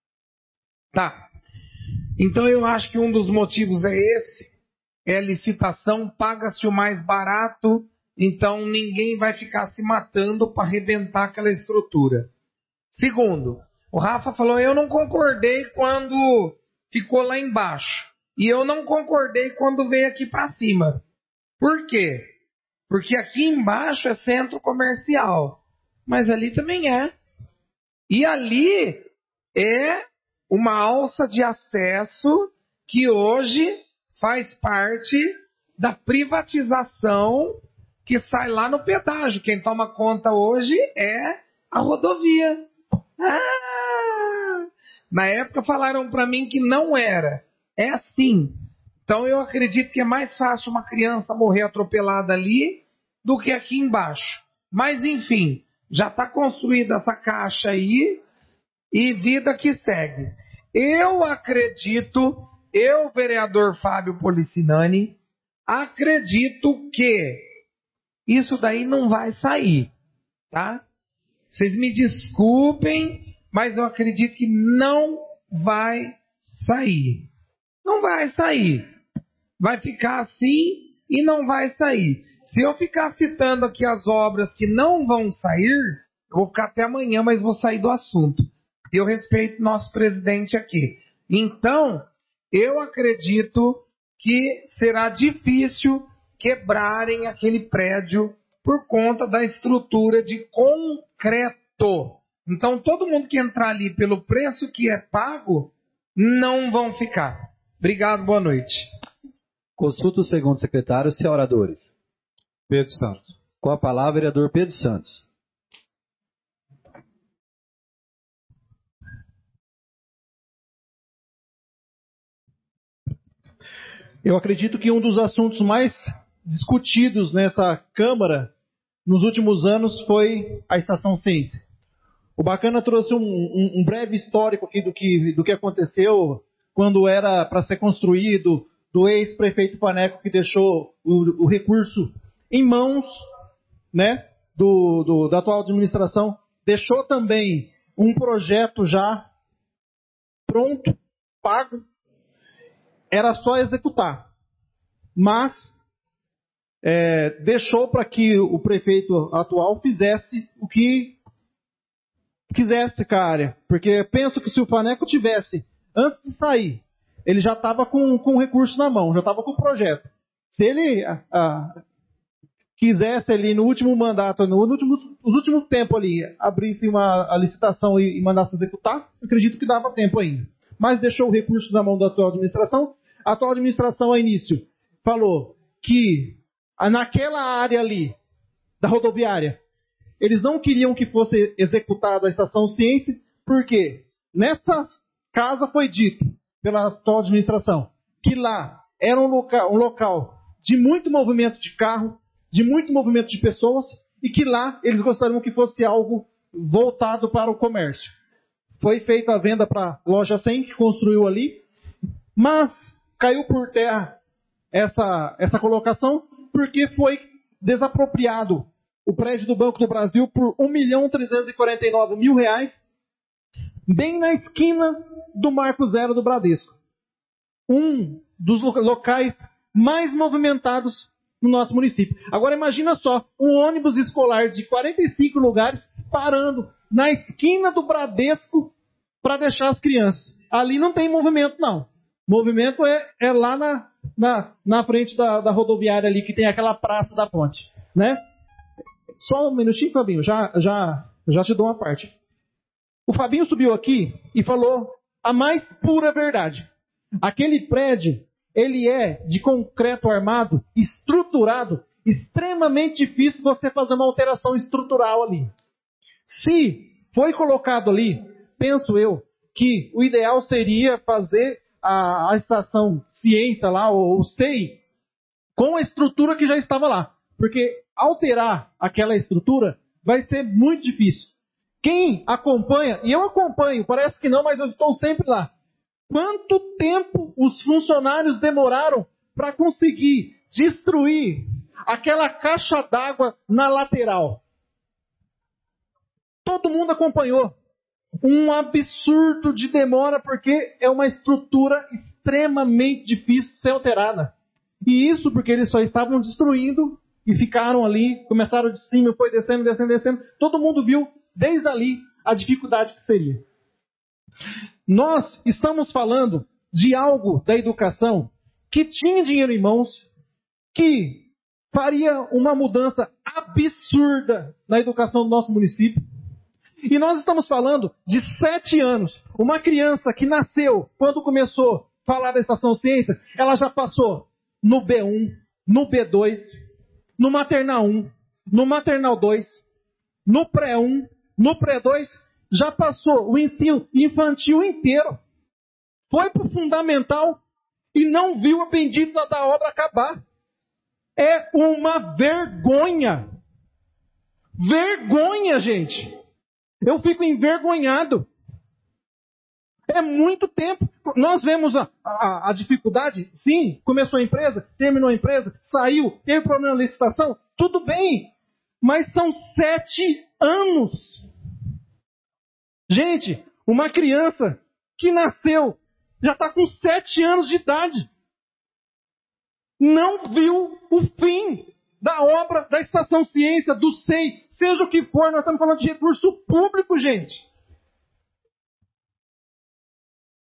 Tá. Então eu acho que um dos motivos é esse. É a licitação, paga-se o mais barato. Então ninguém vai ficar se matando para arrebentar aquela estrutura. Segundo, o Rafa falou, eu não concordei quando ficou lá embaixo. E eu não concordei quando veio aqui para cima. Por quê? Porque aqui embaixo é centro comercial. Mas ali também é. E ali é uma alça de acesso que hoje faz parte da privatização que sai lá no pedágio. Quem toma conta hoje é a rodovia. Na época falaram para mim que não era. É assim. Então eu acredito que é mais fácil uma criança morrer atropelada ali do que aqui embaixo. Mas enfim, já está construída essa caixa aí e vida que segue. Eu acredito, eu, vereador Fábio Policinani, acredito que isso daí não vai sair, tá? Vocês me desculpem, mas eu acredito que não vai sair. Não vai sair. Vai ficar assim e não vai sair. Se eu ficar citando aqui as obras que não vão sair, eu vou ficar até amanhã, mas vou sair do assunto. Eu respeito nosso presidente aqui. Então, eu acredito que será difícil quebrarem aquele prédio por conta da estrutura de concreto. Então, todo mundo que entrar ali pelo preço que é pago, não vão ficar. Obrigado, boa noite. Consulta o segundo secretário, se há oradores. Pedro Santos. Com a palavra, vereador Pedro Santos. Eu acredito que um dos assuntos mais discutidos nessa Câmara nos últimos anos foi a Estação Ciência. O Bacana trouxe um breve histórico aqui do que aconteceu quando era para ser construído, do ex-prefeito Faneco que deixou o recurso em mãos, né, da atual administração, deixou também um projeto já pronto, pago, era só executar. Mas deixou para que o prefeito atual fizesse o que quisesse com a área. Porque penso que se o Faneco tivesse, antes de sair, ele já estava com o recurso na mão, já estava com o projeto. Se ele quisesse ali no último mandato, nos últimos tempos ali, abrisse a licitação e mandasse executar, acredito que dava tempo ainda. Mas deixou o recurso na mão da atual administração. A atual administração, ao início, falou que naquela área ali, da rodoviária, eles não queriam que fosse executada a Estação Ciência, porque nessa casa foi dito pela atual administração que lá era um local de muito movimento de carro, de muito movimento de pessoas, e que lá eles gostariam que fosse algo voltado para o comércio. Foi feita a venda para a Loja 100, que construiu ali, mas caiu por terra essa colocação, porque foi desapropriado o prédio do Banco do Brasil por R$1.349.000, bem na esquina do Marco Zero do Bradesco. Um dos locais mais movimentados no nosso município. Agora imagina só, um ônibus escolar de 45 lugares parando na esquina do Bradesco para deixar as crianças. Ali não tem movimento, não. Movimento é lá na frente da rodoviária ali, que tem aquela praça da ponte, né? Só um minutinho, Fabinho, já te dou uma parte. O Fabinho subiu aqui e falou a mais pura verdade. Aquele prédio, ele é de concreto armado, estruturado, extremamente difícil você fazer uma alteração estrutural ali. Se foi colocado ali, penso eu, que o ideal seria fazer a Estação Ciência lá, ou SEI, com a estrutura que já estava lá. Porque alterar aquela estrutura vai ser muito difícil. Quem acompanha, e eu acompanho, parece que não, mas eu estou sempre lá. Quanto tempo os funcionários demoraram para conseguir destruir aquela caixa d'água na lateral? Todo mundo acompanhou. Um absurdo de demora, porque é uma estrutura extremamente difícil de ser alterada. E isso porque eles só estavam destruindo e ficaram ali, começaram de cima, foi descendo. Todo mundo viu desde ali a dificuldade que seria. Nós estamos falando de algo da educação que tinha dinheiro em mãos, que faria uma mudança absurda na educação do nosso município. E nós estamos falando de 7 anos. Uma criança que nasceu quando começou a falar da Estação Ciência, ela já passou no B1, no B2, no Maternal 1, no Maternal 2, no Pré-1, no Pré-2, já passou o ensino infantil inteiro. Foi para o fundamental e não viu a bendita da obra acabar. É uma vergonha. Vergonha, gente. Eu fico envergonhado. É muito tempo. Nós vemos a dificuldade. Sim, começou a empresa, terminou a empresa, saiu, teve problema na licitação. Tudo bem. Mas são 7 anos. Gente, uma criança que nasceu, já está com 7 anos de idade. Não viu o fim da obra da Estação Ciência, do SEI, seja o que for, nós estamos falando de recurso público, gente.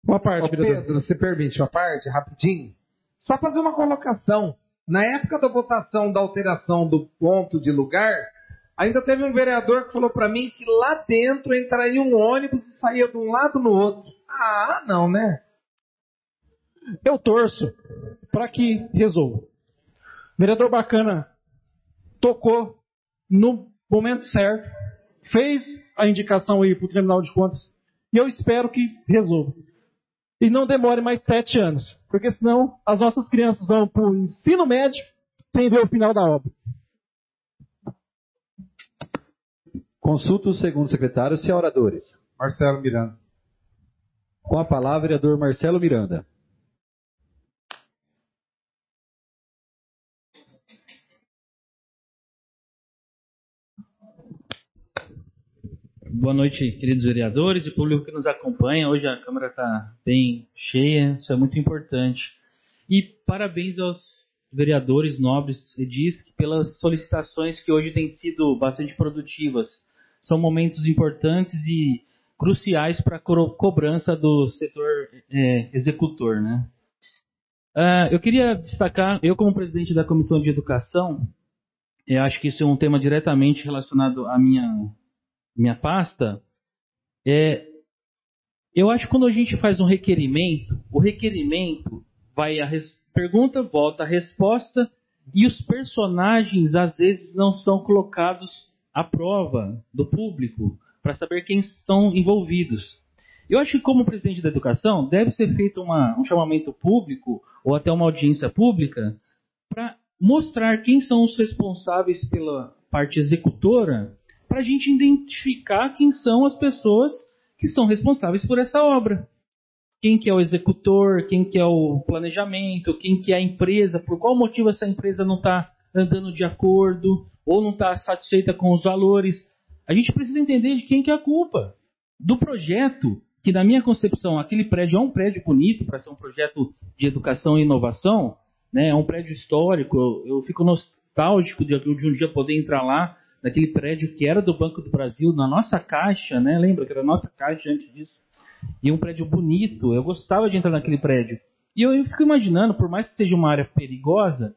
Uma parte, Pedro, você permite uma parte, rapidinho? Só fazer uma colocação. Na época da votação da alteração do ponto de lugar, ainda teve um vereador que falou para mim que lá dentro entraria um ônibus e saía de um lado no outro. Ah, não, né? Eu torço para que resolva. Vereador bacana tocou no momento certo, fez a indicação aí para o Tribunal de Contas e eu espero que resolva. E não demore mais 7 anos, porque senão as nossas crianças vão para o ensino médio sem ver o final da obra. Consulta o segundo secretário, se há oradores. Marcelo Miranda. Com a palavra, vereador Marcelo Miranda. Boa noite, queridos vereadores e público que nos acompanha. Hoje a Câmara está bem cheia, isso é muito importante. E parabéns aos vereadores nobres edis pelas solicitações que hoje têm sido bastante produtivas. São momentos importantes e cruciais para a cobrança do setor executor, né? Eu queria destacar, eu como presidente da Comissão de Educação, eu acho que isso é um tema diretamente relacionado à minha pasta. Eu acho que quando a gente faz um requerimento, o requerimento vai a pergunta, volta a resposta, e os personagens às vezes não são colocados à prova do público para saber quem estão envolvidos. Eu acho que como presidente da educação deve ser feito um chamamento público ou até uma audiência pública para mostrar quem são os responsáveis pela parte executora, para a gente identificar quem são as pessoas que são responsáveis por essa obra. Quem que é o executor, quem que é o planejamento, quem que é a empresa, por qual motivo essa empresa não está andando de acordo ou não está satisfeita com os valores. A gente precisa entender de quem que é a culpa. Do projeto, que na minha concepção, aquele prédio é um prédio bonito para ser um projeto de educação e inovação, né? É um prédio histórico, eu fico nostálgico de um dia poder entrar lá, naquele prédio que era do Banco do Brasil, na nossa caixa, né? Lembra que era a nossa caixa antes disso? E um prédio bonito, eu gostava de entrar naquele prédio. E eu fico imaginando, por mais que seja uma área perigosa,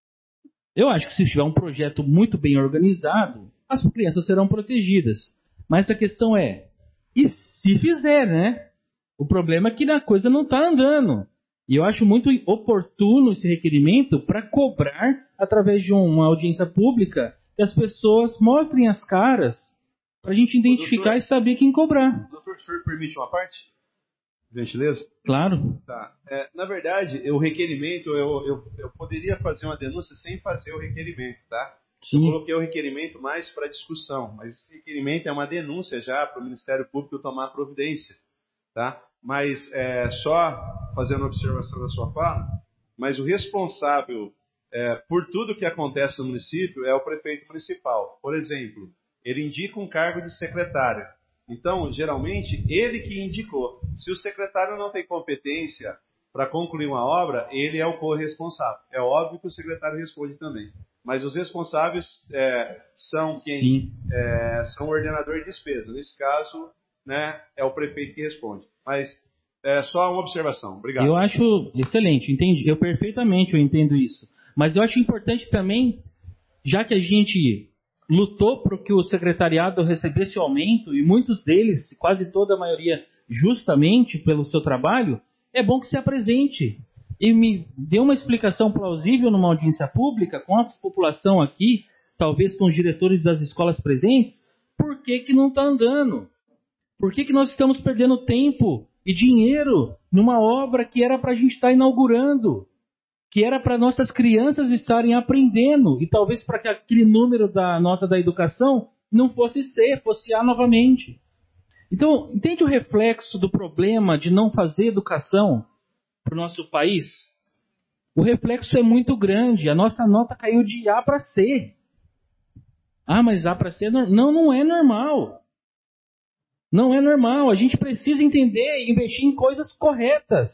eu acho que se tiver um projeto muito bem organizado, as crianças serão protegidas. Mas a questão é, e se fizer, né? O problema é que a coisa não está andando. E eu acho muito oportuno esse requerimento para cobrar, através de uma audiência pública, que as pessoas mostrem as caras para a gente identificar doutor, e saber quem cobrar. Doutor, o senhor permite uma parte? Gentileza? Claro. Tá. Na verdade, o requerimento, eu poderia fazer uma denúncia sem fazer o requerimento, tá? Sim. Eu coloquei o requerimento mais para discussão, mas esse requerimento é uma denúncia já para o Ministério Público tomar providência, tá? Mas só fazendo uma observação da sua fala, mas o responsável por tudo que acontece no município é o prefeito municipal. Por exemplo, ele indica um cargo de secretário. Então, geralmente, ele que indicou. Se o secretário não tem competência para concluir uma obra, ele é o corresponsável. É óbvio que o secretário responde também. Mas os responsáveis são quem são o ordenador de despesa. Nesse caso, né, é o prefeito que responde. Mas só uma observação. Obrigado. Eu acho excelente, entendi. Eu perfeitamente entendo isso. Mas eu acho importante também, já que a gente lutou para que o secretariado recebesse o aumento, e muitos deles, quase toda a maioria, justamente pelo seu trabalho, é bom que se apresente e me dê uma explicação plausível numa audiência pública, com a população aqui, talvez com os diretores das escolas presentes, por que não está andando? Por que nós estamos perdendo tempo e dinheiro numa obra que era para a gente estar inaugurando? Que era para nossas crianças estarem aprendendo, e talvez para que aquele número da nota da educação não fosse C, fosse A novamente. Então, entende o reflexo do problema de não fazer educação para o nosso país? O reflexo é muito grande, a nossa nota caiu de A para C. Ah, mas A para C não é normal. Não é normal, a gente precisa entender e investir em coisas corretas.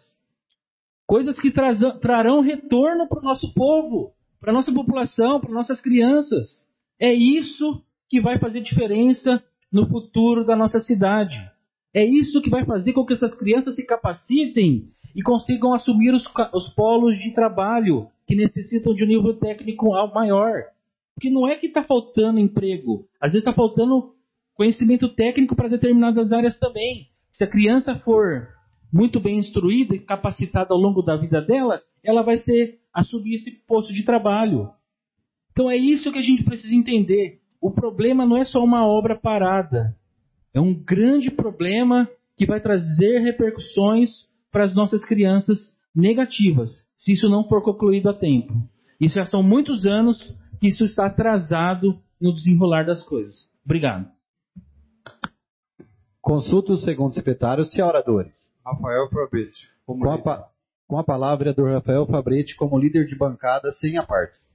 Coisas que trarão retorno para o nosso povo, para a nossa população, para nossas crianças. É isso que vai fazer diferença no futuro da nossa cidade. É isso que vai fazer com que essas crianças se capacitem e consigam assumir os polos de trabalho que necessitam de um nível técnico maior. Porque não é que está faltando emprego. Às vezes está faltando conhecimento técnico para determinadas áreas também. Se a criança for muito bem instruída e capacitada ao longo da vida dela, ela vai assumir esse posto de trabalho. Então é isso que a gente precisa entender. O problema não é só uma obra parada. É um grande problema que vai trazer repercussões para as nossas crianças negativas, se isso não for concluído a tempo. Isso já são muitos anos que isso está atrasado no desenrolar das coisas. Obrigado. Consulta o segundo secretário, se há oradores. Rafael Fabretti. Com a palavra, vereador Rafael Fabretti, como líder de bancada, sem apartes.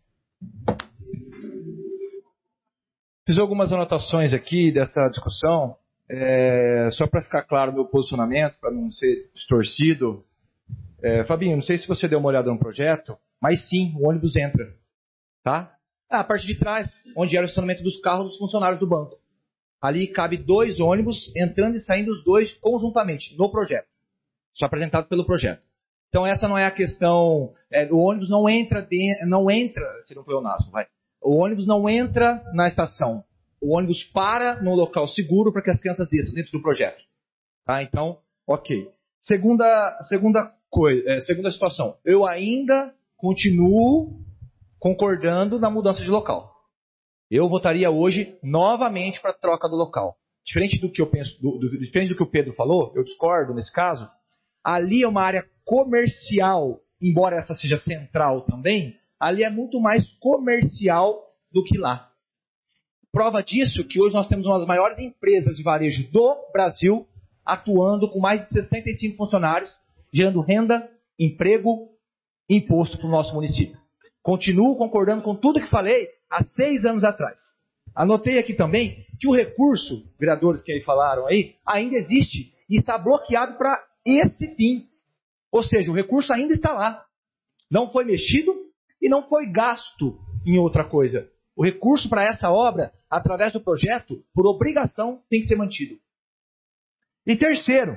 Fiz algumas anotações aqui dessa discussão, só para ficar claro o meu posicionamento, para não ser distorcido. Fabinho, não sei se você deu uma olhada no projeto, mas sim, o ônibus entra. Tá? A parte de trás, onde era o estacionamento dos carros dos funcionários do banco. Ali cabe 2 ônibus entrando e saindo os 2 conjuntamente, no projeto. Só apresentado pelo projeto. Então essa não é a questão, o ônibus não entra, se não foi o NASP, vai. O ônibus não entra na estação. O ônibus para no local seguro para que as crianças desçam dentro do projeto. Tá? Então, ok. Segunda situação. Eu ainda continuo concordando na mudança de local. Eu votaria hoje novamente para a troca do local. Diferente do que eu penso, diferente do que o Pedro falou, eu discordo nesse caso. Ali é uma área comercial, embora essa seja central também, ali é muito mais comercial do que lá. Prova disso que hoje nós temos uma das maiores empresas de varejo do Brasil, atuando com mais de 65 funcionários, gerando renda, emprego e imposto para o nosso município. Continuo concordando com tudo que falei há 6 anos atrás. Anotei aqui também que o recurso, vereadores que aí falaram aí, ainda existe e está bloqueado para esse fim. Ou seja, o recurso ainda está lá. Não foi mexido e não foi gasto em outra coisa. O recurso para essa obra, através do projeto, por obrigação, tem que ser mantido. E terceiro,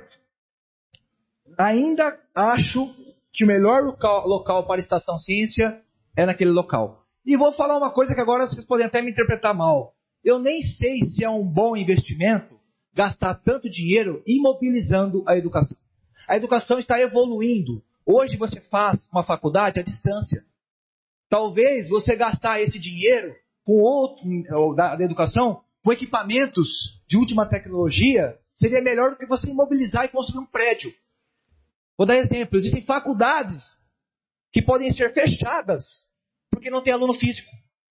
ainda acho que o melhor local para a Estação Ciência é naquele local. E vou falar uma coisa que agora vocês podem até me interpretar mal. Eu nem sei se é um bom investimento gastar tanto dinheiro imobilizando a educação. A educação está evoluindo. Hoje você faz uma faculdade à distância. Talvez você gastar esse dinheiro da educação com equipamentos de última tecnologia seria melhor do que você imobilizar e construir um prédio. Vou dar exemplo. Existem faculdades que podem ser fechadas porque não tem aluno físico.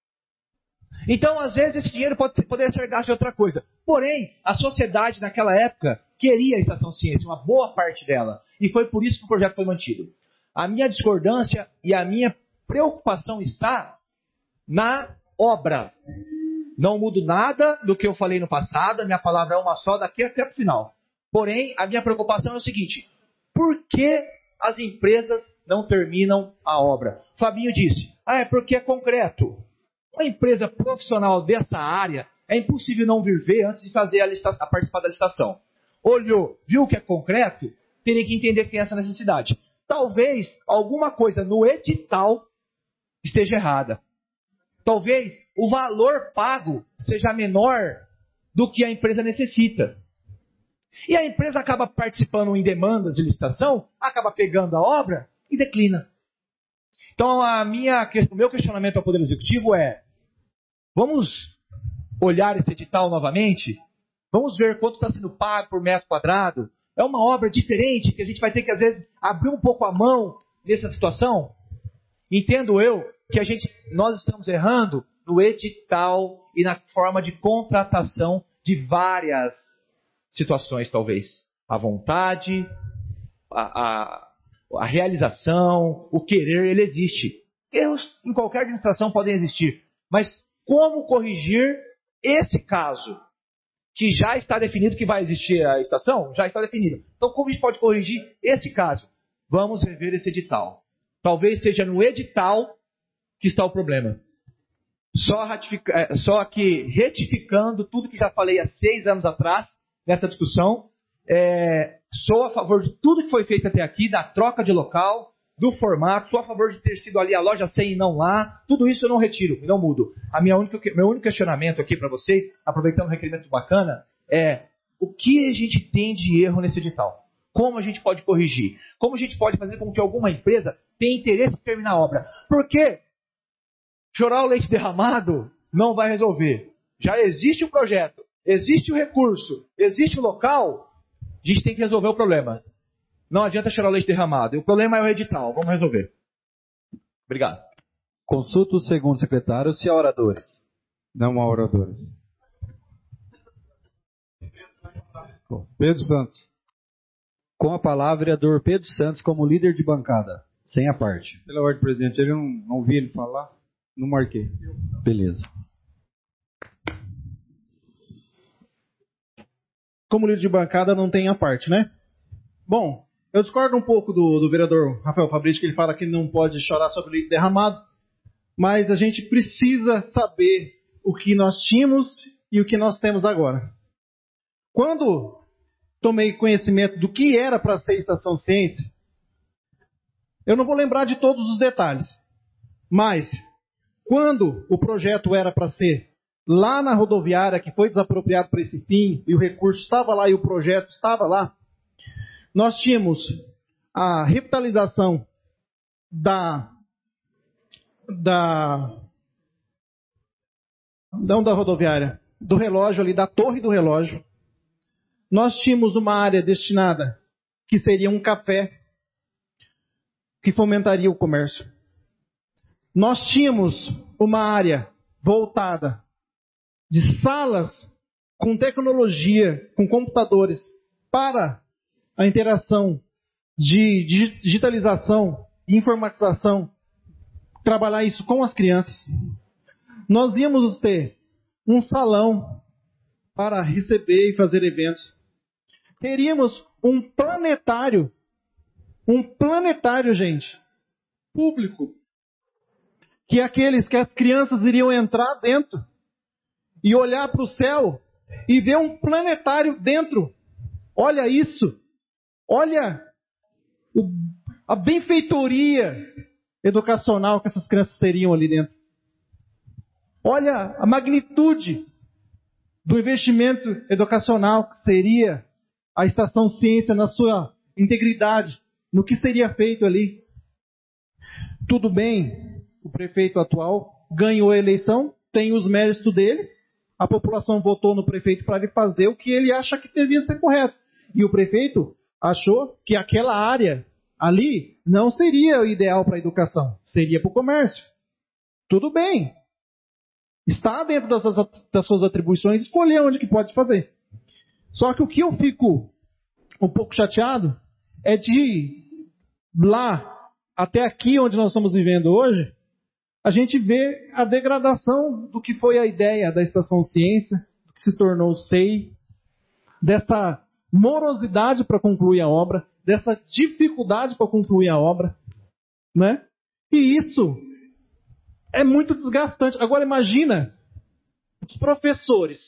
Então, às vezes, esse dinheiro poderia ser gasto em outra coisa. Porém, a sociedade naquela época queria a Estação Ciência, uma boa parte dela. E foi por isso que o projeto foi mantido. A minha discordância e a minha preocupação está na obra. Não mudo nada do que eu falei no passado, a minha palavra é uma só daqui até o final. Porém, a minha preocupação é o seguinte: por que as empresas não terminam a obra? Fabinho disse, é porque é concreto. Uma empresa profissional dessa área, é impossível não vir ver antes de fazer a participar da licitação. Olhou, viu que é concreto, teria que entender que tem essa necessidade. Talvez alguma coisa no edital esteja errada. Talvez o valor pago seja menor do que a empresa necessita. E a empresa acaba participando em demandas de licitação, acaba pegando a obra e declina. Então o meu questionamento ao Poder Executivo é: vamos olhar esse edital novamente? Vamos ver quanto está sendo pago por metro quadrado? É uma obra diferente que a gente vai ter que, às vezes, abrir um pouco a mão nessa situação? Entendo eu que nós estamos errando no edital e na forma de contratação de várias situações, talvez. A vontade, a realização, o querer, ele existe. Erros em qualquer administração podem existir. Mas como corrigir esse caso? Que já está definido que vai existir a estação? Já está definido. Então, como a gente pode corrigir esse caso? Vamos rever esse edital. Talvez seja no edital que está o problema. Só que retificando tudo que já falei há 6 anos atrás, nessa discussão, Sou a favor de tudo que foi feito até aqui, da troca de local, do formato, sou a favor de ter sido ali a loja 100 e não lá. Tudo isso eu não retiro e não mudo. Meu único questionamento aqui para vocês, aproveitando o requerimento bacana, é o que a gente tem de erro nesse edital? Como a gente pode corrigir? Como a gente pode fazer com que alguma empresa tenha interesse em terminar a obra? Porque chorar o leite derramado não vai resolver. Já existe o projeto, existe o recurso, existe o local, a gente tem que resolver o problema. Não adianta chorar o leite derramado. O problema é o edital. Vamos resolver. Obrigado. Consulta o segundo secretário se há oradores. Não há oradores. Pedro Santos. Com a palavra, vereador Pedro Santos como líder de bancada. Sem a parte. Pela ordem, presidente. Eu não vi ele falar. Não marquei. Beleza. Como líder de bancada não tem a parte, né? Bom, eu discordo um pouco do vereador Rafael Fabrício, que ele fala que não pode chorar sobre o leite derramado, mas a gente precisa saber o que nós tínhamos e o que nós temos agora. Quando tomei conhecimento do que era para ser Estação Ciência, eu não vou lembrar de todos os detalhes, mas quando o projeto era para ser lá na rodoviária, que foi desapropriado para esse fim, e o recurso estava lá e o projeto estava lá, nós tínhamos a revitalização não da rodoviária, do relógio ali, da torre do relógio. Nós tínhamos uma área destinada, que seria um café, que fomentaria o comércio. Nós tínhamos uma área voltada de salas com tecnologia, com computadores, para a interação de digitalização e informatização, trabalhar isso com as crianças. Nós íamos ter um salão para receber e fazer eventos. Teríamos um planetário, gente, público, que as crianças iriam entrar dentro e olhar para o céu e ver um planetário dentro. Olha isso. Olha a benfeitoria educacional que essas crianças teriam ali dentro. Olha a magnitude do investimento educacional que seria a Estação Ciência na sua integridade, no que seria feito ali. Tudo bem, o prefeito atual ganhou a eleição, tem os méritos dele, a população votou no prefeito para ele fazer o que ele acha que devia ser correto. E o prefeito achou que aquela área ali não seria o ideal para a educação, seria para o comércio. Tudo bem. Está dentro das suas atribuições escolher onde que pode fazer. Só que o que eu fico um pouco chateado é de lá até aqui onde nós estamos vivendo hoje, a gente vê a degradação do que foi a ideia da Estação Ciência, do que se tornou o SEI, dessa morosidade para concluir a obra, dessa dificuldade para concluir a obra, né? E isso é muito desgastante. Agora imagina os professores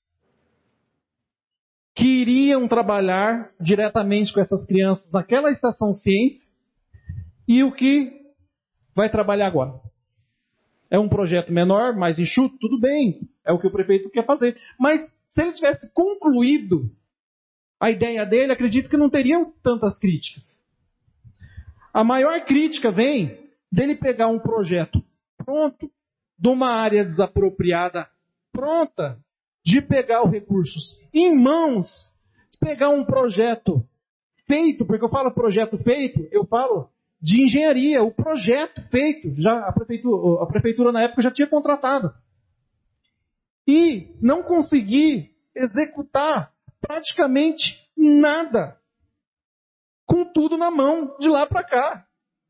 que iriam trabalhar diretamente com essas crianças naquela Estação Ciência e o que vai trabalhar agora. É um projeto menor, mais enxuto, tudo bem, é o que o prefeito quer fazer. Mas se ele tivesse concluído a ideia dele, acredito que não teriam tantas críticas. A maior crítica vem dele pegar um projeto pronto, de uma área desapropriada pronta, de pegar os recursos em mãos, pegar um projeto feito, porque eu falo projeto feito, eu falo de engenharia, o projeto feito, já a prefeitura na época já tinha contratado. E não conseguir executar praticamente nada, com tudo na mão, de lá para cá.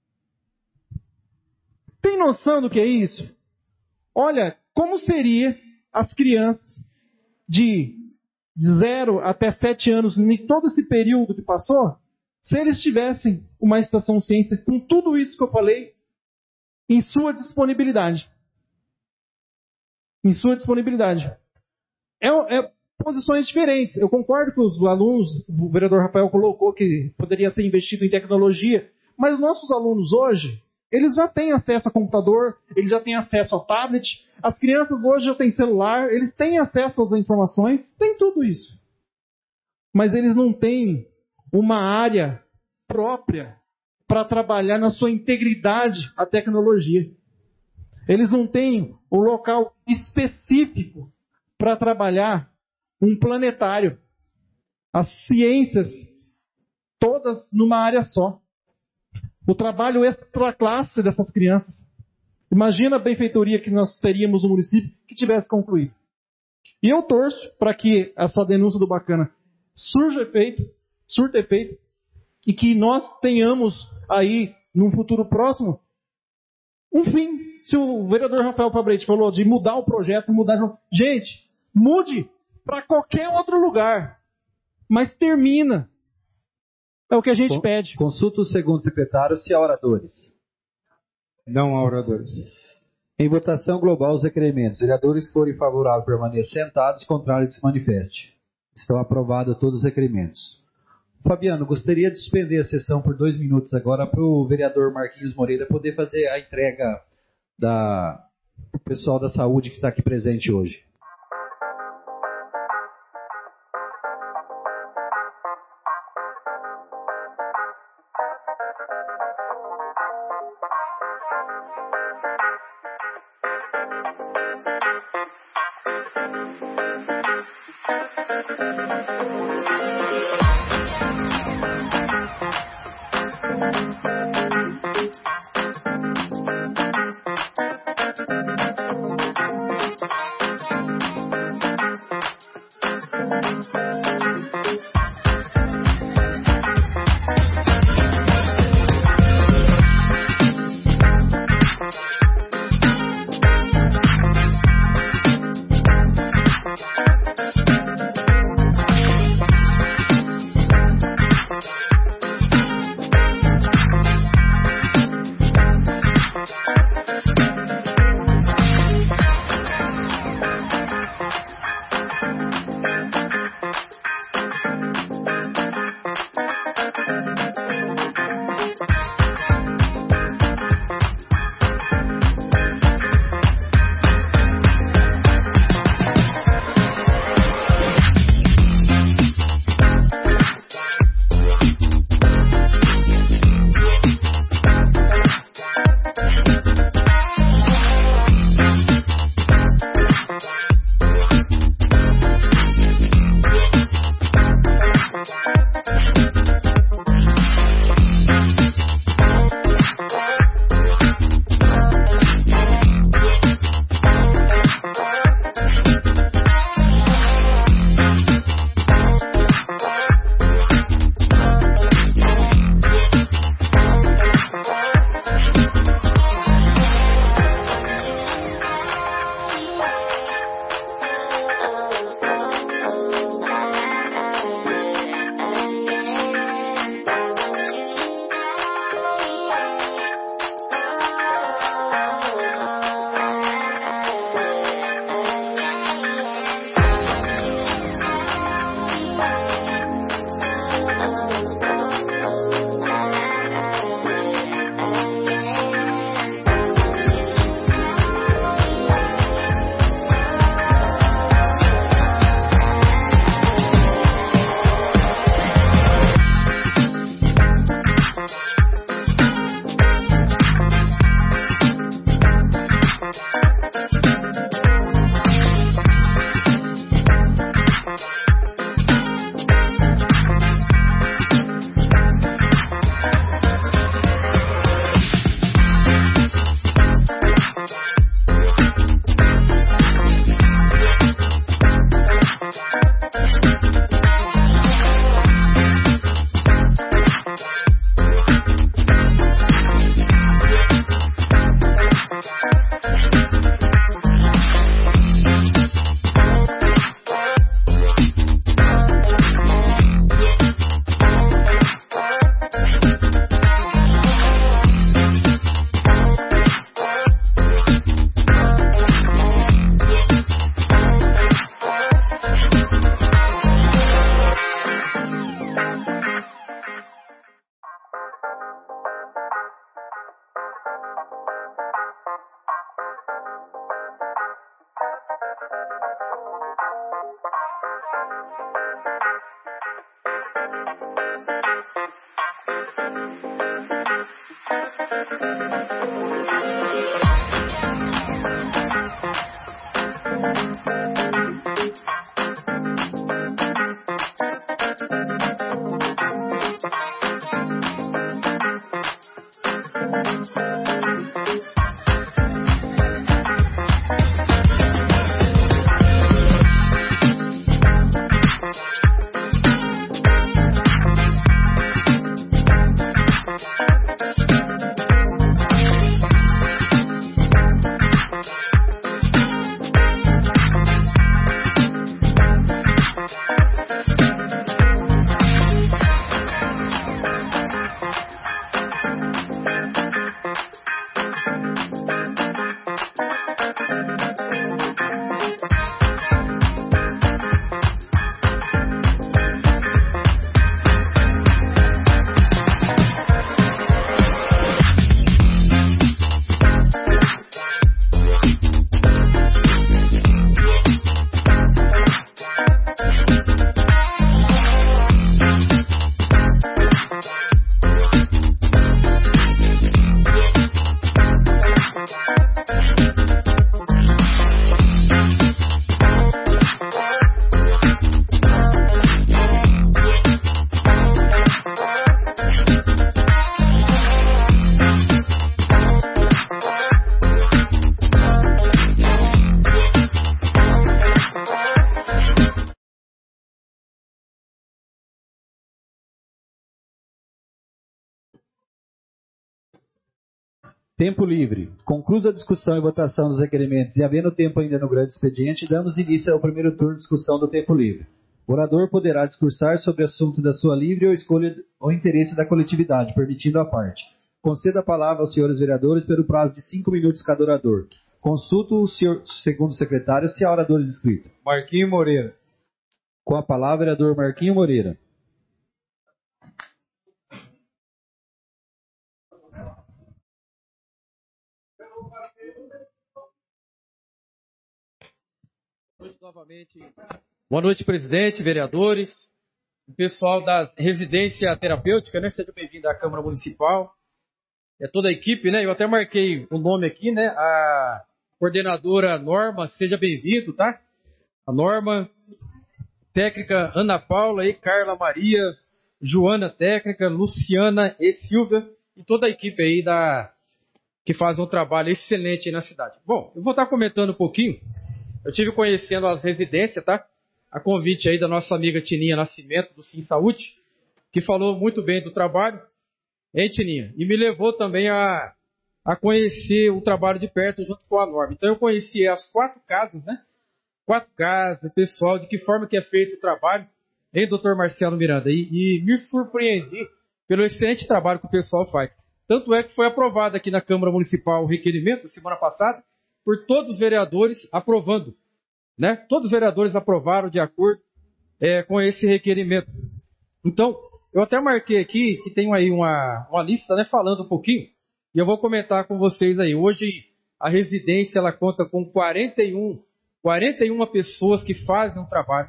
Tem noção do que é isso? Olha, como seria as crianças de 0 até 7 anos, em todo esse período que passou, se eles tivessem uma Estação Ciência com tudo isso que eu falei em sua disponibilidade. Em sua disponibilidade. posições diferentes. Eu concordo que os alunos, o vereador Rafael colocou que poderia ser investido em tecnologia, mas os nossos alunos hoje, eles já têm acesso a computador, eles já têm acesso ao tablet, as crianças hoje já têm celular, eles têm acesso às informações, tem tudo isso. Mas eles não têm uma área própria para trabalhar na sua integridade a tecnologia. Eles não têm um local específico para trabalhar um planetário. As ciências, todas numa área só. O trabalho extra classe dessas crianças. Imagina a benfeitoria que nós teríamos no município que tivesse concluído. E eu torço para que essa denúncia do Bacana surta efeito, e que nós tenhamos aí, num futuro próximo, um fim. Se o vereador Rafael Fabretti falou de mudar o projeto, gente, mude para qualquer outro lugar, mas termina. É o que a gente pede. Consulta o segundo secretário se há oradores. Não há oradores. Em votação global, os requerimentos. Vereadores que forem favoráveis permaneçam sentados, contrário que se manifeste. Estão aprovados todos os requerimentos. Fabiano, gostaria de suspender a sessão por 2 minutos agora para o vereador Marquinhos Moreira poder fazer a entrega do pessoal da saúde que está aqui presente hoje. Tempo livre. Conclusa a discussão e votação dos requerimentos e havendo tempo ainda no grande expediente, damos início ao primeiro turno de discussão do tempo livre. O orador poderá discursar sobre assunto da sua livre ou escolha ou interesse da coletividade, permitindo a parte. Conceda a palavra aos senhores vereadores pelo prazo de 5 minutos cada orador. Consulto o senhor, segundo secretário, se há oradores inscritos. Marquinho Moreira. Com a palavra, vereador Marquinho Moreira. Boa noite, presidente, vereadores, o pessoal da residência terapêutica, né? Seja bem-vindo à Câmara Municipal. É toda a equipe, né? Eu até marquei o nome aqui, né? A coordenadora Norma, seja bem-vindo, tá? A Norma, técnica Ana Paula e Carla Maria, Joana técnica, Luciana e Silvia e toda a equipe aí que faz um trabalho excelente aí na cidade. Bom, eu vou estar comentando um pouquinho. Eu tive conhecendo as residências, tá? A convite aí da nossa amiga Tininha Nascimento, do Sim Saúde, que falou muito bem do trabalho, hein, Tininha? E me levou também a conhecer o trabalho de perto junto com a Norma. Então eu conheci as 4 casas, né? 4 casas, o pessoal, de que forma que é feito o trabalho, hein, doutor Marcelo Miranda? E me surpreendi pelo excelente trabalho que o pessoal faz. Tanto é que foi aprovado aqui na Câmara Municipal o requerimento, semana passada, por todos os vereadores aprovando, né? Todos os vereadores aprovaram de acordo com esse requerimento. Então, eu até marquei aqui que tem aí uma lista, né, falando um pouquinho, e eu vou comentar com vocês aí. Hoje, a residência ela conta com 41 pessoas que fazem um trabalho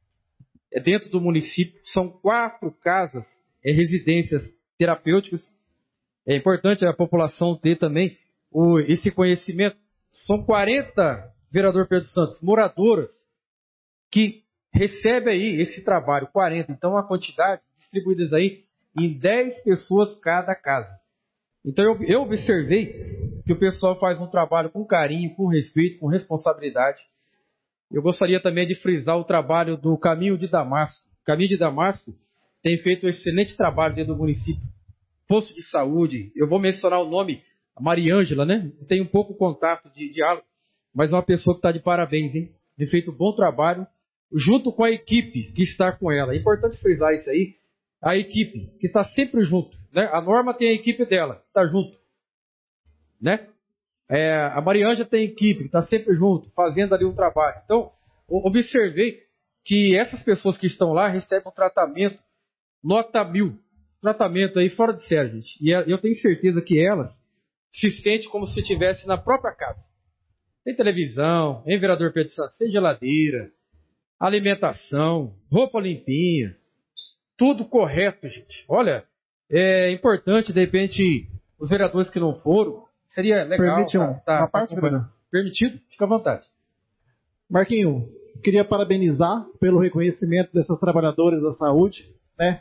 dentro do município. São 4 casas, residências terapêuticas. É importante a população ter também esse conhecimento. São 40, vereador Pedro Santos, moradoras que recebem aí esse trabalho, 40. Então, a quantidade distribuídas aí em 10 pessoas cada casa. Então, eu observei que o pessoal faz um trabalho com carinho, com respeito, com responsabilidade. Eu gostaria também de frisar o trabalho do Caminho de Damasco. O Caminho de Damasco tem feito um excelente trabalho dentro do município. Posto de saúde, eu vou mencionar o nome, a Mariângela, né? Tem um pouco contato de diálogo, mas é uma pessoa que está de parabéns, hein? Tem feito um bom trabalho, junto com a equipe que está com ela. É importante frisar isso aí. A equipe que está sempre junto, né? A Norma tem a equipe dela, que está junto, né? A Mariângela tem a equipe que está sempre junto, fazendo ali um trabalho. Então, observei que essas pessoas que estão lá recebem um tratamento nota 1000. Tratamento aí fora de série, gente. E eu tenho certeza que elas se sentem como se estivesse na própria casa. Tem televisão, hein, vereador Pedro Santos? Tem geladeira, alimentação, roupa limpinha, tudo correto, gente. Olha, é importante, de repente, os vereadores que não foram, seria legal. Permite uma parte, vereador? Permitido? Fica à vontade. Marquinho, queria parabenizar pelo reconhecimento dessas trabalhadoras da saúde, né?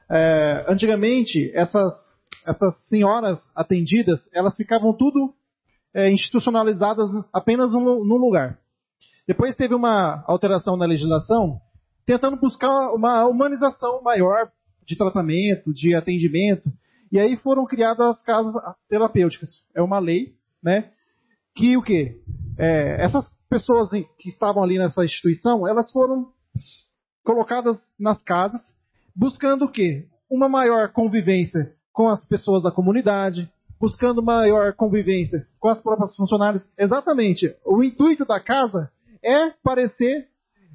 Antigamente, essas senhoras atendidas, elas ficavam tudo institucionalizadas apenas num lugar. Depois teve uma alteração na legislação, tentando buscar uma humanização maior de tratamento, de atendimento, e aí foram criadas as casas terapêuticas. É uma lei, né? Que o quê? Essas pessoas que estavam ali nessa instituição, elas foram colocadas nas casas, buscando o quê? Uma maior convivência com as pessoas da comunidade, buscando maior convivência com as próprias funcionárias. Exatamente. O intuito da casa é parecer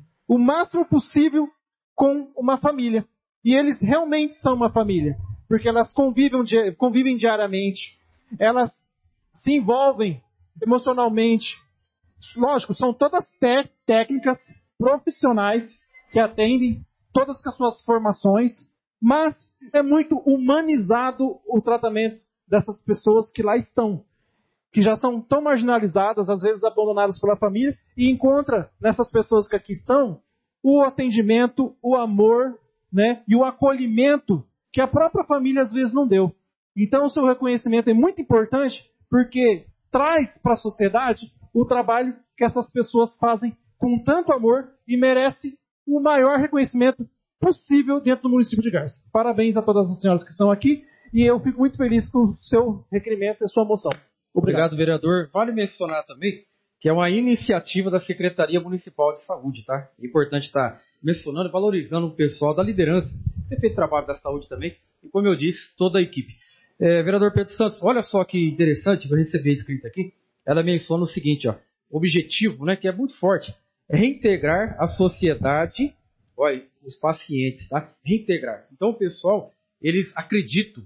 o máximo possível com uma família. E eles realmente são uma família, porque elas convivem diariamente, elas se envolvem emocionalmente. Lógico, são todas técnicas profissionais que atendem, todas com as suas formações, mas é muito humanizado o tratamento dessas pessoas que lá estão, que já são tão marginalizadas, às vezes abandonadas pela família, e encontra nessas pessoas que aqui estão o atendimento, o amor, né, e o acolhimento que a própria família às vezes não deu. Então o seu reconhecimento é muito importante porque traz para a sociedade o trabalho que essas pessoas fazem com tanto amor e merece o maior reconhecimento possível dentro do município de Garça. Parabéns a todas as senhoras que estão aqui e eu fico muito feliz com o seu requerimento e a sua moção. Obrigado, vereador. Vale mencionar também que é uma iniciativa da Secretaria Municipal de Saúde, tá? É importante estar mencionando e valorizando o pessoal da liderança, que tem feito trabalho da saúde também, e como eu disse, toda a equipe. Vereador Pedro Santos, olha só que interessante, vou receber escrito aqui, ela menciona o seguinte, ó, objetivo, né, que é muito forte, é reintegrar a sociedade, olha, os pacientes, tá? Reintegrar. Então o pessoal, eles acreditam,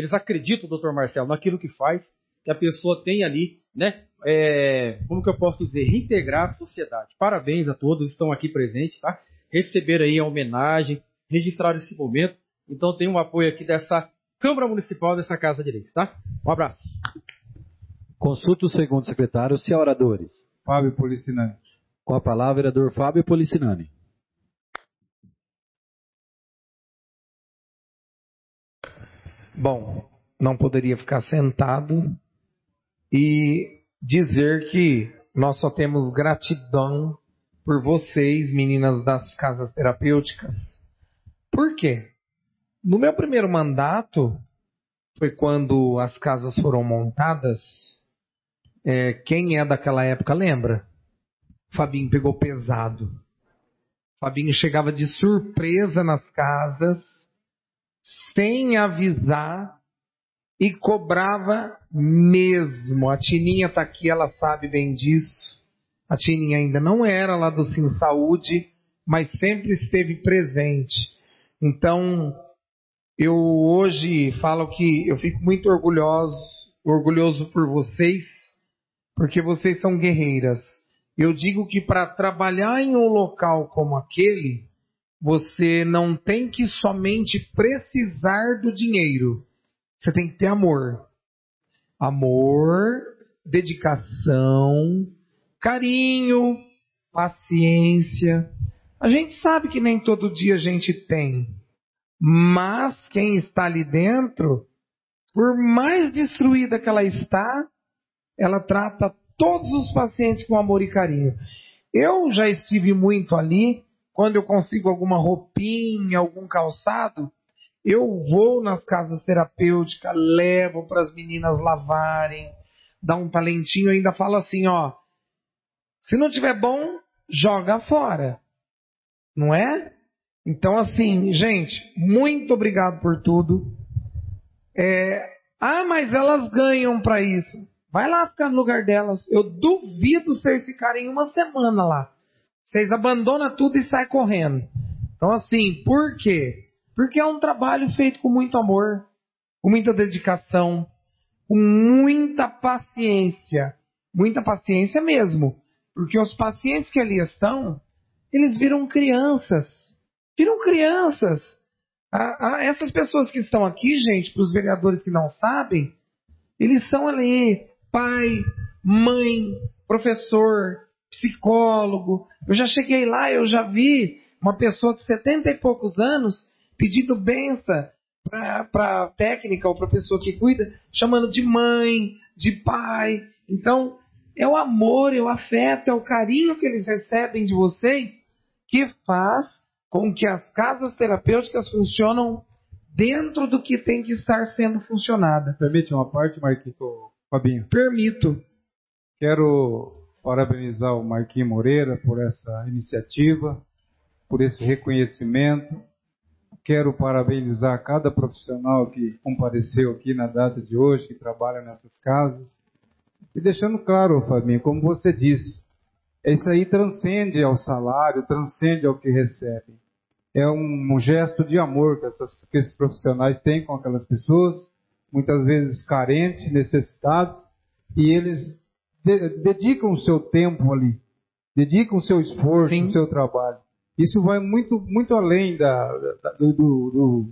doutor Marcelo, naquilo que faz, que a pessoa tem ali, né, como que eu posso dizer, reintegrar a sociedade. Parabéns a todos que estão aqui presentes, tá? Receberam aí a homenagem, registraram esse momento, então tem um apoio aqui dessa Câmara Municipal, dessa Casa de Leis, tá? Um abraço. Consulta o segundo secretário, se há oradores. Fábio Policinani. Com a palavra, vereador Fábio Policinani. Bom, não poderia ficar sentado e dizer que nós só temos gratidão por vocês, meninas das casas terapêuticas. Por quê? No meu primeiro mandato, foi quando as casas foram montadas, quem é daquela época lembra? Fabinho pegou pesado. Fabinho chegava de surpresa nas casas, sem avisar, e cobrava mesmo. A Tininha está aqui, ela sabe bem disso. A Tininha ainda não era lá do Sim Saúde, mas sempre esteve presente. Então, eu hoje falo que eu fico muito orgulhoso por vocês, porque vocês são guerreiras. Eu digo que para trabalhar em um local como aquele, você não tem que somente precisar do dinheiro. Você tem que ter amor. Amor, dedicação, carinho, paciência. A gente sabe que nem todo dia a gente tem. Mas quem está ali dentro, por mais destruída que ela está, ela trata todos os pacientes com amor e carinho. Eu já estive muito ali, quando eu consigo alguma roupinha, algum calçado, eu vou nas casas terapêuticas, levo para as meninas lavarem, dá um talentinho, eu ainda falo assim, ó, se não tiver bom, joga fora. Não é? Então, assim, gente, muito obrigado por tudo. Mas elas ganham para isso. Vai lá ficar no lugar delas. Eu duvido vocês ficarem uma semana lá. Vocês abandonam tudo e saem correndo. Então, assim, por quê? Porque é um trabalho feito com muito amor, com muita dedicação, com muita paciência. Muita paciência mesmo. Porque os pacientes que ali estão, eles viram crianças. Viram crianças. Essas pessoas que estão aqui, gente, para os vereadores que não sabem, Eles são ali pai, mãe, professor, psicólogo. Eu já cheguei lá, eu já vi uma pessoa de 70 e poucos anos pedindo benção para a técnica ou para a pessoa que cuida, chamando de mãe, de pai. Então, é o amor, é o afeto, é o carinho que eles recebem de vocês que faz com que as casas terapêuticas funcionam dentro do que tem que estar sendo funcionada. Permite uma parte, Marquinhos, Fabinho? Permito. Quero parabenizar o Marquinhos Moreira por essa iniciativa, por esse reconhecimento. Quero parabenizar cada profissional que compareceu aqui na data de hoje, que trabalha nessas casas. E deixando claro, Fabinho, como você disse, isso aí transcende ao salário, transcende ao que recebem. É um gesto de amor que esses profissionais têm com aquelas pessoas, muitas vezes carentes, necessitados, e eles dedicam o seu tempo ali, dedicam o seu esforço, o seu trabalho. Isso vai muito além do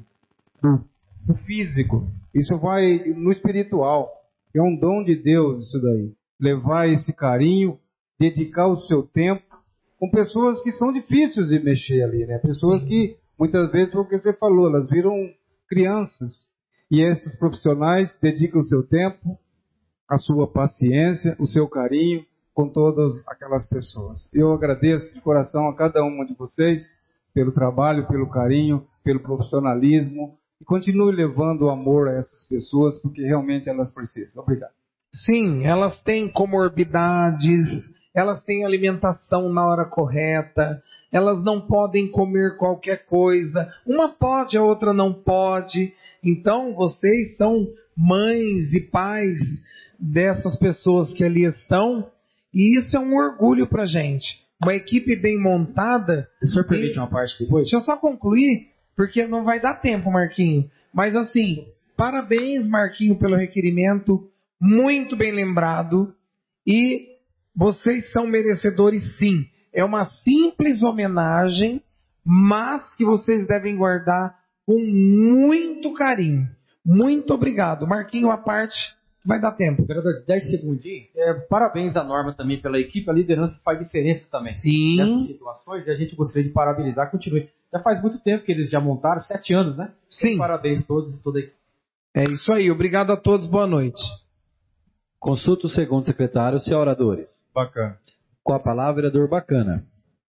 físico, isso vai no espiritual. É um dom de Deus isso daí. Levar esse carinho, dedicar o seu tempo com pessoas que são difíceis de mexer ali, né? Pessoas que, muitas vezes, foi o que você falou, elas viram crianças. E esses profissionais dedicam o seu tempo, a sua paciência, o seu carinho com todas aquelas pessoas. Eu agradeço de coração a cada uma de vocês pelo trabalho, pelo carinho, pelo profissionalismo. E continue levando o amor a essas pessoas, porque realmente elas precisam. Obrigado. Sim, elas têm comorbidades, elas têm alimentação na hora correta, elas não podem comer qualquer coisa, uma pode, a outra não pode. Então, vocês são mães e pais dessas pessoas que ali estão, e isso é um orgulho para a gente. Uma equipe bem montada... O senhor permite uma parte depois? Deixa eu só concluir, porque não vai dar tempo, Marquinho. Mas assim, parabéns, Marquinho, pelo requerimento, muito bem lembrado, e vocês são merecedores sim. É uma simples homenagem, mas que vocês devem guardar com muito carinho. Muito obrigado. Marquinho, a parte, vai dar tempo. Vereador, 10 segundinhos. Parabéns à Norma também pela equipe. A liderança faz diferença também. Sim. Nessas situações, e a gente gostaria de parabenizar. Continue. Já faz muito tempo que eles já montaram, 7 anos, né? Sim. Então, parabéns a todos e toda a equipe. É isso aí. Obrigado a todos. Boa noite. Consulta o segundo secretário, senhor oradores. Bacana. Com a palavra, vereador Bacana.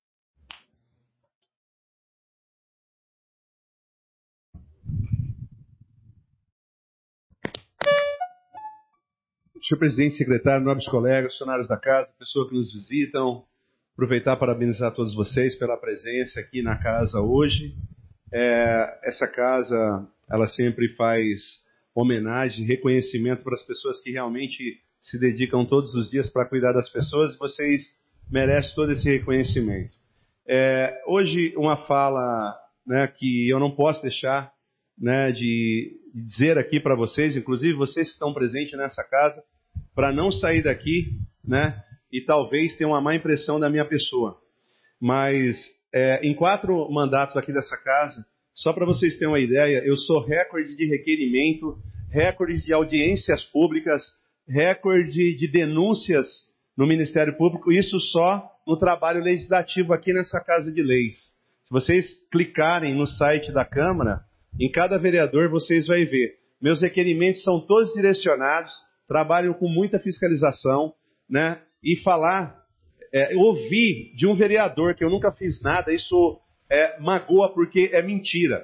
Senhor presidente, secretário, nobres colegas, funcionários da casa, pessoas que nos visitam, aproveitar para parabenizar todos vocês pela presença aqui na casa hoje. Essa casa, ela sempre faz homenagem, reconhecimento para as pessoas que realmente se dedicam todos os dias para cuidar das pessoas, e vocês merecem todo esse reconhecimento. Hoje, uma fala, né, que eu não posso deixar, né, de dizer aqui para vocês, inclusive vocês que estão presentes nessa casa, para não sair daqui, né, e talvez ter uma má impressão da minha pessoa. Mas em 4 mandatos aqui dessa casa, só para vocês terem uma ideia, eu sou recorde de requerimento, recorde de audiências públicas, recorde de denúncias no Ministério Público, isso só no trabalho legislativo aqui nessa Casa de Leis. Se vocês clicarem no site da Câmara, em cada vereador vocês vão ver. Meus requerimentos são todos direcionados, trabalho com muita fiscalização, né? E ouvir de um vereador que eu nunca fiz nada, isso magoa porque é mentira.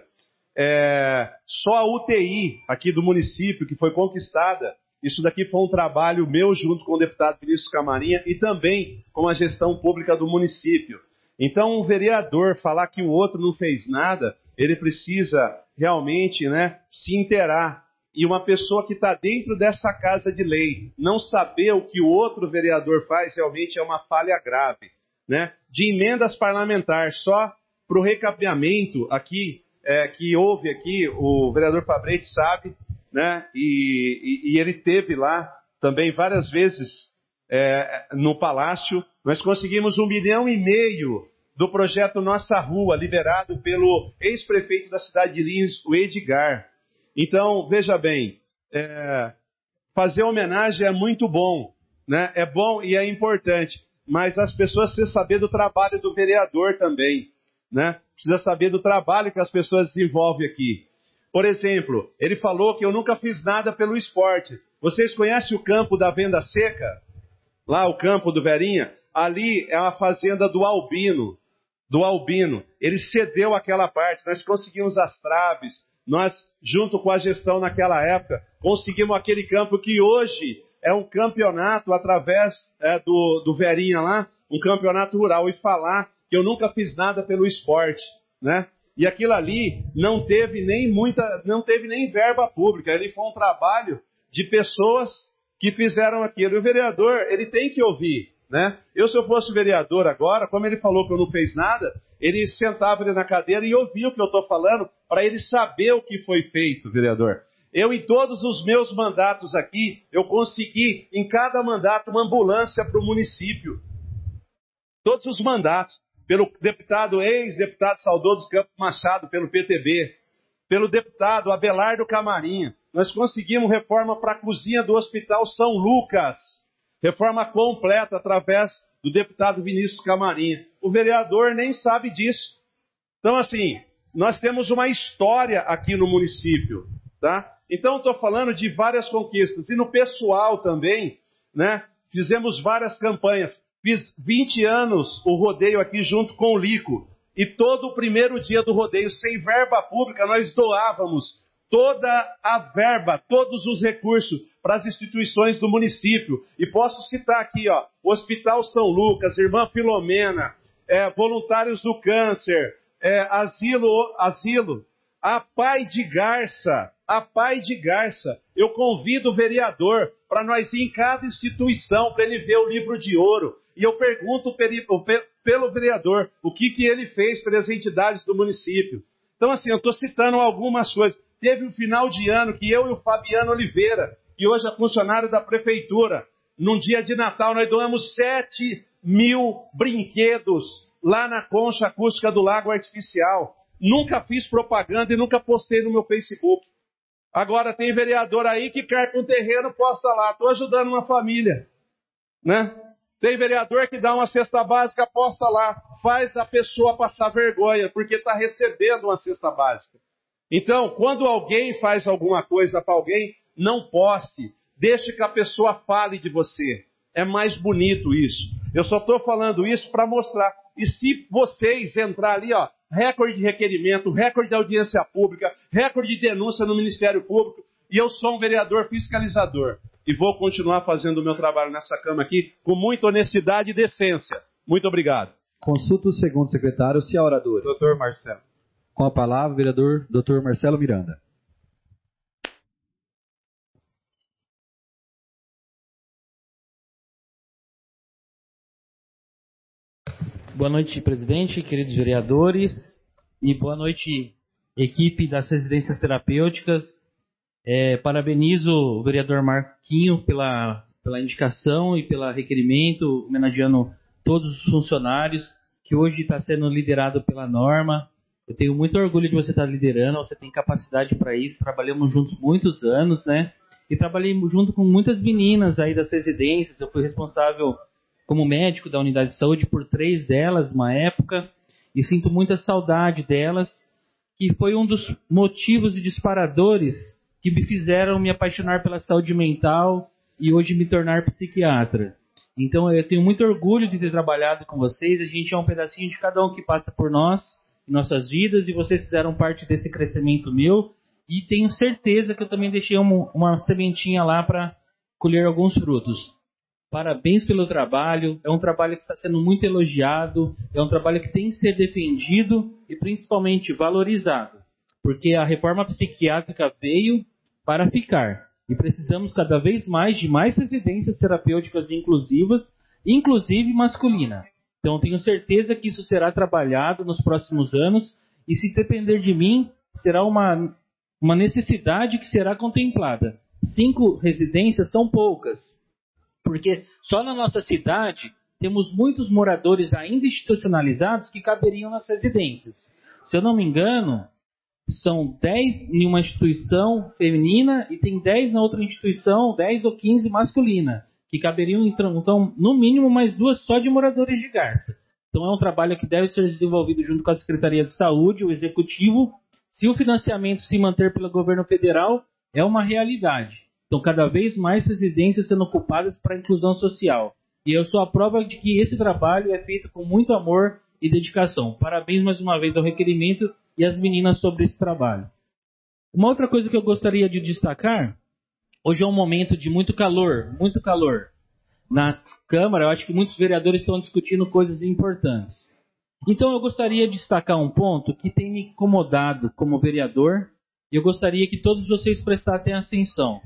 Só a UTI aqui do município que foi conquistada, isso daqui foi um trabalho meu junto com o deputado Vinícius Camarinha e também com a gestão pública do município. Então, um vereador falar que o outro não fez nada, ele precisa realmente, né, se inteirar. E uma pessoa que está dentro dessa casa de lei não saber o que o outro vereador faz realmente é uma falha grave, né? De emendas parlamentares, só para o recapeamento aqui, que houve aqui, o vereador Fabrete sabe, né? E ele teve lá também várias vezes no Palácio. Nós conseguimos 1,5 milhão do projeto Nossa Rua, liberado pelo ex-prefeito da cidade de Lins, o Edgar. Então, veja bem, fazer homenagem é muito bom, né? É bom e é importante, mas as pessoas precisam saber do trabalho do vereador também, né? Precisa saber do trabalho que as pessoas desenvolvem aqui. Por exemplo, ele falou que eu nunca fiz nada pelo esporte. Vocês conhecem o campo da Venda Seca? Lá, o campo do Verinha? Ali é a fazenda do Albino. Ele cedeu aquela parte. Nós conseguimos as traves. Nós, junto com a gestão naquela época, conseguimos aquele campo que hoje é um campeonato através do Verinha lá, um campeonato rural. E falar que eu nunca fiz nada pelo esporte, né? E aquilo ali não teve nem verba pública. Ele foi um trabalho de pessoas que fizeram aquilo. E o vereador, ele tem que ouvir, né? Se eu fosse vereador agora, como ele falou que eu não fiz nada, ele sentava ali na cadeira e ouvia o que eu estou falando, para ele saber o que foi feito, vereador. Em todos os meus mandatos aqui, eu consegui, em cada mandato, uma ambulância para o município. Todos os mandatos. Pelo deputado, ex-deputado Saudoso Campos Machado, pelo PTB, pelo deputado Abelardo Camarinha. Nós conseguimos reforma para a cozinha do Hospital São Lucas. Reforma completa através do deputado Vinícius Camarinha. O vereador nem sabe disso. Então, assim, nós temos uma história aqui no município, tá? Então, estou falando de várias conquistas. E no pessoal também, né? Fizemos várias campanhas. Fiz 20 anos o rodeio aqui junto com o Lico. E todo o primeiro dia do rodeio, sem verba pública, nós doávamos toda a verba, todos os recursos para as instituições do município. E posso citar aqui, ó, o Hospital São Lucas, Irmã Filomena, Voluntários do Câncer, Asilo, a Pai de Garça. Eu convido o vereador para nós ir em cada instituição para ele ver o livro de ouro. E eu pergunto pelo vereador o que ele fez pelas entidades do município. Então, assim, eu estou citando algumas coisas. Teve um final de ano que eu e o Fabiano Oliveira, que hoje é funcionário da prefeitura, num dia de Natal, nós doamos 7.000 brinquedos lá na concha acústica do Lago Artificial. Nunca fiz propaganda e nunca postei no meu Facebook. Agora tem vereador aí que quer com um terreno, posta lá. Estou ajudando uma família, né? Tem vereador que dá uma cesta básica, posta lá. Faz a pessoa passar vergonha, porque está recebendo uma cesta básica. Então, quando alguém faz alguma coisa para alguém, não poste. Deixe que a pessoa fale de você. É mais bonito isso. Eu só estou falando isso para mostrar. E se vocês entrar ali, ó, recorde de requerimento, recorde de audiência pública, recorde de denúncia no Ministério Público, e eu sou um vereador fiscalizador. E vou continuar fazendo o meu trabalho nessa Câmara aqui com muita honestidade e decência. Muito obrigado. Consulta o segundo secretário, se há oradores. Doutor Marcelo. Com a palavra, vereador Dr. Marcelo Miranda. Boa noite, presidente, queridos vereadores, e boa noite, equipe das residências terapêuticas. Parabenizo o vereador Marquinho pela indicação e pelo requerimento, homenageando todos os funcionários, que hoje está sendo liderado pela Norma. Eu tenho muito orgulho de você estar liderando, você tem capacidade para isso, trabalhamos juntos muitos anos, né? E trabalhei junto com muitas meninas aí das residências, eu fui responsável como médico da unidade de saúde por 3 delas, uma época, e sinto muita saudade delas, que foi um dos motivos e disparadores que me fizeram me apaixonar pela saúde mental e hoje me tornar psiquiatra. Então eu tenho muito orgulho de ter trabalhado com vocês, a gente é um pedacinho de cada um que passa por nós, em nossas vidas, e vocês fizeram parte desse crescimento meu, e tenho certeza que eu também deixei uma sementinha lá para colher alguns frutos. Parabéns pelo trabalho, é um trabalho que está sendo muito elogiado, é um trabalho que tem que ser defendido e principalmente valorizado, porque a reforma psiquiátrica veio para ficar e precisamos cada vez mais de mais residências terapêuticas inclusivas, inclusive masculina. Então tenho certeza que isso será trabalhado nos próximos anos e se depender de mim, será uma necessidade que será contemplada. 5 residências são poucas. Porque só na nossa cidade temos muitos moradores ainda institucionalizados que caberiam nas residências. Se eu não me engano, são 10 em uma instituição feminina e tem 10 na outra instituição, 10 ou 15 masculina, que caberiam, então, no mínimo, mais 2 só de moradores de Garça. Então é um trabalho que deve ser desenvolvido junto com a Secretaria de Saúde, o Executivo. Se o financiamento se manter pelo governo federal, é uma realidade. Então, cada vez mais residências sendo ocupadas para a inclusão social. E eu sou a prova de que esse trabalho é feito com muito amor e dedicação. Parabéns mais uma vez ao requerimento e às meninas sobre esse trabalho. Uma outra coisa que eu gostaria de destacar, hoje é um momento de muito calor. Na Câmara, eu acho que muitos vereadores estão discutindo coisas importantes. Então eu gostaria de destacar um ponto que tem me incomodado como vereador, e eu gostaria que todos vocês prestassem atenção.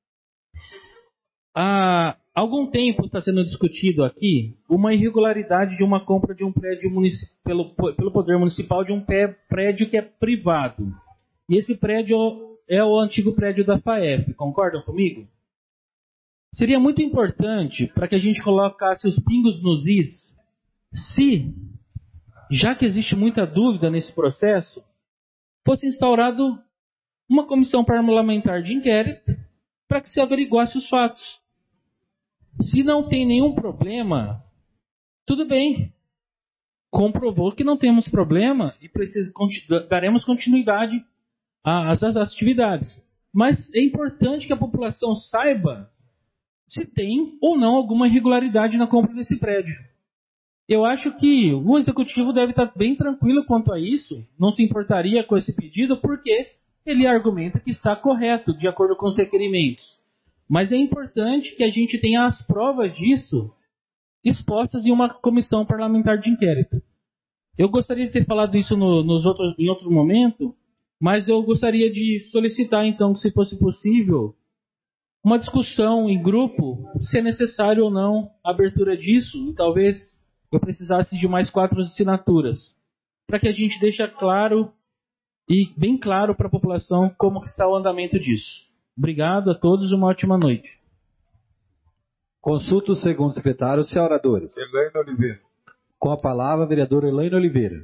Há algum tempo está sendo discutido aqui uma irregularidade de uma compra de um prédio pelo Poder Municipal de um prédio que é privado. E esse prédio é o antigo prédio da FAEF, concordam comigo? Seria muito importante para que a gente colocasse os pingos nos is, se, já que existe muita dúvida nesse processo, fosse instaurado uma comissão parlamentar de inquérito para que se averiguasse os fatos. Se não tem nenhum problema, tudo bem. Comprovou que não temos problema e daremos continuidade às atividades. Mas é importante que a população saiba se tem ou não alguma irregularidade na compra desse prédio. Eu acho que o Executivo deve estar bem tranquilo quanto a isso, não se importaria com esse pedido, porque ele argumenta que está correto, de acordo com os requerimentos. Mas é importante que a gente tenha as provas disso expostas em uma comissão parlamentar de inquérito. Eu gostaria de ter falado isso em outro momento, mas eu gostaria de solicitar, então, que se fosse possível, uma discussão em grupo, se é necessário ou não a abertura disso, e talvez eu precisasse de mais 4 assinaturas, para que a gente deixe claro e bem claro para a população como que está o andamento disso. Obrigado a todos e uma ótima noite. Consulta o segundo secretário, os oradores. Elaine Oliveira. Com a palavra, a vereadora Elaine Oliveira.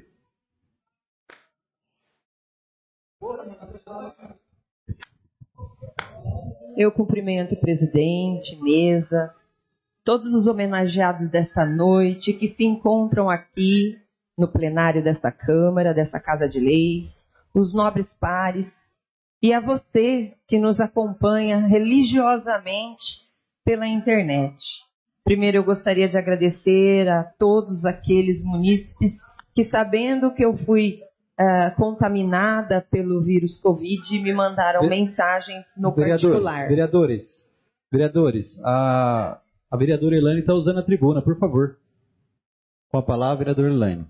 Eu cumprimento o presidente, mesa, todos os homenageados desta noite que se encontram aqui no plenário desta Câmara, dessa Casa de Leis, os nobres pares, e a você que nos acompanha religiosamente pela internet. Primeiro, eu gostaria de agradecer a todos aqueles munícipes que, sabendo que eu fui contaminada pelo vírus Covid, me mandaram mensagens no particular. Vereadores, a vereadora Elaine está usando a tribuna, por favor. Com a palavra, a vereadora Elaine.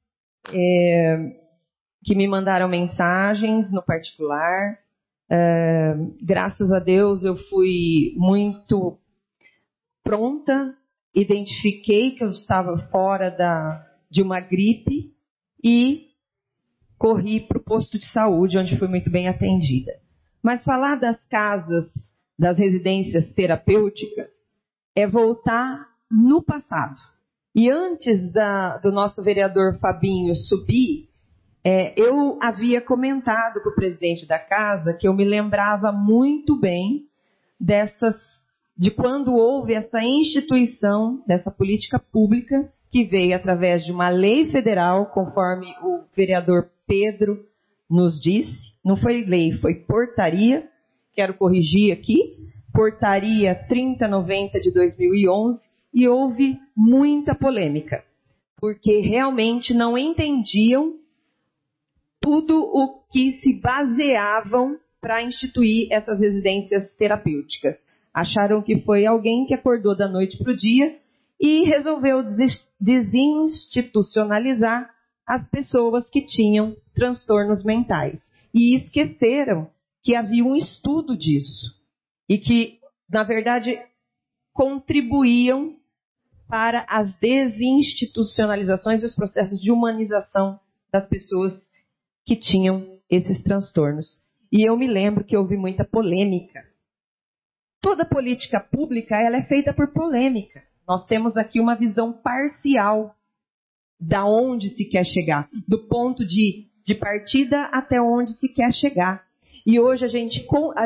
Que me mandaram mensagens no particular. Graças a Deus eu fui muito pronta, identifiquei que eu estava fora de uma gripe e corri para o posto de saúde, onde fui muito bem atendida. Mas falar das casas, das residências terapêuticas, é voltar no passado. E antes do nosso vereador Fabinho subir, eu havia comentado com o presidente da casa que eu me lembrava muito bem de quando houve essa instituição, dessa política pública, que veio através de uma lei federal, conforme o vereador Pedro nos disse. Não foi lei, foi portaria. Quero corrigir aqui. Portaria 3090 de 2011. E houve muita polêmica, porque realmente não entendiam tudo o que se baseavam para instituir essas residências terapêuticas. Acharam que foi alguém que acordou da noite para o dia e resolveu desinstitucionalizar as pessoas que tinham transtornos mentais. E esqueceram que havia um estudo disso e que, na verdade, contribuíam para as desinstitucionalizações e os processos de humanização das pessoas que tinham esses transtornos. E eu me lembro que houve muita polêmica. Toda política pública ela é feita por polêmica. Nós temos aqui uma visão parcial da onde se quer chegar, do ponto de de partida até onde se quer chegar. E hoje a gente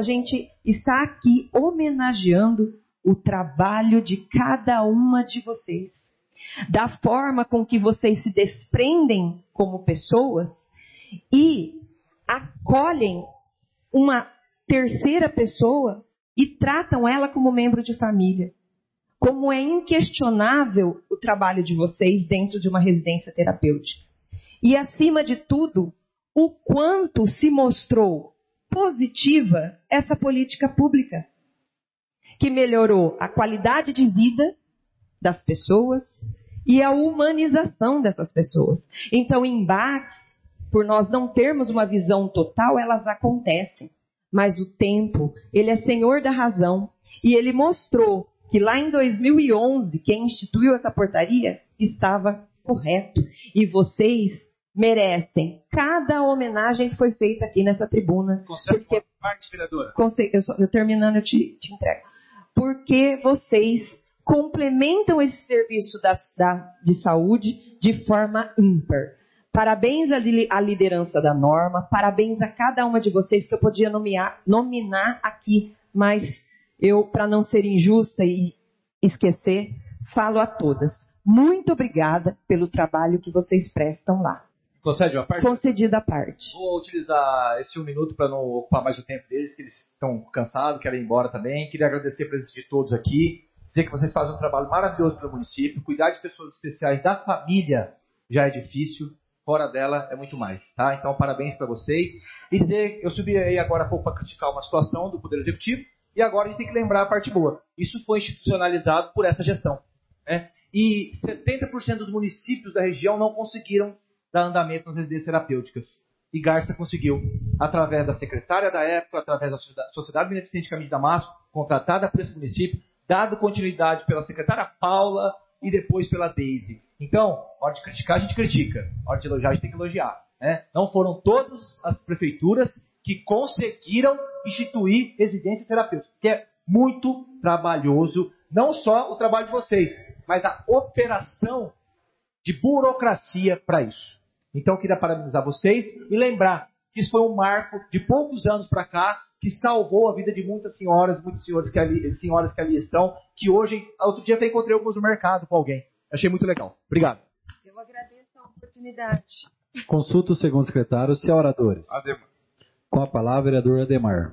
está aqui homenageando o trabalho de cada uma de vocês. Da forma com que vocês se desprendem como pessoas e acolhem uma terceira pessoa e tratam ela como membro de família. Como é inquestionável o trabalho de vocês dentro de uma residência terapêutica. E, acima de tudo, o quanto se mostrou positiva essa política pública, que melhorou a qualidade de vida das pessoas e a humanização dessas pessoas. Então, embates, por nós não termos uma visão total, elas acontecem. Mas o tempo, ele é senhor da razão. E ele mostrou que lá em 2011, quem instituiu essa portaria estava correto. E vocês merecem cada homenagem que foi feita aqui nessa tribuna. Porque parte, vereadora. Eu terminando, eu te entrego. Porque vocês complementam esse serviço de saúde de forma ímpar. Parabéns à liderança da Norma, parabéns a cada uma de vocês que eu podia nominar aqui, mas eu, para não ser injusta e esquecer, falo a todas. Muito obrigada pelo trabalho que vocês prestam lá. Concede uma parte? Concedida a parte. Vou utilizar esse 1 minuto para não ocupar mais o tempo deles, que eles estão cansados, querem ir embora também. Queria agradecer a presença de todos aqui, dizer que vocês fazem um trabalho maravilhoso pelo município. Cuidar de pessoas especiais da família já é difícil, fora dela é muito mais, tá? Então, parabéns para vocês. E dizer, eu subi aí agora há pouco para criticar uma situação do Poder Executivo, e agora a gente tem que lembrar a parte boa. Isso foi institucionalizado por essa gestão, né? E 70% dos municípios da região não conseguiram dar andamento nas residências terapêuticas. E Garça conseguiu, através da secretária da época, através da Sociedade Beneficente Caminho de Damasco, contratada por esse município, dado continuidade pela secretária Paula e depois pela Deise. Então, hora de criticar, a gente critica. Hora de elogiar, a gente tem que elogiar, né? Não foram todas as prefeituras que conseguiram instituir residência terapêutica, que é muito trabalhoso, não só o trabalho de vocês, mas a operação de burocracia para isso. Então, eu queria parabenizar vocês e lembrar que isso foi um marco de poucos anos para cá, que salvou a vida de muitas senhoras, muitos senhores senhoras que ali estão, que hoje, outro dia até encontrei alguns no mercado com alguém. Achei muito legal. Obrigado. Eu agradeço a oportunidade. Consulta o segundo secretário, se há oradores. Ademar. Com a palavra, vereador Ademar.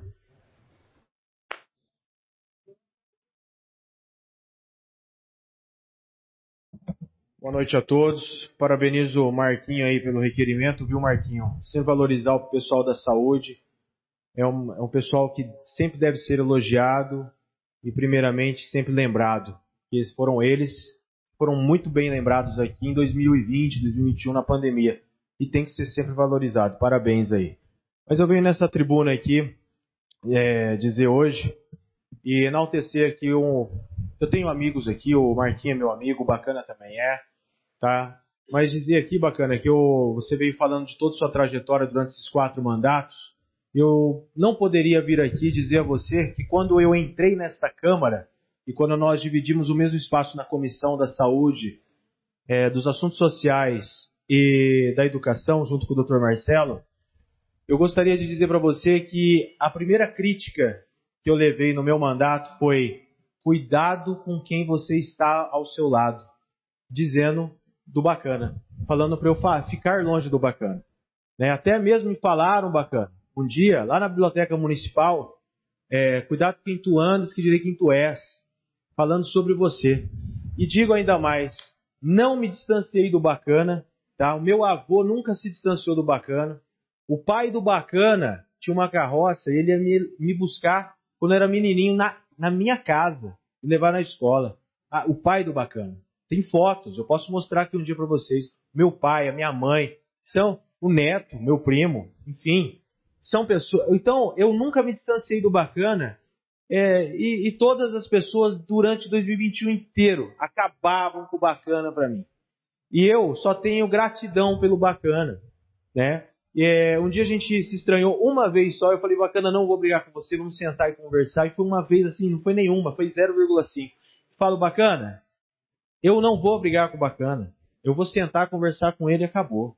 Boa noite a todos. Parabenizo o Marquinho aí pelo requerimento, viu, Marquinho? Sempre valorizar o pessoal da saúde. É um pessoal que sempre deve ser elogiado e, primeiramente, sempre lembrado. Eles foram muito bem lembrados aqui em 2020, 2021, na pandemia. E tem que ser sempre valorizado. Parabéns aí. Mas eu venho nessa tribuna aqui dizer hoje e enaltecer aqui eu tenho amigos aqui, o Marquinho é meu amigo, o Bacana também tá? Mas dizer aqui, Bacana, que você veio falando de toda a sua trajetória durante esses 4 mandatos. Eu não poderia vir aqui dizer a você que quando eu entrei nesta Câmara e quando nós dividimos o mesmo espaço na Comissão da Saúde, dos Assuntos Sociais e da Educação, junto com o Dr. Marcelo, eu gostaria de dizer para você que a primeira crítica que eu levei no meu mandato foi: cuidado com quem você está ao seu lado, dizendo do Bacana, falando para eu ficar longe do Bacana. Né? Até mesmo me falaram, Bacana, um dia, lá na Biblioteca Municipal, cuidado com quem tu andas, que direi quem tu és, falando sobre você. E digo ainda mais, não me distanciei do Bacana, tá? O meu avô nunca se distanciou do Bacana. O pai do Bacana tinha uma carroça e ele ia me buscar quando eu era menininho na minha casa, e levar na escola. O pai do Bacana. Tem fotos, eu posso mostrar aqui um dia para vocês. Meu pai, a minha mãe, são o neto, meu primo, enfim, são pessoas. Então, eu nunca me distanciei do Bacana, e todas as pessoas durante 2021 inteiro acabavam com o Bacana para mim. E eu só tenho gratidão pelo Bacana, né? Um dia a gente se estranhou uma vez só, eu falei: Bacana, não vou brigar com você, vamos sentar e conversar. E foi uma vez assim, não foi nenhuma, foi 0,5. Falo: Bacana, eu não vou brigar com o Bacana, eu vou sentar, conversar com ele e acabou.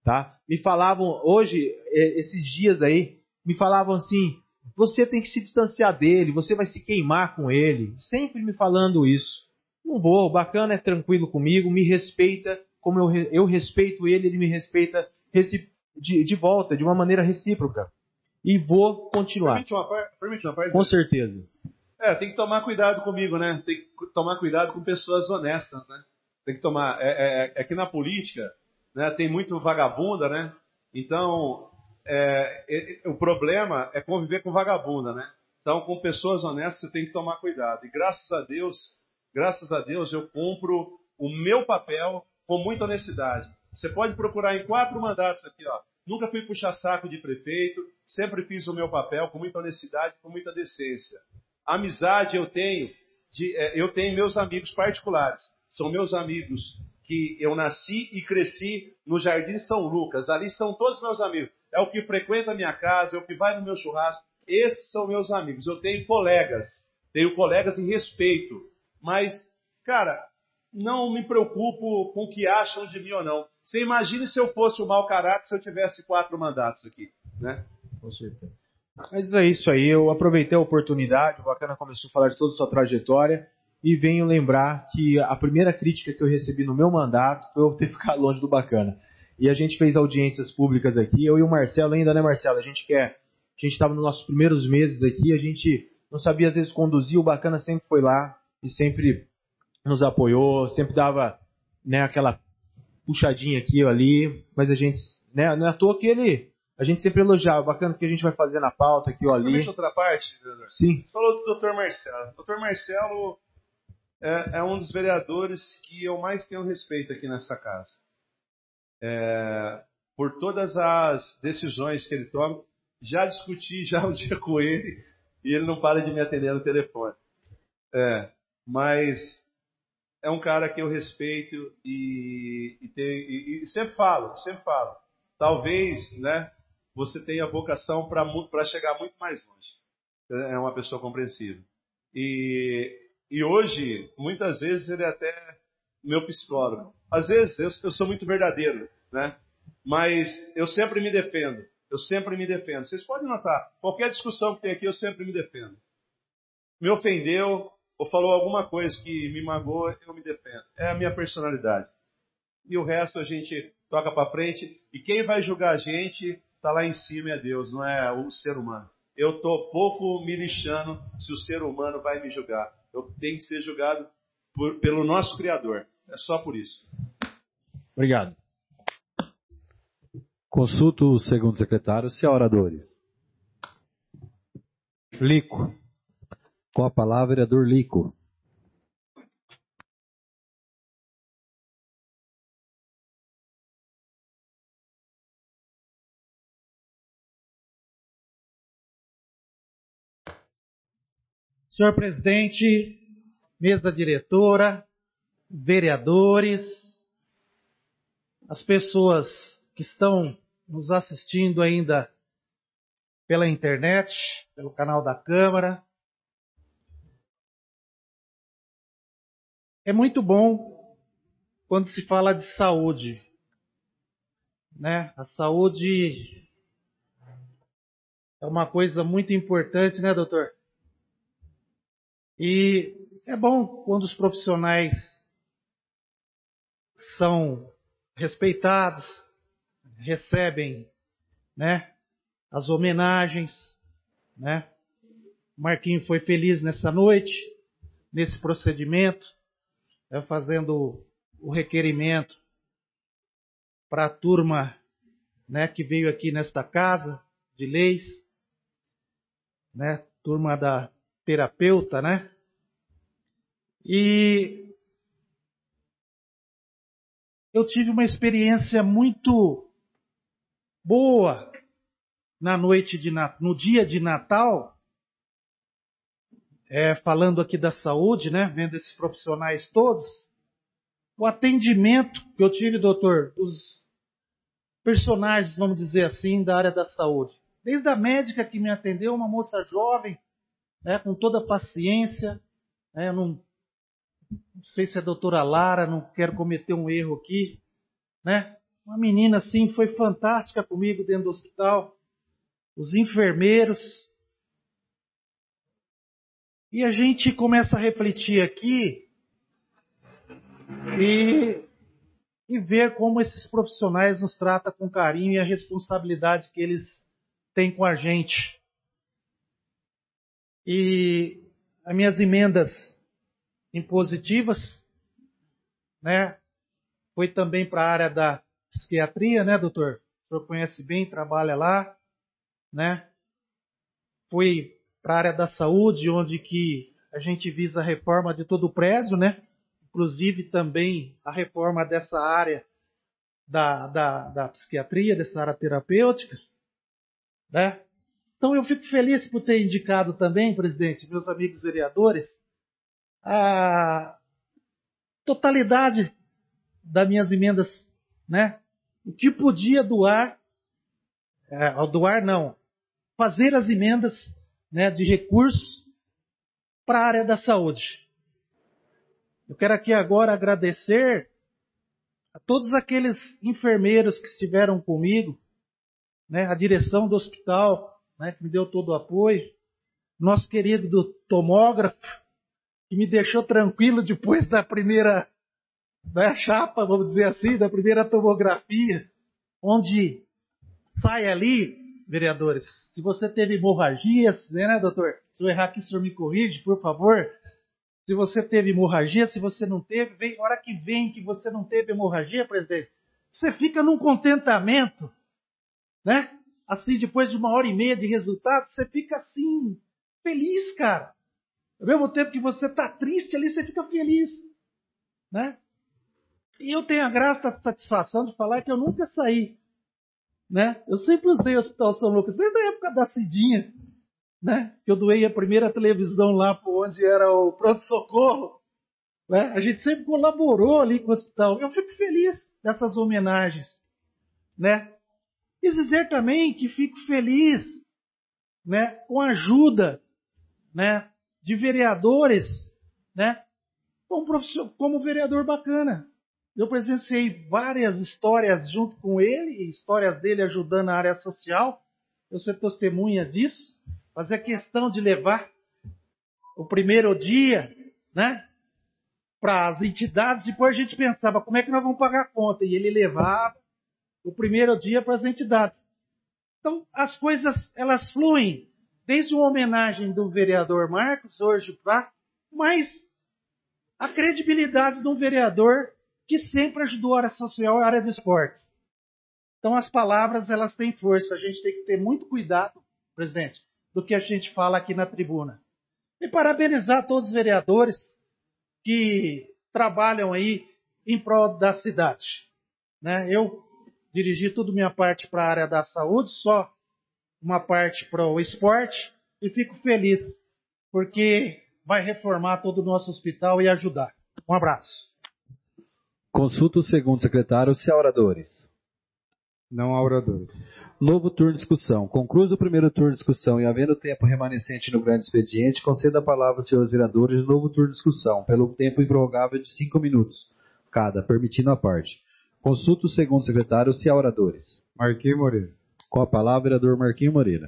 tá? Me falavam, hoje, esses dias aí, me falavam assim, você tem que se distanciar dele, você vai se queimar com ele. Sempre me falando isso. Não vou, o Bacana é tranquilo comigo, me respeita, como eu respeito ele, ele me respeita de volta, de uma maneira recíproca. E vou continuar. Permite uma parte? Com certeza. Tem que tomar cuidado comigo, né? Tem que tomar cuidado com pessoas honestas, né? Tem que tomar. É que na política, né, tem muito vagabunda, né? Então, o problema é conviver com vagabunda, né? Então, com pessoas honestas, você tem que tomar cuidado. E graças a Deus, eu cumpro o meu papel com muita honestidade. Você pode procurar em 4 mandatos aqui, ó. Nunca fui puxar saco de prefeito, sempre fiz o meu papel com muita honestidade, com muita decência. Amizade eu tenho meus amigos particulares. São meus amigos que eu nasci e cresci no Jardim São Lucas. Ali são todos meus amigos. É o que frequenta a minha casa, é o que vai no meu churrasco. Esses são meus amigos. Eu tenho colegas em respeito. Mas, cara, não me preocupo com o que acham de mim ou não. Você imagine se eu fosse um mau caráter se eu tivesse 4 mandatos aqui, né? Com certeza. Mas é isso aí, eu aproveitei a oportunidade, o Bacana começou a falar de toda a sua trajetória e venho lembrar que a primeira crítica que eu recebi no meu mandato foi eu ter ficado longe do Bacana. E a gente fez audiências públicas aqui, eu e o Marcelo ainda, né, Marcelo? A gente estava nos nossos primeiros meses aqui, a gente não sabia às vezes conduzir, o Bacana sempre foi lá e sempre nos apoiou, sempre dava, né, aquela puxadinha aqui ou ali, mas a gente, né, não é à toa que a gente sempre elogiava, bacana o que a gente vai fazer na pauta aqui ou ali. Permite outra parte, vereador? Sim. Você falou do Dr. Marcelo. O Dr. Marcelo é um dos vereadores que eu mais tenho respeito aqui nessa casa. Por todas as decisões que ele toma, já discuti já um dia com ele e ele não para de me atender no telefone. Mas é um cara que eu respeito e sempre falo. Talvez, né, você tenha vocação para chegar muito mais longe. É uma pessoa compreensível. E hoje, muitas vezes, ele é até meu psicólogo. Às vezes, eu sou muito verdadeiro, né? Mas eu sempre me defendo. Vocês podem notar, qualquer discussão que tem aqui, eu sempre me defendo. Me ofendeu ou falou alguma coisa que me magoou, eu me defendo. É a minha personalidade. E o resto a gente toca para frente. E quem vai julgar a gente está lá em cima, é Deus, não é o ser humano. Eu estou pouco me lixando se o ser humano vai me julgar. Eu tenho que ser julgado pelo nosso Criador. É só por isso. Obrigado. Consulto o segundo secretário, se há oradores. Lico. Com a palavra, vereador Lico. Senhor presidente, mesa diretora, vereadores, as pessoas que estão nos assistindo ainda pela internet, pelo canal da Câmara. É muito bom quando se fala de saúde, né? A saúde é uma coisa muito importante, né, doutor? E é bom quando os profissionais são respeitados, recebem, né, as homenagens, né? O Marquinho foi feliz nessa noite, nesse procedimento, fazendo o requerimento para a turma, né, que veio aqui nesta casa de leis, né, turma da terapeuta, né? E eu tive uma experiência muito boa no dia de Natal, falando aqui da saúde, né? Vendo esses profissionais todos, o atendimento que eu tive, doutor, dos personagens, vamos dizer assim, da área da saúde. Desde a médica que me atendeu, uma moça jovem, né, com toda a paciência, né, não sei se é a doutora Lara, não quero cometer um erro aqui, né? Uma menina assim foi fantástica comigo dentro do hospital. Os enfermeiros. E a gente começa a refletir aqui e ver como esses profissionais nos tratam com carinho e a responsabilidade que eles têm com a gente. E as minhas emendas impositivas, né, foi também para a área da psiquiatria, né, doutor? O senhor conhece bem, trabalha lá, né? Fui para a área da saúde, onde que a gente visa a reforma de todo o prédio, né? Inclusive também a reforma dessa área da psiquiatria, dessa área terapêutica, né? Então eu fico feliz por ter indicado também, presidente, meus amigos vereadores, a totalidade das minhas emendas, né? O que podia fazer as emendas, né, de recursos para a área da saúde. Eu quero aqui agora agradecer a todos aqueles enfermeiros que estiveram comigo, né, a direção do hospital, né, que me deu todo o apoio, nosso querido tomógrafo, que me deixou tranquilo depois da primeira chapa, vamos dizer assim, da primeira tomografia, onde sai ali, vereadores, se você teve hemorragias, né, doutor? Se eu errar aqui, o senhor me corrige, por favor. Se você teve hemorragia, se você não teve, a hora que vem que você não teve hemorragia, presidente, você fica num contentamento, né? Assim, depois de 1h30 de resultado, você fica assim, feliz, cara. Ao mesmo tempo que você está triste ali, você fica feliz, né? E eu tenho a grata satisfação de falar que eu nunca saí, né? Eu sempre usei o Hospital São Lucas, desde a época da Cidinha, né? Eu doei a primeira televisão lá por onde era o pronto-socorro, né? A gente sempre colaborou ali com o hospital. Eu fico feliz dessas homenagens, né? E dizer também que fico feliz, né, com a ajuda, né, de vereadores, né, como vereador bacana. Eu presenciei várias histórias junto com ele, histórias dele ajudando na área social. Eu sou testemunha disso. Fazer questão de levar o primeiro dia, né, para as entidades. Depois a gente pensava, como é que nós vamos pagar a conta? E ele levava o primeiro dia para as entidades. Então, as coisas, elas fluem. Desde uma homenagem do vereador Marcos, hoje, mas a credibilidade de um vereador que sempre ajudou a área social e a área de esportes. Então, as palavras, elas têm força. A gente tem que ter muito cuidado, presidente, do que a gente fala aqui na tribuna. E parabenizar todos os vereadores que trabalham aí em prol da cidade, né? Eu dirigi toda a minha parte para a área da saúde, só uma parte para o esporte, e fico feliz, porque vai reformar todo o nosso hospital e ajudar. Um abraço. Consulta o segundo secretário, se há oradores. Não há oradores. Novo turno de discussão. Concluído o primeiro turno de discussão e havendo tempo remanescente no grande expediente, conceda a palavra aos senhores vereadores no novo turno de discussão, pelo tempo improrrogável de 5 minutos, cada, permitindo a parte. Consulta o segundo secretário, se há oradores. Marquinhos Moreira. Com a palavra, vereador Marquinhos Moreira.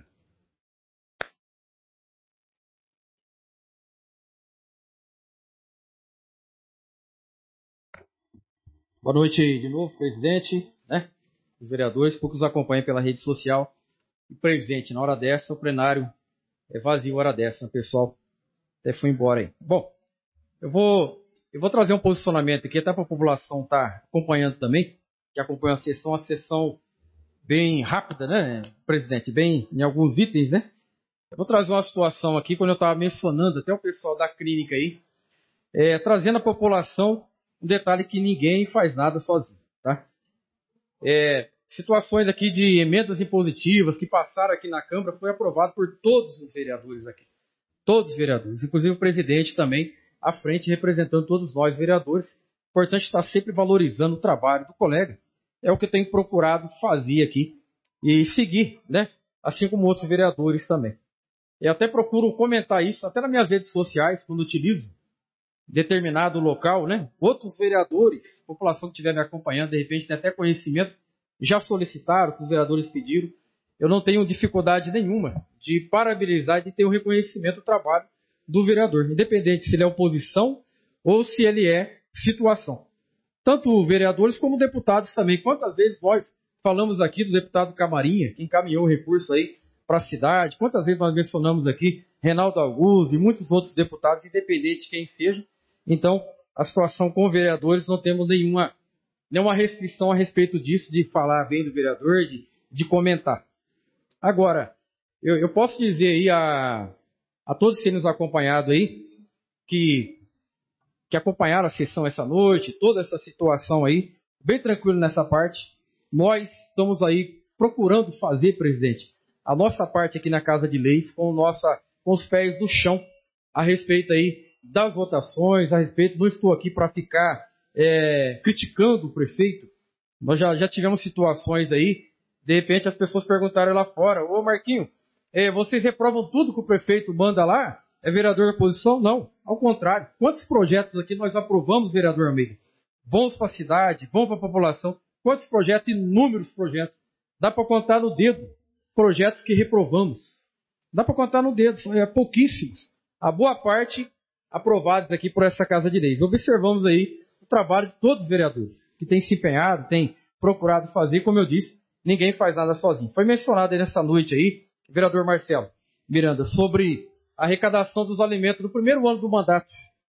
Boa noite de novo, presidente, né? Os vereadores, poucos acompanham pela rede social. E presente, na hora dessa, o plenário é vazio, hora dessa, o pessoal até foi embora aí. Bom, eu vou trazer um posicionamento aqui, até para a população estar acompanhando também, que acompanha a sessão bem rápida, né, presidente? Bem em alguns itens, né? Eu vou trazer uma situação aqui, quando eu estava mencionando até o pessoal da clínica aí, trazendo à população um detalhe que ninguém faz nada sozinho, tá? Situações aqui de emendas impositivas que passaram aqui na Câmara, foi aprovado por todos os vereadores aqui. Todos os vereadores, inclusive o presidente também, à frente, representando todos nós vereadores. Importante estar sempre valorizando o trabalho do colega. É o que eu tenho procurado fazer aqui e seguir, né? Assim como outros vereadores também. Eu até procuro comentar isso, até nas minhas redes sociais, quando utilizo determinado local, né? Outros vereadores, população que estiver me acompanhando, de repente tem até conhecimento, já solicitaram, que os vereadores pediram. Eu não tenho dificuldade nenhuma de parabenizar, de ter o reconhecimento do trabalho do vereador, independente se ele é oposição ou se ele é situação. Tanto vereadores como deputados também. Quantas vezes nós falamos aqui do deputado Camarinha, que encaminhou o recurso aí para a cidade, quantas vezes nós mencionamos aqui Reinaldo Augusto e muitos outros deputados, independente de quem seja. Então, a situação com vereadores, não temos nenhuma restrição a respeito disso, de falar bem do vereador, de comentar. Agora, eu posso dizer aí a todos que têm nos acompanhado aí, que acompanharam a sessão essa noite, toda essa situação aí, bem tranquilo nessa parte. Nós estamos aí procurando fazer, presidente, a nossa parte aqui na Casa de Leis com os pés no chão a respeito aí das votações, a respeito, não estou aqui para ficar criticando o prefeito. Nós já tivemos situações aí, de repente as pessoas perguntaram lá fora, ô Marquinho, vocês reprovam tudo que o prefeito manda lá? É vereador da oposição? Não, ao contrário. Quantos projetos aqui nós aprovamos, vereador Almeida? Bons para a cidade, bons para a população. Quantos projetos? Inúmeros projetos. Dá para contar no dedo projetos que reprovamos. Dá para contar no dedo, pouquíssimos. A boa parte aprovados aqui por essa Casa de Leis. Observamos aí o trabalho de todos os vereadores, que têm se empenhado, têm procurado fazer, como eu disse, ninguém faz nada sozinho. Foi mencionado aí nessa noite aí, vereador Marcelo Miranda, sobre a arrecadação dos alimentos no primeiro ano do mandato.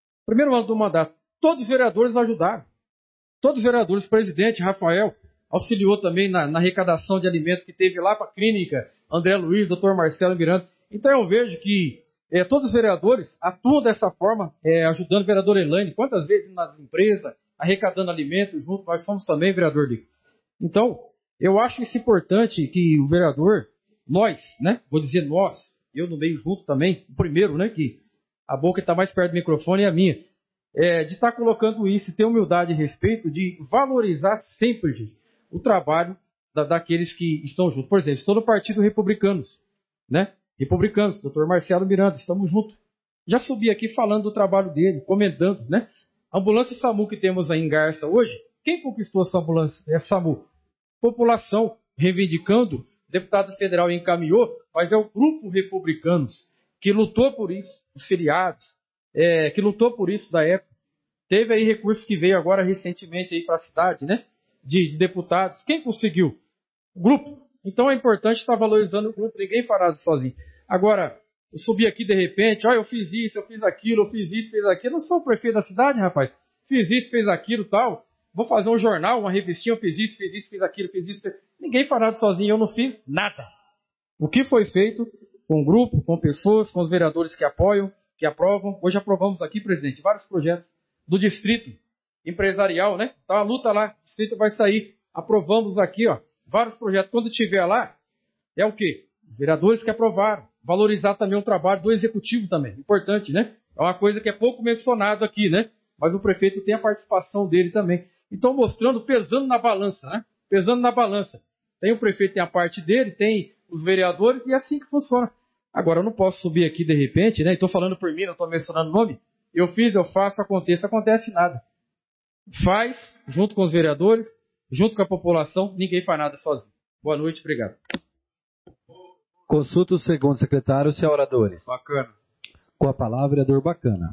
Todos os vereadores ajudaram. Todos os vereadores, o presidente Rafael auxiliou também na arrecadação de alimentos que teve lá para a clínica, André Luiz, doutor Marcelo Miranda. Então eu vejo que todos os vereadores atuam dessa forma, ajudando o vereador Elaine, quantas vezes nas empresas, arrecadando alimentos junto, nós somos também, vereador Lico. Então, eu acho isso importante que o vereador, nós, né, vou dizer nós, eu no meio junto também, o primeiro, né, que a boca está mais perto do microfone é a minha, de estar colocando isso, ter humildade e respeito, de valorizar sempre, gente, o trabalho daqueles que estão juntos. Por exemplo, estou no Partido Republicanos, né? Republicanos, doutor Marcelo Miranda, estamos juntos. Já subi aqui falando do trabalho dele, comentando, né? A ambulância SAMU que temos aí em Garça hoje, quem conquistou essa ambulância? É SAMU. População reivindicando, o deputado federal encaminhou, mas é o grupo Republicanos que lutou por isso, os feriados, que lutou por isso da época. Teve aí recurso que veio agora recentemente aí para a cidade, né? De deputados. Quem conseguiu? O grupo. Então é importante estar valorizando o grupo, ninguém fará isso sozinho. Agora, eu subi aqui de repente, eu fiz isso, eu fiz aquilo, eu fiz isso, fiz aquilo. Eu não sou o prefeito da cidade, rapaz. Fiz isso, fiz aquilo, tal. Vou fazer um jornal, uma revistinha, eu fiz isso, fiz aquilo, fiz isso. Ninguém fará isso sozinho, eu não fiz nada. O que foi feito com o grupo, com pessoas, com os vereadores que apoiam, que aprovam. Hoje aprovamos aqui, presidente, vários projetos do distrito empresarial, né? Tá a luta lá, o distrito vai sair. Aprovamos aqui, vários projetos. Quando tiver lá, é o quê? Os vereadores que aprovaram. Valorizar também o trabalho do executivo também. Importante, né? É uma coisa que é pouco mencionado aqui, né? Mas o prefeito tem a participação dele também. Então, mostrando, pesando na balança, né? Pesando na balança. Tem o prefeito, tem a parte dele, tem os vereadores, e é assim que funciona. Agora, eu não posso subir aqui de repente, né? Estou falando por mim, não estou mencionando o nome. Eu fiz, eu faço, acontece nada. Faz, junto com os vereadores, junto com a população, ninguém faz nada sozinho. Boa noite, obrigado. Consulta o segundo secretário, senhor oradores. Bacana. Com a palavra, vereador Bacana.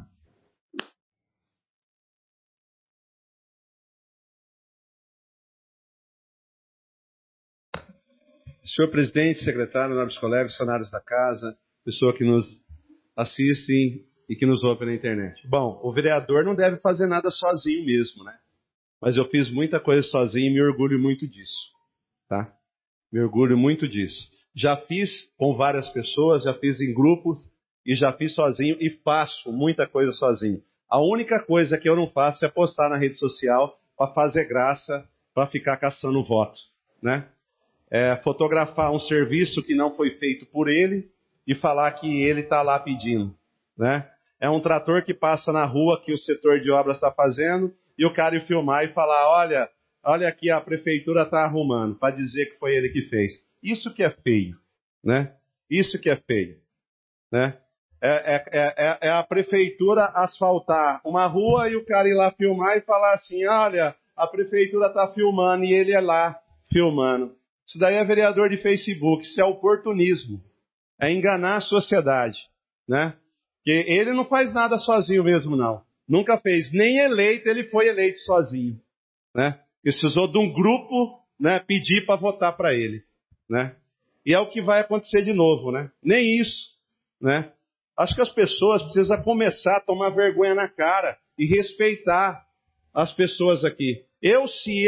Senhor presidente, secretário, nobres colegas, funcionários da casa, pessoa que nos assistem e que nos ouve na internet. Bom, o vereador não deve fazer nada sozinho mesmo, né? Mas eu fiz muita coisa sozinho e me orgulho muito disso, tá? Me orgulho muito disso. Já fiz com várias pessoas, já fiz em grupos e já fiz sozinho e faço muita coisa sozinho. A única coisa que eu não faço é postar na rede social para fazer graça, para ficar caçando voto, né? Fotografar um serviço que não foi feito por ele e falar que ele está lá pedindo, né? É um trator que passa na rua que o setor de obras está fazendo e o cara ir filmar e falar, olha aqui a prefeitura está arrumando, para dizer que foi ele que fez. Isso que é feio, né? Isso que é feio, né? É a prefeitura asfaltar uma rua e o cara ir lá filmar e falar assim, olha, a prefeitura está filmando e ele é lá filmando. Isso daí é vereador de Facebook, isso é oportunismo. É enganar a sociedade, né? Porque ele não faz nada sozinho mesmo, não. Nunca fez. Nem eleito, ele foi eleito sozinho, né? Precisou de um grupo, né, pedir para votar para ele, né? E é o que vai acontecer de novo, né? Nem isso, né? Acho que as pessoas precisam começar a tomar vergonha na cara e respeitar as pessoas aqui. Eu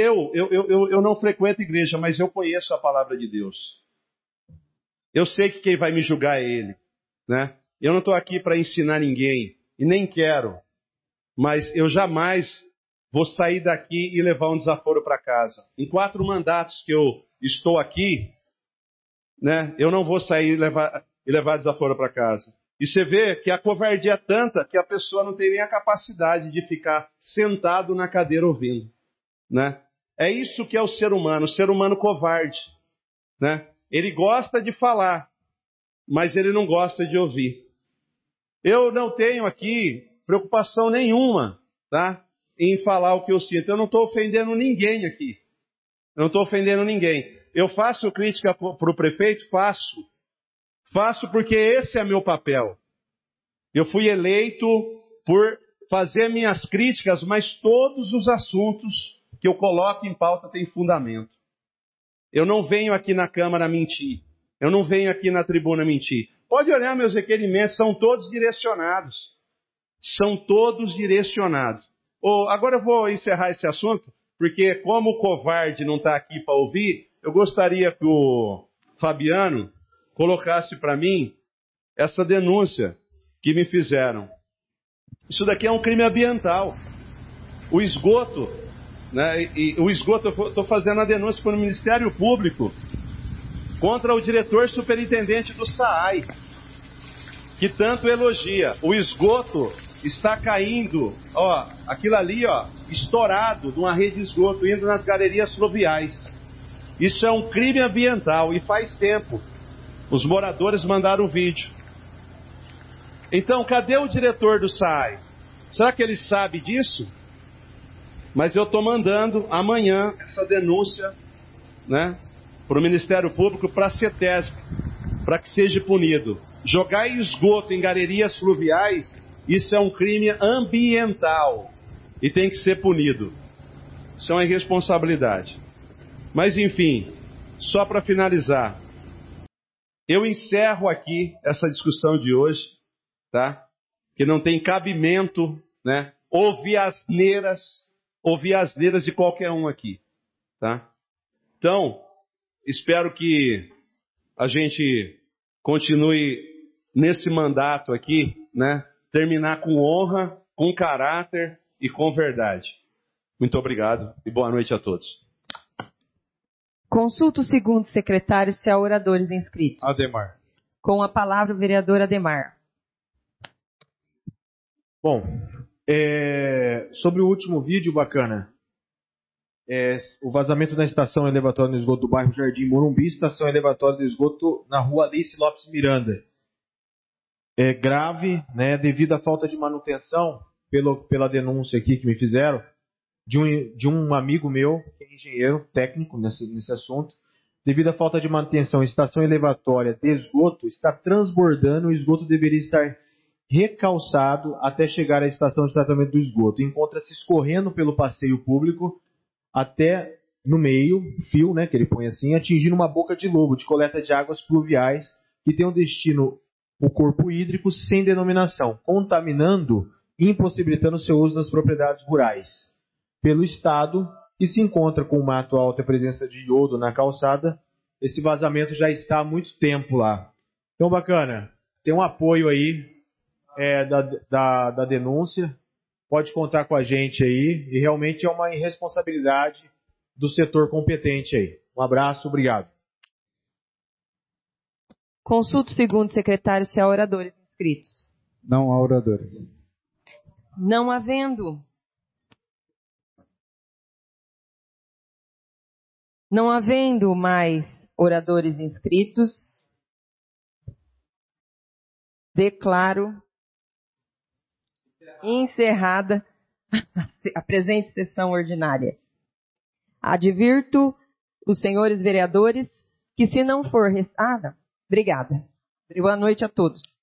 não frequento igreja, mas eu conheço a palavra de Deus. Eu sei que quem vai me julgar é Ele, né? Eu não estou aqui para ensinar ninguém, e nem quero, mas eu jamais vou sair daqui e levar um desaforo para casa. Em 4 mandatos que eu estou aqui, né, eu não vou sair e levar desaforo para casa. E você vê que a covardia é tanta que a pessoa não tem nem a capacidade de ficar sentado na cadeira ouvindo, né? É isso que é o ser humano covarde, né? Ele gosta de falar, mas ele não gosta de ouvir. Eu não tenho aqui preocupação nenhuma, tá, em falar o que eu sinto. Eu não estou ofendendo ninguém aqui. Eu não estou ofendendo ninguém. Eu faço crítica para o prefeito? Faço. Faço porque esse é meu papel. Eu fui eleito por fazer minhas críticas, mas todos os assuntos que eu coloco em pauta têm fundamento. Eu não venho aqui na Câmara mentir. Eu não venho aqui na tribuna mentir. Pode olhar meus requerimentos, são todos direcionados. São todos direcionados. Agora eu vou encerrar esse assunto, porque como o covarde não está aqui para ouvir, eu gostaria que o Fabiano colocasse para mim essa denúncia que me fizeram. Isso daqui é um crime ambiental. O esgoto, né? Eu estou fazendo a denúncia para o Ministério Público contra o diretor superintendente do SAAI, que tanto elogia. O esgoto está caindo, ó, aquilo ali, ó, estourado de uma rede de esgoto indo nas galerias fluviais. Isso é um crime ambiental e faz tempo. Os moradores mandaram o vídeo. Então, cadê o diretor do SAAI? Será que ele sabe disso? Mas eu estou mandando amanhã essa denúncia, né, para o Ministério Público, para a CETESB, para que seja punido. Jogar esgoto em galerias fluviais, isso é um crime ambiental e tem que ser punido. Isso é uma irresponsabilidade. Mas enfim, só para finalizar, eu encerro aqui essa discussão de hoje, tá? Que não tem cabimento, né, ouvir asneiras de qualquer um aqui, tá? Então, espero que a gente continue nesse mandato aqui, né? Terminar com honra, com caráter e com verdade. Muito obrigado e boa noite a todos. Consulta o segundo secretário se há oradores inscritos. Ademar. Com a palavra o vereador Ademar. Bom, sobre o último vídeo, bacana. O vazamento da estação elevatória no esgoto do bairro Jardim Morumbi, estação elevatória do esgoto na rua Alice Lopes Miranda. É grave, né, devido à falta de manutenção, pela denúncia aqui que me fizeram, de um amigo meu, que é engenheiro técnico nesse assunto. Devido à falta de manutenção, a estação elevatória de esgoto está transbordando, o esgoto deveria estar recalçado até chegar à estação de tratamento do esgoto. Encontra-se escorrendo pelo passeio público até no meio, fio, né, que ele põe assim, atingindo uma boca de lobo de coleta de águas pluviais que tem um destino, o corpo hídrico, sem denominação, contaminando e impossibilitando o seu uso nas propriedades rurais. Pelo Estado, que se encontra com uma atual alta presença de iodo na calçada, esse vazamento já está há muito tempo lá. Então, bacana, tem um apoio aí da denúncia, pode contar com a gente aí, e realmente é uma irresponsabilidade do setor competente aí. Um abraço, obrigado. Consulta o segundo secretário se há oradores inscritos. Não há oradores. Não havendo mais oradores inscritos, declaro encerrada a presente sessão ordinária. Advirto os senhores vereadores, que se não for... Obrigada. Boa noite a todos.